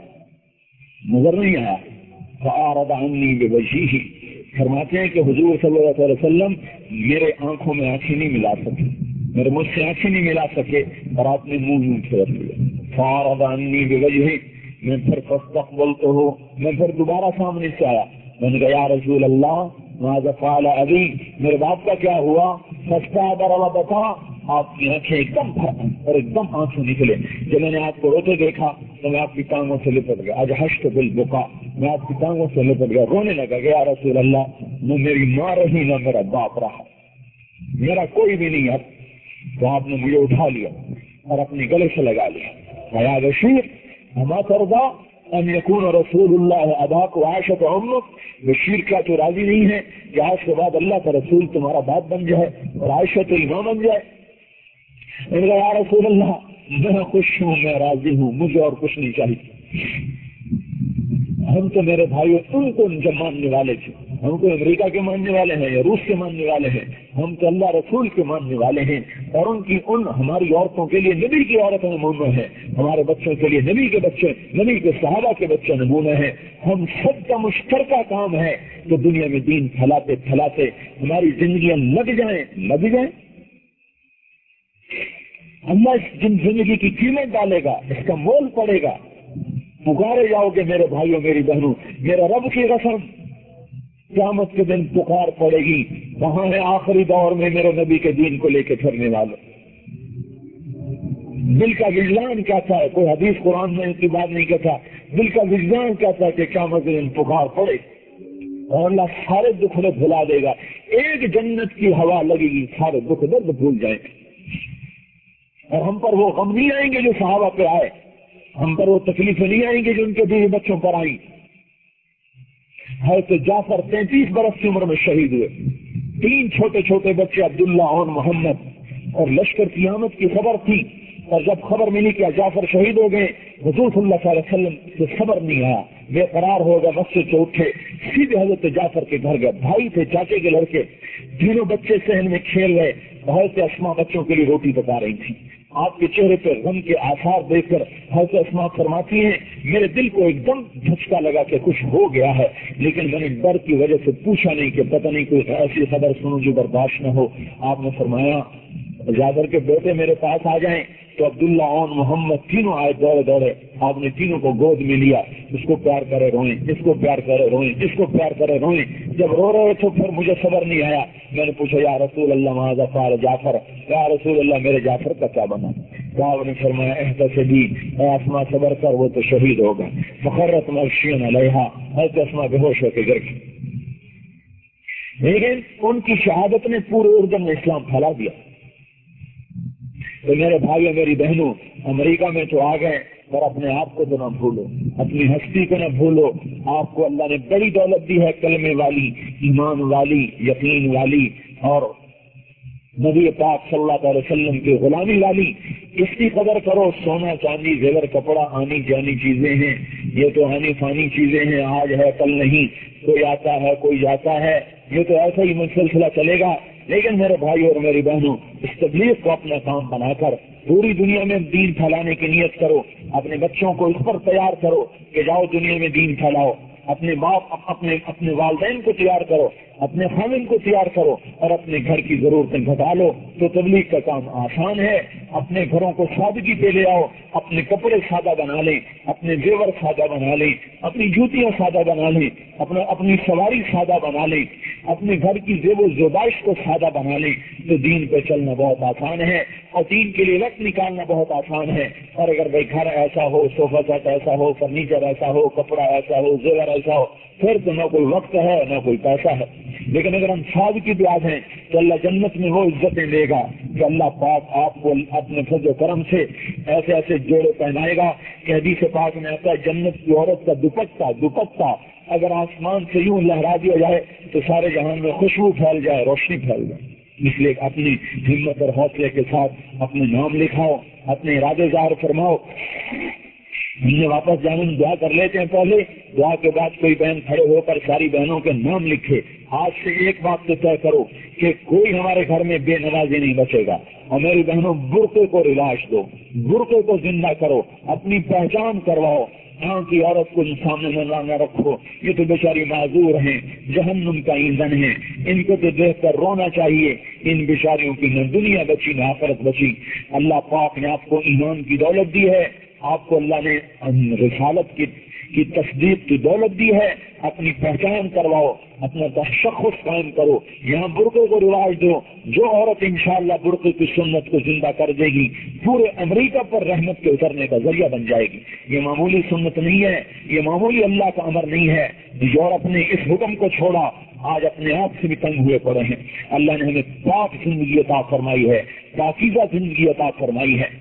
نظر نہیں آیا. فأعرض عني بوجهه. فرماتے ہیں کہ حضور صلی اللہ علیہ وسلم میرے آنکھوں میں آنکھیں نہیں ملا سکے, میرے مجھ سے آنکھیں نہیں ملا سکے اور آپ نے منہ پھیر لیا. فأعرض عني بوجهه. میں پھر فاستقبلته, میں پھر دوبارہ سامنے سے آیا. میں نے کہا یا رسول اللہ ماذا فعل ابی, میرے باپ کا کیا ہوا. فاستعبر وبكى. آپ کی آنکھیں ایک دم بھر اور ایک دم آنسو نکلے. جب میں نے آپ کو روتے دیکھا تو میں آپ کی ٹانگوں سے لپٹ گیا. آج حشت بالبکا, میں آپ کی ٹانگوں سے لپٹ گیا, رونے لگا کہ یا رسول اللہ نہ میری ماں رہی نہ میرا باپ رہا, میرا کوئی بھی نہیں. اب تو آپ نے مجھے اٹھا لیا اور اپنے گلے سے لگا لیا. یا بشیر اما ترضى ان يكون رسول الله اباك وعائشة امك. بشیر کیا تو راضی نہیں ہے کہ آج کے بعد اللہ کا رسول تمہارا باپ بن جائے اور عائشہ تیری ماں بن جائے. میں نے کہا یا رسول اللہ میں خوش ہوں, میں راضی ہوں, مجھے اور کچھ نہیں چاہیے. ہم تو میرے بھائیوں ان کو جب ماننے والے تھے, ہم کو امریکہ کے ماننے والے ہیں یا روس کے ماننے والے ہیں, ہم تو اللہ رسول کے ماننے والے ہیں. اور ان ہماری عورتوں کے لیے نبی کی عورتیں نمونہ ہیں, ہمارے بچوں کے لیے نبی کے بچے, نبی کے صحابہ کے بچے نمونہ ہیں. ہم سب کا مشترکہ کام ہے کہ دنیا میں دین پھیلاتے پھیلاتے ہماری زندگیاں لگ جائیں. اللہ اس زندگی کی قیمت ڈالے گا, اس کا مول پڑے گا. پکارے جاؤ گے میرے بھائیوں میری بہنوں, میرے رب کی قسم قیامت کے دن پکار پڑے گی. وہاں ہے آخری دور میں میرے نبی کے دین کو لے کے پھرنے والے. دل کا وجدان کہتا ہے, کوئی حدیث قرآن میں ان کی بات نہیں کہتا, دل کا وجدان کہتا ہے کہ قیامت کے دن پکار پڑے. اور اللہ سارے دکھ درد بھلا دے گا. ایک جنت کی ہوا لگے گی سارے دکھ درد بھول جائیں گے. اور ہم پر وہ غم نہیں آئیں گے جو صحابہ پہ آئے, ہم پر وہ تکلیفیں نہیں آئیں گی جو ان کے بیوی بچوں پر آئیں. حضرت جعفر 33 برس کی عمر میں شہید ہوئے. 3 چھوٹے چھوٹے بچے عبداللہ اور محمد, اور لشکر کی آمد کی خبر تھی. اور جب خبر ملی کہ جعفر شہید ہو گئے, حضور صلی اللہ علیہ وسلم سے صبر نہیں آیا, بے قرار ہو گئے, مسجد سے اٹھے, سیدھے حضرت جعفر کے گھر گئے. بھائی تھے, چاچے کے لڑکے, تینوں بچے صحن میں کھیل رہے. حضرت اسما بچوں کے لیے روٹی پکا رہی تھی. آپ کے چہرے پہ غم کے آثار دیکھ کر حضرت اسما فرماتی ہیں میرے دل کو ایک دم دھچکا لگا کہ کچھ ہو گیا ہے, لیکن میں نے ڈر کی وجہ سے پوچھا نہیں کہ پتہ نہیں کوئی ایسی خبر سنوں جو برداشت نہ ہو. آپ نے فرمایا جعفر کے بیٹے میرے پاس آ جائیں. تو عبداللہ اور محمد تینوں آئے دوڑے دوڑے. آپ نے تینوں کو گود میں لیا, اس کو پیار کرے روئیں, اس کو پیار کرے روئیں, اس کو پیار کرے روئیں. جب رو رہے تو پھر مجھے صبر نہیں آیا. میں نے پوچھا یا رسول اللہ ماذا فعل جعفر, یا رسول اللہ میرے جعفر کا کیا بنا؟ تو آپ نے فرمایا احتسبی, اے اسما صبر کر, وہ تو شہید ہو گئے. فخرت مغشیاً علیہا, حضرت اسما بے ہوش ہو کے گر گئی. لیکن ان کی شہادت نے پورے اردن میں اسلام پھیلا دیا. تو میرے بھائیوں میری بہنوں, امریکہ میں تو آ گئے, اور اپنے آپ کو تو نہ بھولو, اپنی ہستی کو نہ بھولو. آپ کو اللہ نے بڑی دولت دی ہے, کلمے والی, ایمان والی, یقین والی, اور نبی پاک صلی اللہ علیہ وسلم کی غلامی والی. اس کی قدر کرو. سونا چاندی زیور کپڑا آنی جانی چیزیں ہیں, یہ تو آنی فانی چیزیں ہیں, آج ہے کل نہیں, کوئی آتا ہے کوئی جاتا ہے, یہ تو ایسا ہی سلسلہ چلے گا. لیکن میرے بھائی اور میری بہنوں, اس تبلیغ کو اپنا کام بنا کر پوری دنیا میں دین پھیلانے کی نیت کرو. اپنے بچوں کو اس پر تیار کرو کہ جاؤ دنیا میں دین پھیلاؤ. اپنے باپ اپنے والدین کو تیار کرو, اپنے خاوند کو تیار کرو, اور اپنے گھر کی ضرورتیں گھٹا لو. تو تبلیغ کا کام آسان ہے. اپنے گھروں کو سادگی پہ لے آؤ, اپنے کپڑے سادہ بنا لیں, اپنے زیور سادہ بنا لیں, اپنی جوتیاں سادہ بنا لیں, اپنی سواری سادہ بنا لیں, اپنے گھر کی زیب و زیبائش کو سادہ بنا لیں. تو دین پہ چلنا بہت آسان ہے, اور دین کے لیے وقت نکالنا بہت آسان ہے. اور اگر بھائی گھر ایسا ہو, صوفہ سیٹ ایسا ہو, فرنیچر ایسا ہو, کپڑا ایسا ہو, زیور ایسا ہو, پھر تو نہ کوئی وقت ہے نہ کوئی پیسہ ہے. لیکن اگر ہم سادگی پہ آ جائیں تو اللہ جنت میں وہ عزتیں دے گا کہ اللہ پاک آپ کو اپنے فضل و کرم سے ایسے ایسے جوڑے پہنائے گا کہ حدیث پاک میں آتا ہے جنت کی عورت کا دوپٹہ اگر آسمان سے یوں لہرا دیا جائے تو سارے جہان میں خوشبو پھیل جائے, روشنی پھیل جائے. اس لیے اپنی ہمت اور حوصلے کے ساتھ اپنے نام لکھاؤ, اپنے ارادے ظاہر فرماؤ. ہم واپس جانے میں دعا کر لیتے ہیں. پہلے دعا کے بعد کوئی بہن کھڑے ہو کر ساری بہنوں کے نام لکھے. آج سے ایک بات تو طے کرو کہ کوئی ہمارے گھر میں بے نمازی نہیں بچے گا. اور میری بہنوں برقعے کو رواج دو, برقعے کو زندہ کرو, اپنی پہچان کرواؤ. گاؤں کی عورت کو سامنے نہ رکھو, یہ تو بیچاری معذور ہیں, جہنم کا ایندھن ہے, ان کو تو دیکھ کر رونا چاہیے. ان بیچاریوں کی نہ دنیا بچی نہ آخرت بچی. اللہ پاک نے آپ کو ایمان کی دولت دی ہے, آپ کو اللہ نے رسالت کی تصدیق کی دولت دی ہے. اپنی پہچان کرواؤ, اپنا تشخص قائم کرو. یہاں برقعے کو رواج دو. جو عورت انشاءاللہ برقعے کی سنت کو زندہ کر دے گی پورے امریکہ پر رحمت کے اترنے کا ذریعہ بن جائے گی. یہ معمولی سنت نہیں ہے, یہ معمولی اللہ کا امر نہیں ہے. یورپ نے اس حکم کو چھوڑا, آج اپنے آپ سے بھی تنگ ہوئے پڑے ہیں. اللہ نے ہمیں پاک زندگی عطا فرمائی ہے, پاکیزہ زندگی عطا فرمائی ہے.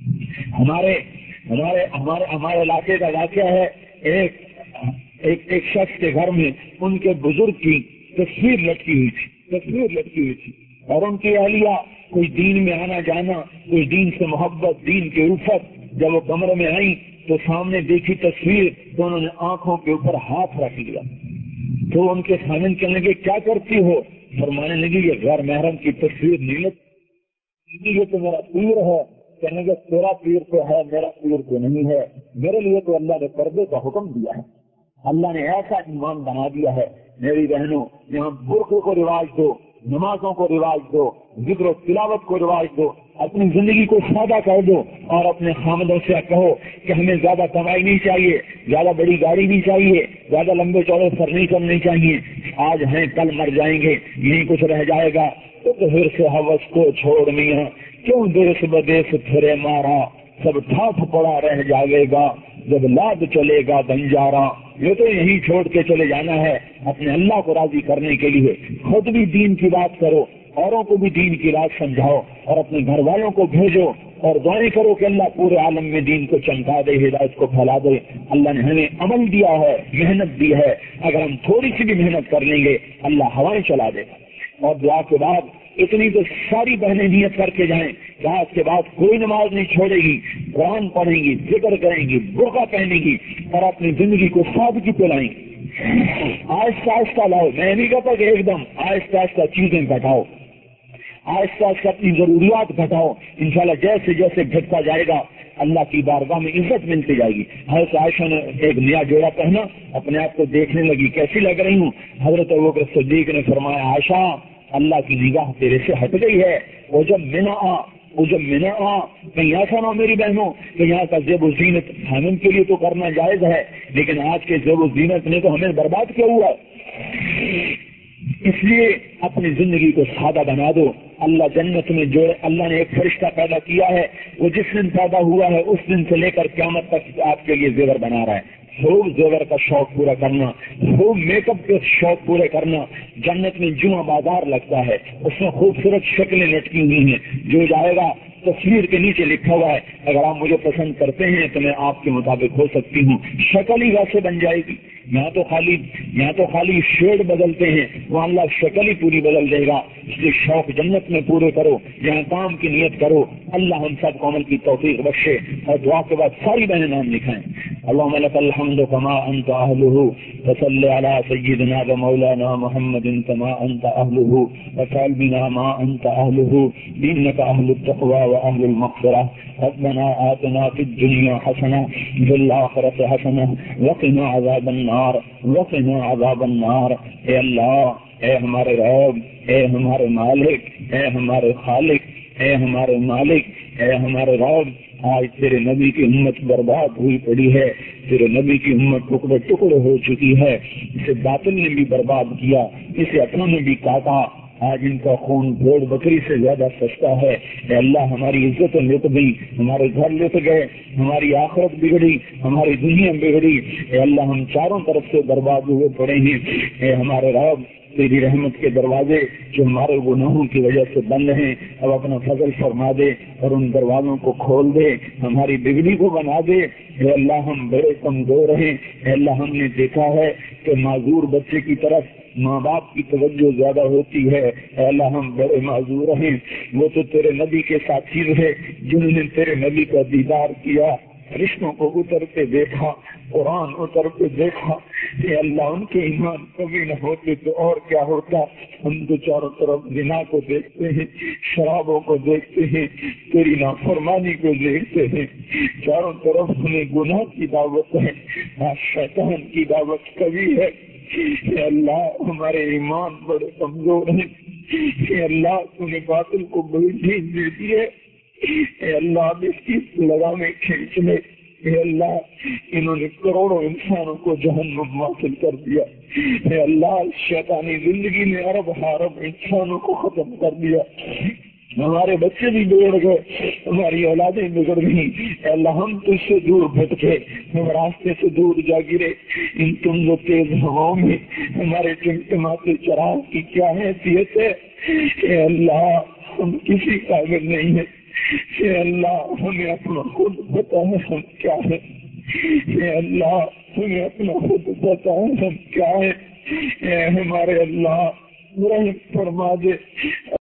ہمارے علاقے کا واقعہ ہے. ایک شخص کے گھر میں ان کے بزرگ کی تصویر لٹکی ہوئی تھی, اور ان کی اہلیہ کوئی دین میں آنا جانا, کوئی دین سے محبت, دین کے الفت. جب وہ کمرے میں آئی تو سامنے دیکھی تصویر تو انہوں نے آنکھوں کے اوپر ہاتھ رکھ لیا. تو ان کے خاوند کہنے لگے کیا کرتی ہو؟ فرمانے لگی یہ غیر محرم کی تصویر نہیں لگتی, یہ تو میرا پیر ہے. کہنے لگے تیرا پیر تو ہے, میرا پیر تو نہیں ہے. میرے لیے تو اللہ نے پردے کا حکم دیا ہے, اللہ نے ایسا ایمان بنا دیا ہے. میری بہنوں, یہاں برقعے کو رواج دو, نمازوں کو رواج دو, ذکر و تلاوت کو رواج دو, اپنی زندگی کو سادہ کر دو, اور اپنے خامدوں سے کہو کہ ہمیں زیادہ کمائی نہیں چاہیے, زیادہ بڑی گاڑی نہیں چاہیے, زیادہ لمبے چوڑے فرنیچر نہیں چاہیے. آج ہیں کل مر جائیں گے, یہی کچھ رہ جائے گا. تو پھر سے ہوس کو چھوڑ میاں, کیوں دیس بدیس پھرے مارا, سب ٹھاٹ پڑا رہ جائے گا, جب لاد چلے گا بنجارا. یہ تو یہیں چھوڑ کے چلے جانا ہے اپنے اللہ کو راضی کرنے کے لیے. خود بھی دین کی بات کرو, اوروں کو بھی دین کی بات سمجھاؤ, اور اپنے گھر والوں کو بھیجو, اور دعائیں کرو کہ اللہ پورے عالم میں دین کو چمکا دے, ہدایت کو پھیلا دے. اللہ نے ہمیں عمل دیا ہے, محنت دی ہے, اگر ہم تھوڑی سی بھی محنت کر لیں گے اللہ ہوائیں چلا دے گا. اور دعا کے بعد اتنی تو ساری بہنیں نیت کر کے جائیں کہ آج کے بعد کوئی نماز نہیں چھوڑے گی, قرآن پڑھیں گی, ذکر کریں گی, برقع پہنیں گی, اور اپنی زندگی کو سادگی پہ لائیں گی. آہستہ آہستہ لاؤ, میں نہیں کہتا کہ ایک دم, آہستہ آہستہ چیزیں گھٹاؤ, آہستہ آہستہ اپنی ضروریات گھٹاؤ. انشاءاللہ جیسے جیسے گھٹتا جائے گا اللہ کی بارگاہ میں عزت ملتی جائے گی. حضرت عائشہ نے ایک نیا جوڑا پہنا, اپنے آپ کو دیکھنے لگی, کیسی لگ رہی ہوں. حضرت ابوبکر صدیق نے فرمایا, عائشہ اللہ کی نگاہ تیرے سے ہٹ گئی ہے. وہ جب میں کہیں ایسا نہ میری بہنوں کہ یہاں کا زیب و زینت خامن کے لیے تو کرنا جائز ہے, لیکن آج کے زیب و زینت نے تو ہمیں برباد کیا ہوا ہے. اس لیے اپنی زندگی کو سادہ بنا دو. اللہ جنت میں جو اللہ نے ایک فرشتہ پیدا کیا ہے, وہ جس دن پیدا ہوا ہے اس دن سے لے کر قیامت تک آپ کے لیے زیور بنا رہا ہے. خوب زیور کا شوق پورا کرنا, خوب میک اپ کے شوق پورے کرنا. جنت میں جمعہ بازار لگتا ہے, اس میں خوبصورت شکلیں لٹکی ہوئی ہیں, جو جائے گا تصویر کے نیچے لکھا ہوا ہے اگر آپ مجھے پسند کرتے ہیں تو میں آپ کے مطابق ہو سکتی ہوں. شکل ہی ویسے بن جائے گی. یہاں تو خالی شیڈ بدلتے ہیں, وہاں اللہ شکل ہی پوری بدل دے گا. اس لیے شوق جنت میں پورے کرو, یہاں کام کی نیت کرو. اللہ ہم سب کو عمل کی توفیق بخشے. اور دعا کے بعد ساری بہنیں نام لکھائیں. اللهم لك الحمد كما أنت أهله, وصل على سيدنا ومولانا محمد كما أنت أهله, وفعل بنا ما أنت أهله, إنك أهل التقوى وأهل المغفرة. ربنا آتنا في الدنيا حسنة وفي الآخرة حسنة وقنا عذاب النار, وقنا عذاب النار. اے اللہ, اے ہمارے رب, اے ہمارے مالک, اے ہمارے خالق, اے ہمارے مالک, اے ہمارے رب, آج تیرے نبی کی امت برباد ہوئی پڑی ہے. تیرے نبی کی امت ٹکڑے ٹکڑے ہو چکی ہے. اسے باطل نے بھی برباد کیا, اسے اپنا نے بھی کاٹا. آج ان کا خون بھیڑ بکری سے زیادہ سستا ہے. اے اللہ, ہماری عزت لٹ گئی, ہمارے گھر لٹ گئے, ہماری آخرت بگڑی, ہماری دنیا بگڑی. اے اللہ, ہم چاروں طرف سے برباد ہوئے پڑے ہیں. اے ہمارے رب, تیری رحمت کے دروازے جو ہمارے گناہوں کی وجہ سے بند ہیں, اب اپنا فضل فرما دے اور ان دروازوں کو کھول دے, ہماری بگڑی کو بنا دے. اے اللہ, ہم بڑے کمزور ہیں. اے اللہ, ہم نے دیکھا ہے کہ معذور بچے کی طرف ماں باپ کی توجہ زیادہ ہوتی ہے. اے اللہ, ہم بڑے معذور ہیں. وہ تو تیرے نبی کے ساتھی رہے جنہوں نے تیرے نبی کا دیدار کیا, فرشتوں کو اترتے دیکھا, قرآن اترتے دیکھا. اے اللہ, ان کے ایمان کبھی نہ ہوتے تو اور کیا ہوتا. ہم تو چاروں طرف زنا کو دیکھتے ہیں, شرابوں کو دیکھتے ہیں, تیری نافرمانی کو دیکھتے ہیں. چاروں طرف ہمیں گناہ کی دعوت ہے, شیطان کی دعوت کبھی ہے. اے اللہ, ہمارے ایمان بڑے کمزور ہیں. اے اللہ, تو نے باطل کو بڑی ڈھیل دے دی ہے. اے اللہ, اس کی لگامیں کھینچ لے. اے اللہ, انہوں نے کروڑوں انسانوں کو جہنم واصل کر دیا. اے اللہ, شیطانی زندگی میں ارب حارب انسانوں کو ختم کر دیا. ہمارے بچے بھی بگڑ گئے, ہماری اولادیں بگڑ گئی. اے اللہ, ہم تجھ سے دور بھٹکے, ہم راستے سے دور جا گرے. ان تم تیز ہواؤں میں ہمارے ٹمٹماتے چراغ کی کیا حیثیت ہے. اے اللہ, ہم کسی قابل نہیں ہیں. اے اللہ, ہمیں اپنا خود بتا ہے ہم کیا ہے. اے اللہ, ہمیں اپنا خود بتا ہے ہم کیا ہے. اے ہمارے اللہ, رحم فرما دے.